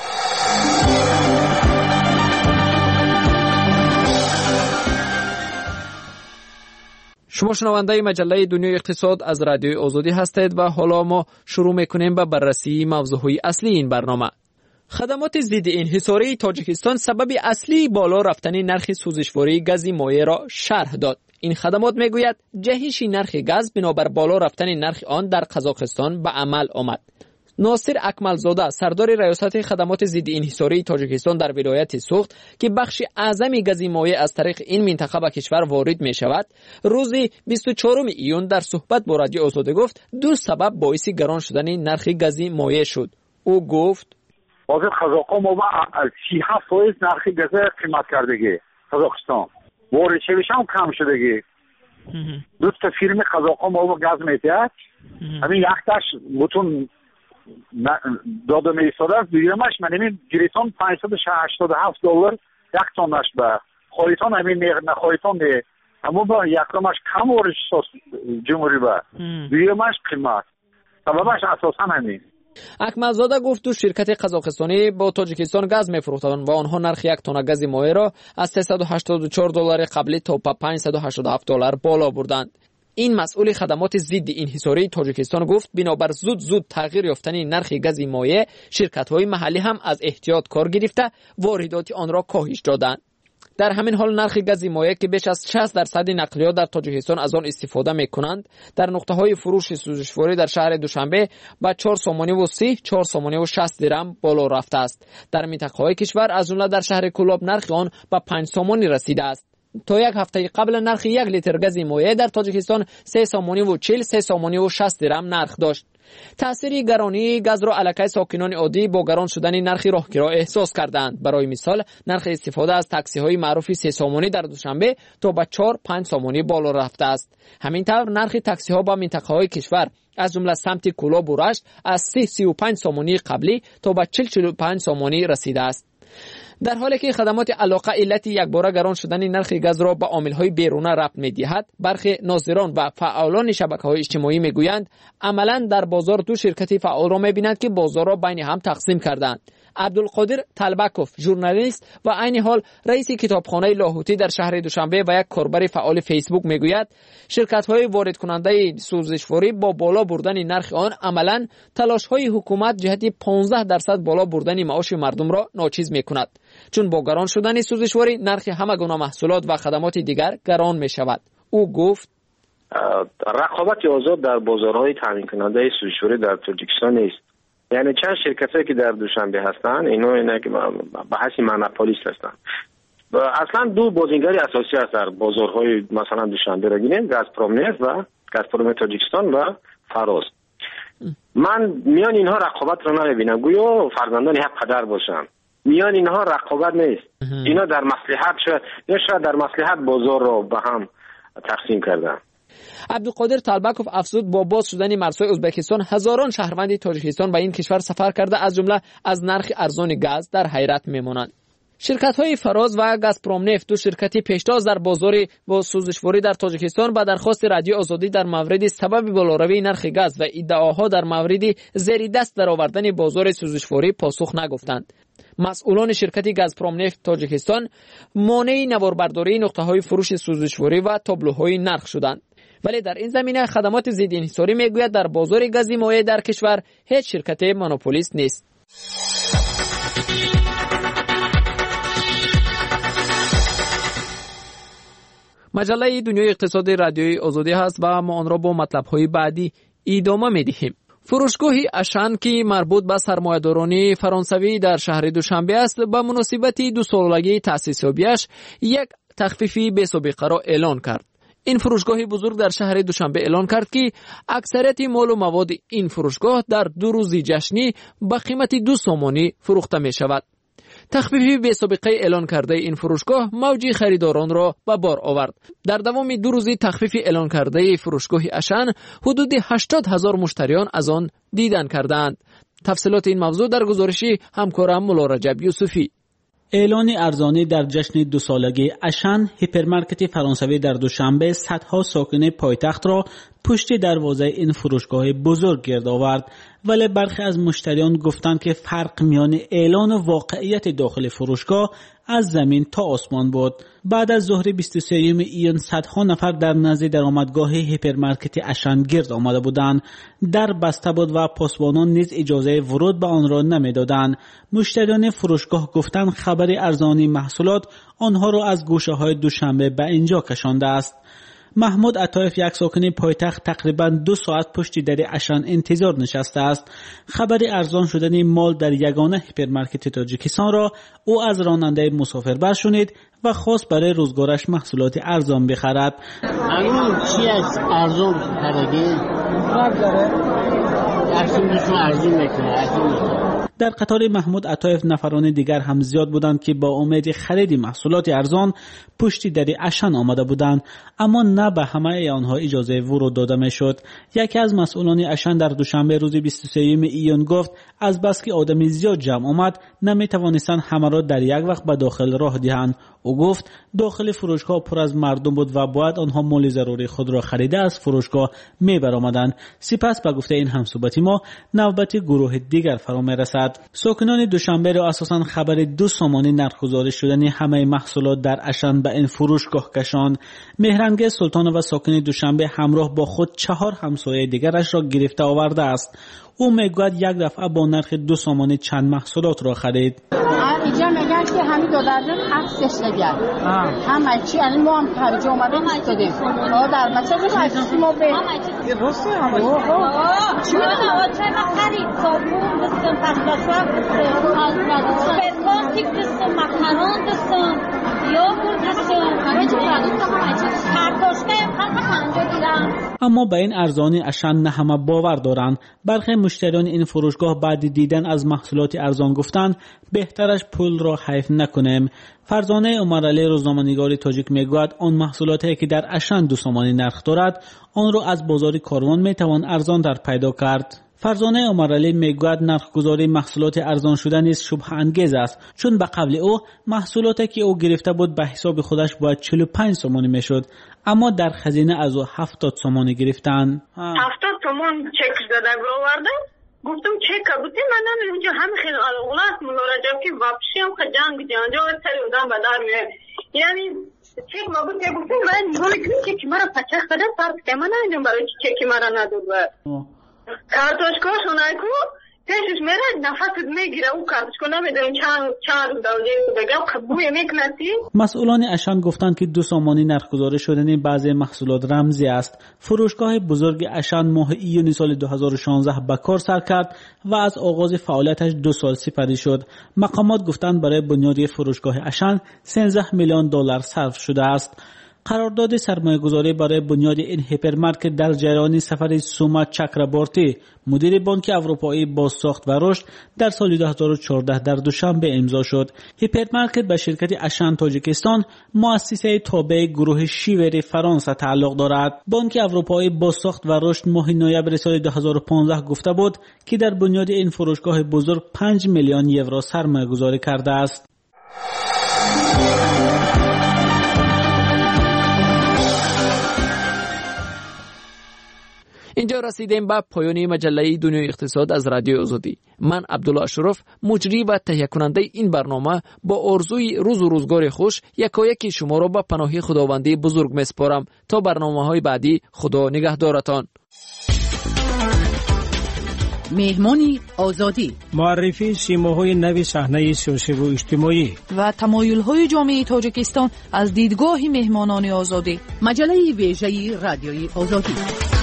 شما شنونده مجله دنیای اقتصاد از رادیوی آزادی هستید و حالا ما شروع میکنیم به بررسی موضوعهای اصلی این برنامه. خدمات ضد انحصاری تاجیکستان سبب اصلی بالا رفتن نرخ سوزشواری گاز مایع را شرح داد. این خدمات میگوید جهش نرخ گاز بنابر بالا رفتن نرخ آن در قزاقستان به عمل آمد. ناصر اکملزاده سردار ریاست خدمات ضد انحصاری تاجیکستان در ولایت سوخت که بخش اعظم گاز مایع از طریق این منطقه به کشور وارد می شود، روز بیست و چهارم ایون در صحبت با رادیو آزادی گفت دو سبب باعث گران شدن نرخ گاز مایع شد. او گفت حاضر قزاقستان ما سی و هفت فایز نرخ گاز قیمت کردگی قزاقستان واردش هم کم شدگی. دو تا فیرم قزاقستان ما گاز میتیاد همین یختش بتون داده میستاده است. دیگرمش من همین گریتون پانصد و هشتاد و هفت دلار یک تونش به خواهیتان همین نخواهیتان ده اما با یکمش کم ورش جمهوری به دیگرمش قیمت سببش اساسا همین. اکملزاده گفت دو شرکت قزاقستانی با تاجیکستان گاز می‌فروختند و آنها نرخ یک تن گاز مایع را از سیصد و هشتاد و چهار دلار قبلی تا پانصد و هشتاد و هفت دلار بالا بردند. این مسئول خدمات ضد انحصاری تاجیکستان گفت بنابر زود زود تغییر یافتن نرخ گاز مایع، شرکت‌های محلی هم از احتیاط کار گرفته واردات آن را کاهش دادند. در همین حال نرخ گاز مایع که بیش از شصت درصد نقلیات در تاجیکستان از آن استفاده می‌کنند، در نقطه‌های فروش سوزشواری در شهر دوشنبه با چهار سومانی و سی، چهار سومانی و شصت درم بالا رفته است. در منطقه‌های کشور از جمله در شهر کولاب نرخ آن با پنج سومانی رسیده است. تا یک هفته قبل نرخ یک لیتر گاز مایع در تاجیکستان سه سومانی و چهل، سه سومانی و شصت درم نرخ داشت. تأثیر گرانی گاز را علاقه ساکنان عادی با گران شدن نرخ راهگیرا احساس کردند. برای مثال نرخ استفاده از تاکسی های معروف سه سومانی در دوشنبه تا به چهار پنج سومانی بالا رفته است. همینطور نرخ تاکسی ها با منطقه های کشور از جمله سمت کولاب و رشت از سی سی و پنج سومانی قبلی تا به چهل چهل و پنج سومانی رسیده است. در حالی که خدمات علاقه علت یکباره گران شدن نرخ گاز را به عامل‌های بیرونه ربط می‌دهد، برخی ناظران و فعالان شبکه‌های اجتماعی می‌گویند عملاً در بازار دو شرکت فعال را می‌بینند که بازار را بین هم تقسیم کردند. عبدالقادر طلبکوف ژورنالیست و عین حال رئیس کتابخانه لاهوتی در شهر دوشنبه و یک کاربر فعال فیسبوک میگوید شرکت‌های وارد کننده سوزشواری با بالا بردن نرخ آن عملاً تلاش‌های حکومت جهت پانزده درصد بالا بردن معاش مردم را ناچیز می‌کند، چون با گران شدن سوزشواری نرخ همه گونه محصولات و خدمات دیگر گران می‌شود. او گفت رقابت آزاد در بازارهای تامین کننده سوزشواری در تاجیکستان نیست. یعنی چند شرکتی که در دوشنبه هستند اینا اینا که به حیث مونوپولیست هستند. اصلا دو بازیگر اساسی هست در بازارهای مثلا دوشنبه را گیریم، گازپروم نفت و گازپروم تاجیکستان و فراز. من میان اینها رقابت را نمیبینم، گویا فرزندان یک پدر باشن. میان اینها رقابت نیست. اینا در مصلحت شد یا شاید در مصلحت بازار را به هم تقسیم کردن. عبدالقادر طلبکوف افزود با باز شدن مرزهای ازبکستان هزاران شهروند تاجیکستان به این کشور سفر کرده از جمله از نرخ ارزان گاز در حیرت میمانند. شرکت‌های فراز و گازپروم نفت دو شرکت پیشتاز در بازار با سوزشواری در تاجیکستان با درخواست رادیو آزادی در مورد سبب بالاروی نرخ گاز و ادعاها در مورد زیر دست درآوردن بازار سوزشواری پاسخ نگفتند. مسئولان شرکت گازپروم نفت تاجیکستان مانع نواربرداری نقطه‌های فروش سوزشواری و تابلوهای نرخ شدند. ولی در این زمینه خدمات ضد انحصاری میگوید در بازار گاز مایع در کشور هیچ شرکت مونوپولیست نیست. مجله دنیای اقتصادی رادیوی آزادی هست و ما آن را با مطلب‌های بعدی ادامه می‌دهیم. فروشگاه اشان که مربوط به سرمایه‌داران فرانسوی در شهر دوشنبه است به مناسبت دو سالگی تأسیس یابیش یک تخفیفی بی‌سابقه را اعلان کرد. این فروشگاه بزرگ در شهر دوشنبه اعلان کرد که اکثریت مال و مواد این فروشگاه در دو روز جشنی به قیمت دو سومانی فروخته می شود. تخفیف بی سابقه اعلان کرده این فروشگاه موج خریداران را به بار آورد. در دوام دو روزی تخفیف اعلان کرده فروشگاه اشان حدود هشتاد هزار مشتریان از آن دیدن کردند. تفصیلات این موضوع در گزارشی همکارم مولا رجب یوسفی. اعلان ارزانی در جشن دو سالگی اشان، هیپرمارکت فرانسوی در دوشنبه صدها ساکن پایتخت را پشت دروازه این فروشگاه بزرگ گرد آورد، ولی برخی از مشتریان گفتند که فرق میان اعلان و واقعیت داخل فروشگاه از زمین تا آسمان بود. بعد از ظهر بیست و سوم ایون صدها نفر در نزد درآمدگاه هیپرمارکت اشان گرد آمده بودند. در بسته بود و پاسبانان نیز اجازه ورود به آن را نمیدادند. مشتریان فروشگاه گفتند خبر ارزانی محصولات آنها را از گوشه های دوشنبه به اینجا کشانده است. محمود عطایف یک ساکن پایتخت تقریباً دو ساعت پشت در اشان انتظار نشسته است. خبر ارزان شدن مال در یگانه هیپرمارکت تاجیکستان را او از راننده مسافربر شنید و خواست برای روزگارش محصولات ارزان بخرد. اون چی است ارزان خریدی؟ فرق داره. ارزان ارزان میکنه. در قطار محمود عطایف نفران دیگر هم زیاد بودند که با امید خرید محصولات ارزان پشتی در اشن آمده بودند، اما نه به همه آنها اجازه ورود داده میشد. یکی از مسئولان اشن در دوشنبه روز بیست و سوم ایون گفت از بس که آدمی زیاد جمع آمد نمیتوانستند همه را در یک وقت به داخل راه دهند. او گفت داخل فروشگاه پر از مردم بود و باید آنها مال ضروری خود را خریده از فروشگاه می برآمدند. سپس به گفته این همصحبتی ما نوبت گروه دیگر فرا می رسد. ساکنان دوشنبه را اساساً خبر دو سامانی نرخ‌گذاری شدن همه محصولات در اشن به این فروشگاه کشاند. مهرنگ سلطان و ساکن دوشنبه همراه با خود چهار همسایه دیگرش را گرفته آورده است. او میگوید یک دفعه با نرخ دو سامانی چند محصولات را خرید. اینجا میگن که همین دو درجن عکسش نگرد همه چی الان ما هم خریجه اومده ایستادیم در بچه رو عکسی ما به یه رسته همه چی میدونم چه ما خرید صابون دستم پسلاسوار دستم سپرماسtik دستم مکرون دستم یاگورت دستم همه چی کارتوشکه هم پنجاه گیرم. اما به این ارزانی اشن نه همه باور دارند. برخی مشتریان این فروشگاه بعد دیدن از محصولات ارزان گفتند بهترش پول را حیف نکنیم. فرزانه عمرعلی روزنامه‌نگار تاجیک میگوید آن محصولاتی که در اشن دو سامانی نرخ دارد آن را از بازار کاروان میتوان ارزان در پیدا کرد. فرزانه عمرعلی میگوید نرخ‌گذاری محصولات ارزان شدن نیز شبهه انگیز است، چون به قبل او محصولاتی که او گرفته بود به حساب خودش باید چهل و پنج سامانی میشد، اما در خزینه از او هفتاد سامانی گرفتند. هفتاد تومان چک داده آوردم، گفتم چک بودی من اونجا همه خیلی اولاد مراجعه که واپسی هم خجان گفتم اونجا سری بودم به دار میاد، یعنی چک ما بود که گفتم من میگم چک مرا پچخ بده فرض که من نمیدونم برای چک مرا نداد کارتوشکاش اونایی کو پیشش میره نفست میگیره او کارتوشکا نمیدونم چند چند دوزه بگم بوی میکنسی. مسئولان اشن گفتند که دو سامانی نرخ‌گذاری شدن بعضی محصولات رمزی است. فروشگاه بزرگ اشن ماه ایون سال دو هزار و شانزده به کار سر کرد و از آغاز فعالیتش دو سال سپری شد. مقامات گفتند برای بنیاد فروشگاه اشن سیزده میلیون دلار صرف شده است. قرارداد سرمایه‌گذاری برای بنیاد این هیپرمارکت در جریان سفر سوما چکربورتی مدیر بانک اروپایی بازساخت و رشد در سال دو هزار و چهارده در دوشنبه امضا شد. هیپرمارکت به شرکت اشن تاجیکستان مؤسسه تابع گروه شیور فرانسه تعلق دارد. بانک اروپایی بازساخت و رشد ماه نوامبر سال دو هزار و پانزده گفته بود که در بنیاد این فروشگاه بزرگ پنج میلیون یورو سرمایه‌گذاری کرده است. اینجا رسیدیم به پایان مجله دنیای اقتصاد از رادیو آزادی. من عبدالله اشرف مجری و تهیه کننده این برنامه با آرزوی روز و روزگار خوش یکایک شما را به پناه خداوندی بزرگ میسپارم تا برنامه‌های بعدی. خدا نگهدارتان. مهمانی آزادی، معرفی سیماهای نوی صحنه سیاسی و اجتماعی و تمایل‌های جامعه تاجیکستان از دیدگاه مهمانان آزادی. مجله ویژه رادیوی آزادی.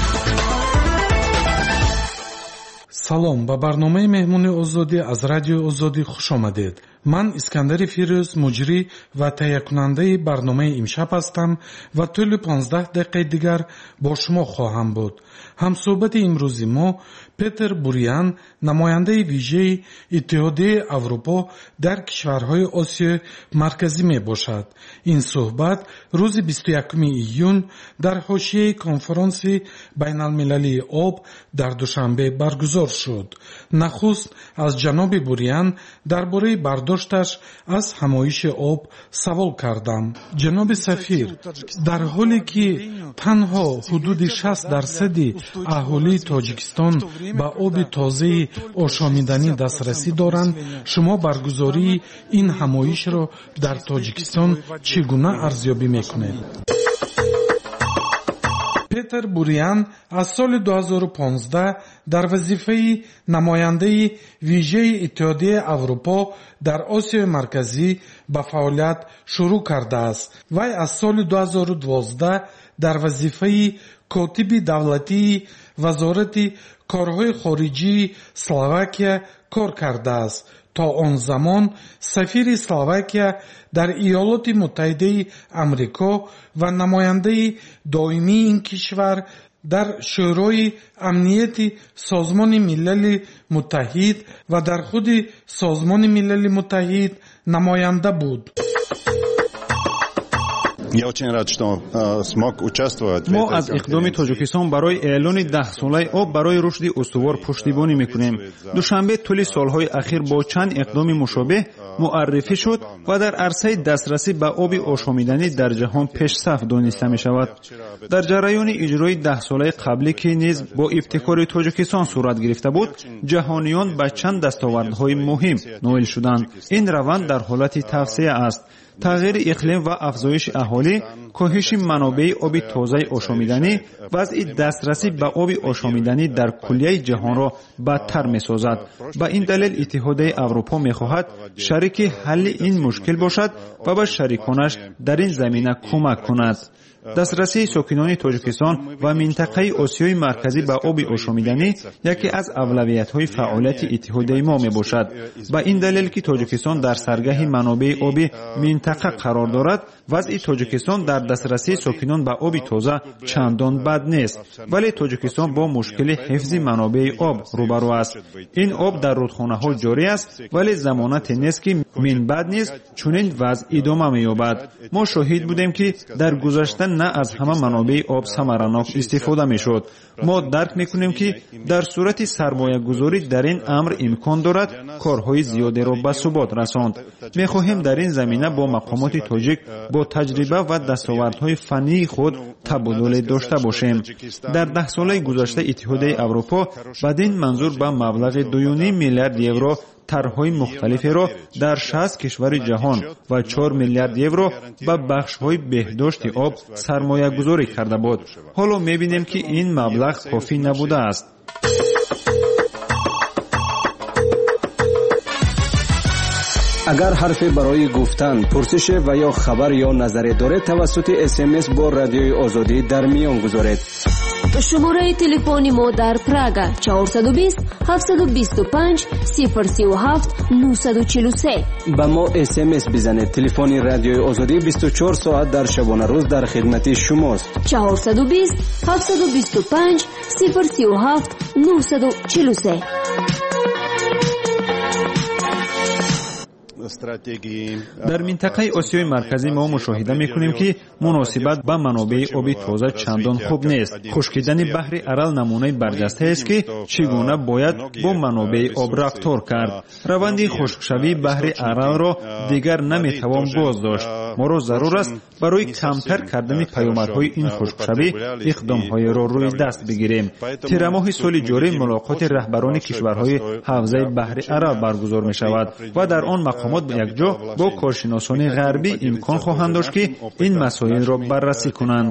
салом ба барномаи меҳмони озодӣ аз радиои озодӣ хуш омадед. ман искандари фирӯз муҷрӣ ва таҳиякунандаи барномаи имшаб ҳастам ва тӯли понздаҳ дақиқаи дигар бо шумо хоҳам буд. ҳамсӯҳбати имрӯзи мо петер бурян, намояндаи вижаи иттиҳодияи аврупо дар кишварҳои осиёи марказӣ мебошад. ин суҳбат рӯзи бисту якуми июн дар ҳошияи конференсияи байналмилалии об дар душанбе баргузор шуд. нахуст аз ҷаноби бурян дар бораи бардошташ аз ҳамоиши об савол кардам. ҷаноби сафир, дар ҳоле ки танҳо ҳудуди шаст дарсади аҳолии тоҷикистон ба оби тозаи ошомиданӣ дастрасӣ доранд, шумо баргузории ин ҳамоишро дар тоҷикистон чӣ гуна арзёбӣ мекунед? петер бурян аз соли ду ҳазору понздаҳ дар вазифаи намояндаи вижаи иттиҳодияи аврупо дар осиёи марказӣ ба фаъолият шурӯъ кардааст. вай аз соли ду ҳазору дувоздаҳ дар вазифаи котиби давлатии вазорати корҳои хориҷии Словакия кор кардааст. то он замон сафири Словакия дар Иёлоти Муттаҳидаи Амрико ва намояндаи доимии ин кишвар در شورای امنیت سازمان ملل متحد و در خود سازمان ملل متحد نماینده بود. ما از اقدام تاجیکستان برای اعلان ده ساله آب برای رشد استوار پشتیبانی میکنیم. دوشنبه طول سالهای اخیر با چند اقدام مشابه معرفی شد و در عرصه دسترسی به آب آشامیدنی در جهان پیشرفت دانسته می شود. در جریان اجرای ده ساله قبلی که نیز با ابتکار تاجیکستان صورت گرفته بود، جهانیان به چند دستاوردهای مهم نائل شدند. این روند در حالت توسعه است. تغییر اقلیم و افزایش اهالی، کاهش منابع آب تازه آشامیدنی، وضع دسترسی به آب آشامیدنی در کلیه جهان را بدتر می‌سازد. به این دلیل اتحادیه اروپا می‌خواهد شریک حل این مشکل باشد و به شریکانش در این زمینه کمک کند. دسترسی ساکنان تاجیکستان و منطقه آسیای مرکزی به آب آشامیدنی یکی از اولویت‌های فعالیت اتحادیه ما میباشد. به این دلیل که تاجیکستان در سرگه منابع آبی منطقه قرار دارد، وضع تاجیکستان در دسترسی ساکنان به آب تازه چندان بد نیست، ولی تاجیکستان با مشکل حفظ منابع آب روبرو است. این آب در رودخانه‌ها جاری است، ولی ضمانت نیست که منبع نیز چنین وضع ادامه می‌یابد. ما شاهد بودیم که در گذشته نه از همه منابع آب ثمرناک استفاده میشد. ما درک میکنیم که در صورت سرمایه گذاری در این امر امکان دارد کارهای زیادی را به ثبات رساند. میخواهیم در این زمینه با مقامات تاجیک با تجربه و دستاوردهای فنی خود تبادل داشته باشیم. در ده ساله گذشته اتحادیه اروپا بدین منظور به مبلغ دو و نیم میلیارد یورو طرح‌های مختلفی را در شصت کشور جهان و چهار میلیارد یورو به بخش‌های بهداشت آب سرمایه گذاری کرده بود. حالا می‌بینیم که این مبلغ کافی نبوده است. اگر حرفی برای گفتن، پرسش و یا خبر یا نظری دارید توسط اس ام اس با رادیوی آزادی در میان گذارید. شماره تلفنی ما در پراگ چهارصد و بیست هفتصد و بیست و پنج صفر سی و هفت نهصد و چهل و سه. با ما اس ام اس بزنید. تلفن رادیوی آزادی بیست و چهار ساعت در شبانه روز در خدمت شماست. چهارصد و بیست هفتصد و بیست و پنج صفر سی و هفت نهصد و چهل و سه. در منطقه آسیای مرکزی ما مشاهده میکنیم که مناسبت با منابع آبی تازه چندان خوب نیست. خشکیدن بحر ارال نمونه برجسته است که چگونه باید با منابع آب رفتار کرد. روند خشکشوی بحر ارال را دیگر نمیتوان باز داشت. ما را ضرور است برای کمتر کردن پیامدهای این خشکشوی اقدامهای را روی دست بگیریم. تیر ماه سال جاری ملاقات رهبران کشورهای حوزه بحر ارال برگزار می شود و در آن مقامات به یک جا با کارشناسان غربی امکان خواهند داشت که این مسائل را بررسی کنند.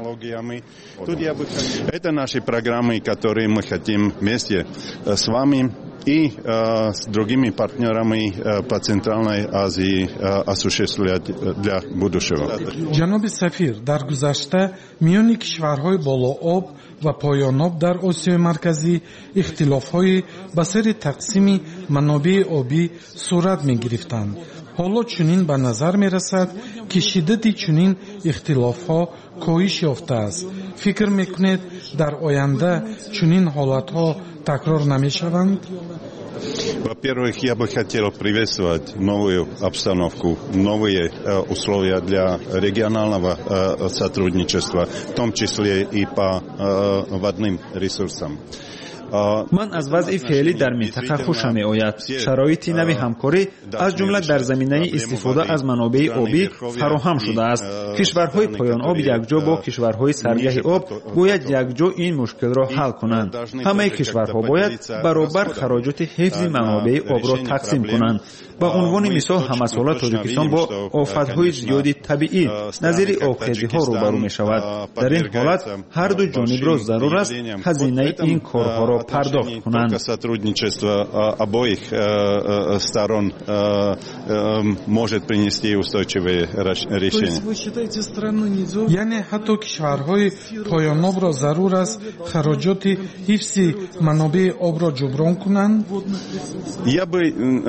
Это наши программы, которые мы хотим вместе с вами и с другими партнерами по Центральной Азии осуществлять для будущего. جناب سفیر، در گذشته میان کشورهای بالاآب و پایان‌آب در آسیای مرکزی اختلاف‌های به سر تقسیم منابع آبی صورت می‌گرفتند. حالا چنین به نظر می‌رسد که شدت چنین اختلاف‌ها کاهش یافته است. فکر می‌کنید در آینده چنین حالت‌ها تکرار نمی‌شوند؟ Во-первых, я бы хотел приветствовать новую обстановку, новые условия для регионального сотрудничества, в том числе и по водным ресурсам. من از وضع فعلی در منطقه خوشم می‌آید. شرایط نوی همکاری از جمله در زمینه استفاده از منابع آبی فراهم شده است. کشورهای پایان آب یکجا با کشورهای سرگه آب باید یکجا این مشکل را حل کنند. همه کشورها باید برابر خراجات حفظ منابع آب را تقسیم کنند. به عنوان مثال همساله تاجیکستان با آفت‌های زیادی طبیعی نظیر آبخیزی‌ها روبرو می‌شود. در این حالت هر دو جانب را ضرور است هزینه این کارها را را پرداخت کنند. обоих сторон может принести устойчивые решения. یعنی حتی کشورهای پایان آب را ضرور است خراجات حفظ منابع آب را جبران کنند. Я бы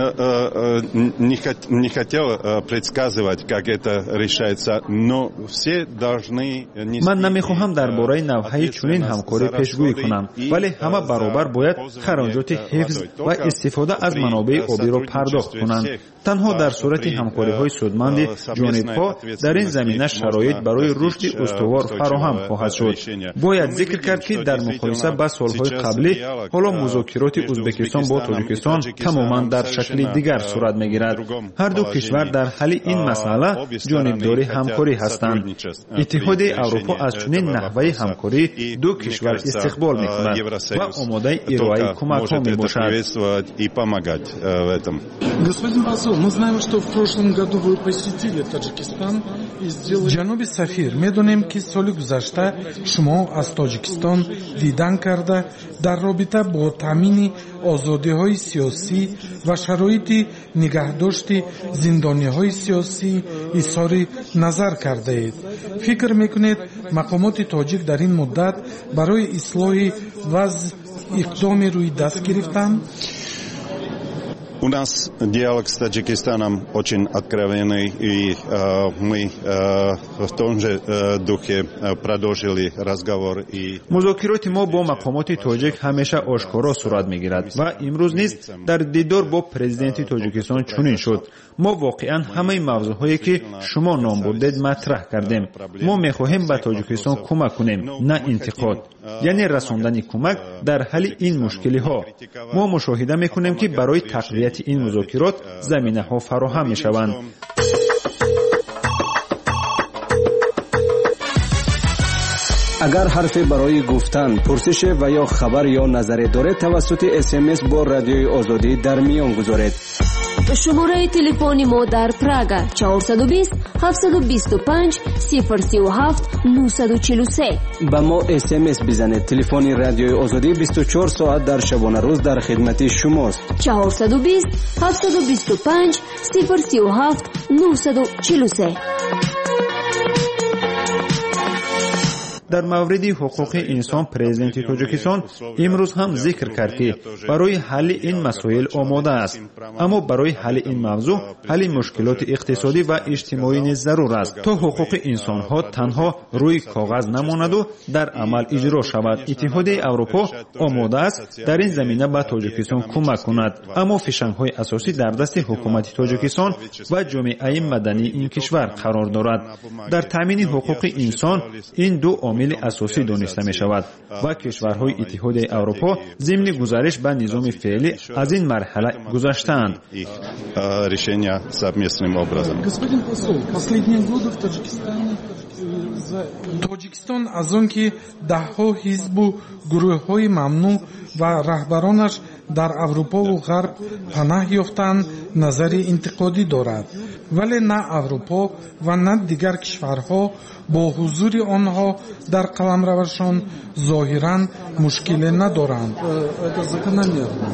не хотел предсказывать, как это решается, но все должны. من نمیخواهم درباره نوع‌های چنین همکاری پیشگویی کنم، ولی همه برابر باید خراجات حفظ و استفاده از منابع آبی را پرداخت کنند. تنها در صورت همکاری‌های سودمند جانب‌ها در این زمینه شرایط برای رشد استوار فراهم خواهد شد. باید ذکر کرد که در مقایسه با سال‌های قبلی حالا مذاکرات ازبکستان با تاجیکستان تماما در شکل دیگر صورت می‌گیرد. هر دو کشور در حل این مسئله جانبدار همکاری هستند. اتحاد اروپا از چنین نحوه همکاری دو کشور استقبال می‌کند و آماده ارائه کمک‌ها میباشد. Господин посол, мы знаем, что в прошлом году вы посетили Таджикистан и сделали... Ҷаноби сафир, медонем ки соли гузашта шумо аз Тоҷикистон дидан карда дар робита бо таъмини озодиҳои сиёсӣ ва шароити нигаҳдошти зиндониҳои сиёсӣ изҳори назар кардаед. фикр мекунед мақомоти тоҷик дар ин муддат барои ислоҳи вазъ иқдоме рӯи даст гирифтанд? У нас диалог с Таджикистаном очень откровенный, и э, мы э, в том же э, духе продолжили разговор. И музокироти мо бо мақомоти тоҷик ҳамеша ошкоро сурат мегирад ва имрӯз низ дар дидор бо президенти Тоҷикистон чунин шуд. мо воқеан ҳамаи мавзӯъҳое ки шумо ном бурдед матраҳ кардем. мо мехоҳем ба Тоҷикистон кӯмак кунем, на интиқод, яъне расондани кӯмак дар ҳалли ин мушкилиҳо. мо мушоҳида мекунем ки барои тақвияти ин музокирот заминаҳо фароҳам мешаванд. агар ҳарфе барои гуфтан, пурсише ва ё хабар ё назаре доред, тавассути смс бо радиои озодӣ дар миён гузоред. шумораи телефони мо дар Прага чаҳорсаду бист ҳафтсаду бисту панҷ сифр сию ҳафт нӯҳсаду чилу се. ба мо смс бизанед. телефони радиои озодӣ бисту чор соат дар шабонарӯз дар хидмати шумост. чаҳорсаду бист ҳафтсаду бисту панҷ сифр сию ҳафт нӯҳсаду чилу се. дар мавриди ҳуқуқи инсон президенти Тоҷикистон имрӯз ҳам зикр кард ки барои ҳалли ин масоил омода аст, аммо барои ҳалли ин мавзӯъ ҳалли мушкилоти иқтисодӣ ва иҷтимоӣ низ зарур аст, то ҳуқуқи инсонҳо танҳо рӯи коғаз намонаду дар амал иҷро шавад. иттиҳоди Аврупо омода аст дар ин замина ба Тоҷикистон кӯмак кунад, аммо фишангҳои асосӣ дар дасти ҳукумати Тоҷикистон ва ҷомеаи мадании ин кишвар қарор дорад. дар таъмини ҳуқуқи инсон ин ду عامل اساسی دانسته می شود و کشورهای اتحاد اروپا ضمن گزارش به نظام فعلی از این مرحله گذشتند. решения совместным образом. Господин посол, последние годы в Таджикистане Тоҷикистон аз он ки даҳҳо ҳизбу гурӯҳҳои мамнӯъ ва раҳбаронаш дар Аврупову Ғарб панаҳ ёфтанд, назари интиқодӣ дорад, вале на Аврупо ва на дигар кишварҳо бо ҳузури онҳо дар қаламравашон зоҳиран мушкиле надоранд. Это закономерно.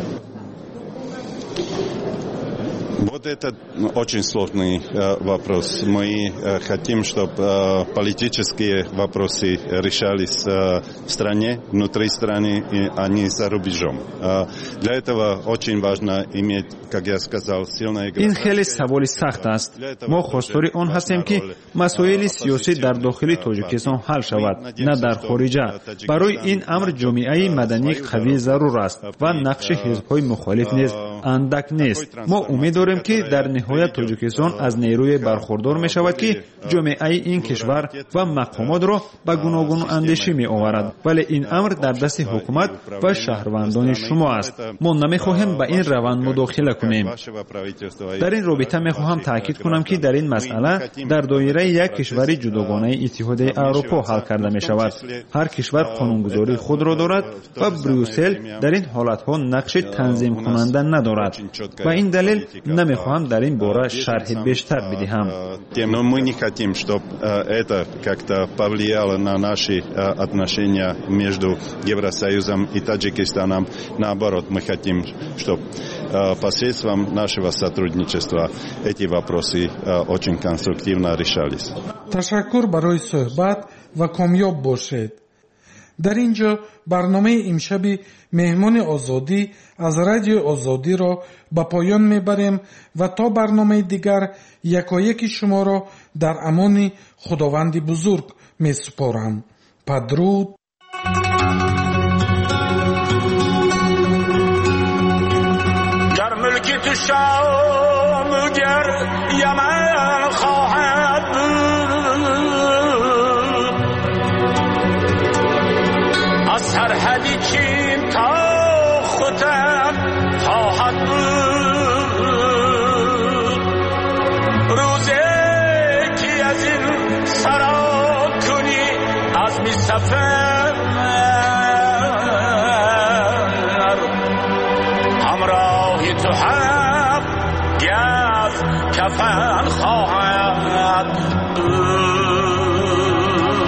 Вот это очень сложный э, вопрос. Мы э, хотим, чтобы э, политические вопросы решались э, в стране, внутри страны, и, а не за рубежом. Э, для этого очень важно иметь, как я сказал, сильное государство. ин хеле саволи сахт аст. мо хостори он ҳастем ки масоили сиёсӣ дар дохили Тоҷикистон ҳал шавад, на дар хориҷа. барои ин амр ҷомеаи мадании қавӣ зарур аст ва нақши ҳизбҳои мухолиф низ андак нест. мо умед дорем ки дар ниҳоят Тоҷикистон аз нерӯе бархурдор мешавад ки ҷомеаи ин кишвар ва мақомотро ба гуногун андешӣ меоварад, вале ин амр дар дасти ҳукумат ва шаҳрвандони шумо аст. мо намехоҳем ба ин раванд мудохила кунем. дар ин робита мехоҳам таъкид кунам ки дар ин масъала дар доираи як кишвари ҷудогонаи иттиҳоди Аврупо ҳал карда мешавад. ҳар кишвар қонунгузории худро дорад ва Брюссел дар ин ҳолатҳо нақши танзимкунанда надорад. ба ин далел намехоҳам мехоҳам дар ин бора шарҳи бештар бидиҳам. Но мы не хотим, чтобы это как-то повлияло на наши отношения между Евросоюзом и Таджикистаном. Наоборот, мы хотим, чтобы посредством нашего сотрудничества эти вопросы очень конструктивно решались. Ташаккур барои суҳбат ва комёб бошед. дар ин ҷо барномаи имшаби меҳмони озодӣ аз радиои озодиро ба поён мебарем ва то барномаи дигар якояки шуморо дар амони худованди бузург месупорам. падруд. گر ملکی تو شام گر یمن خواهد بود از سرحدی چین تا خودم خواهد بود روزی که از این سرا کنی از می سفر همراهی تو هم گز کفن خواهد بود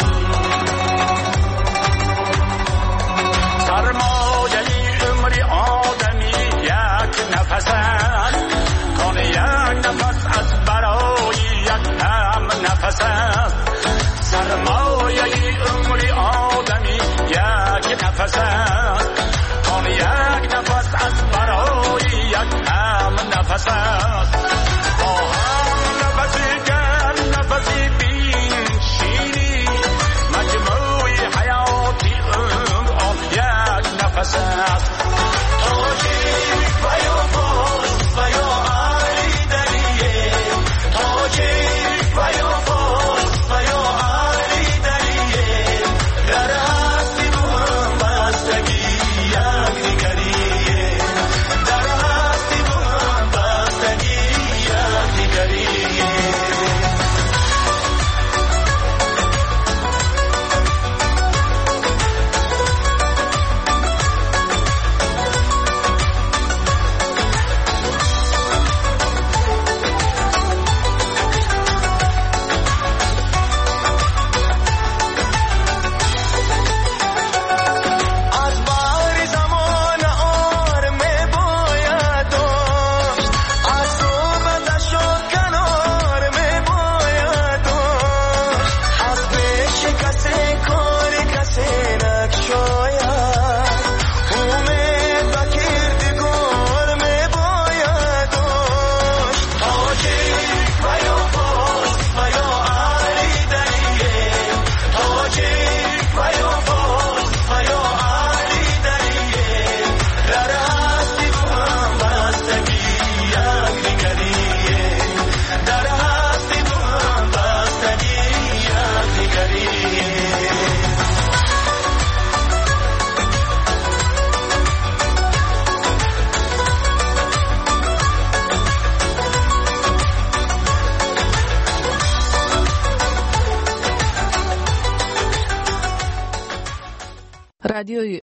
سرمایه عمر آدمی یک نفس است کان یک نفس از برای یک هم نفس است سرمایه عمر آدمی یک نفس است کان یک نفس از برای یک هم نفس است با هم نفسی گر نفسی بین شیری مجموع حیاتی عمر آن یک نفس است تاجیک و یا فارس و یا علی دریه تاجیک و یا فارس و یا علی دریه در هستی دو هم بستگی یک دیگریه در هستی دو هم بستگی یک دیگریه از بحر زمان آر می باید داشت از صحبتش و کنار می باید داشت از پیش کسی کار کسی نگشاید امید و کردگار می باید داشت تاجیک و یا فارس و یا علی دریه تاجیک و یا فارس و یا علی دریه در هستی دو هم بستگی یک دیگریه در هستی دو هم بستگی یک دیگریه رادیوی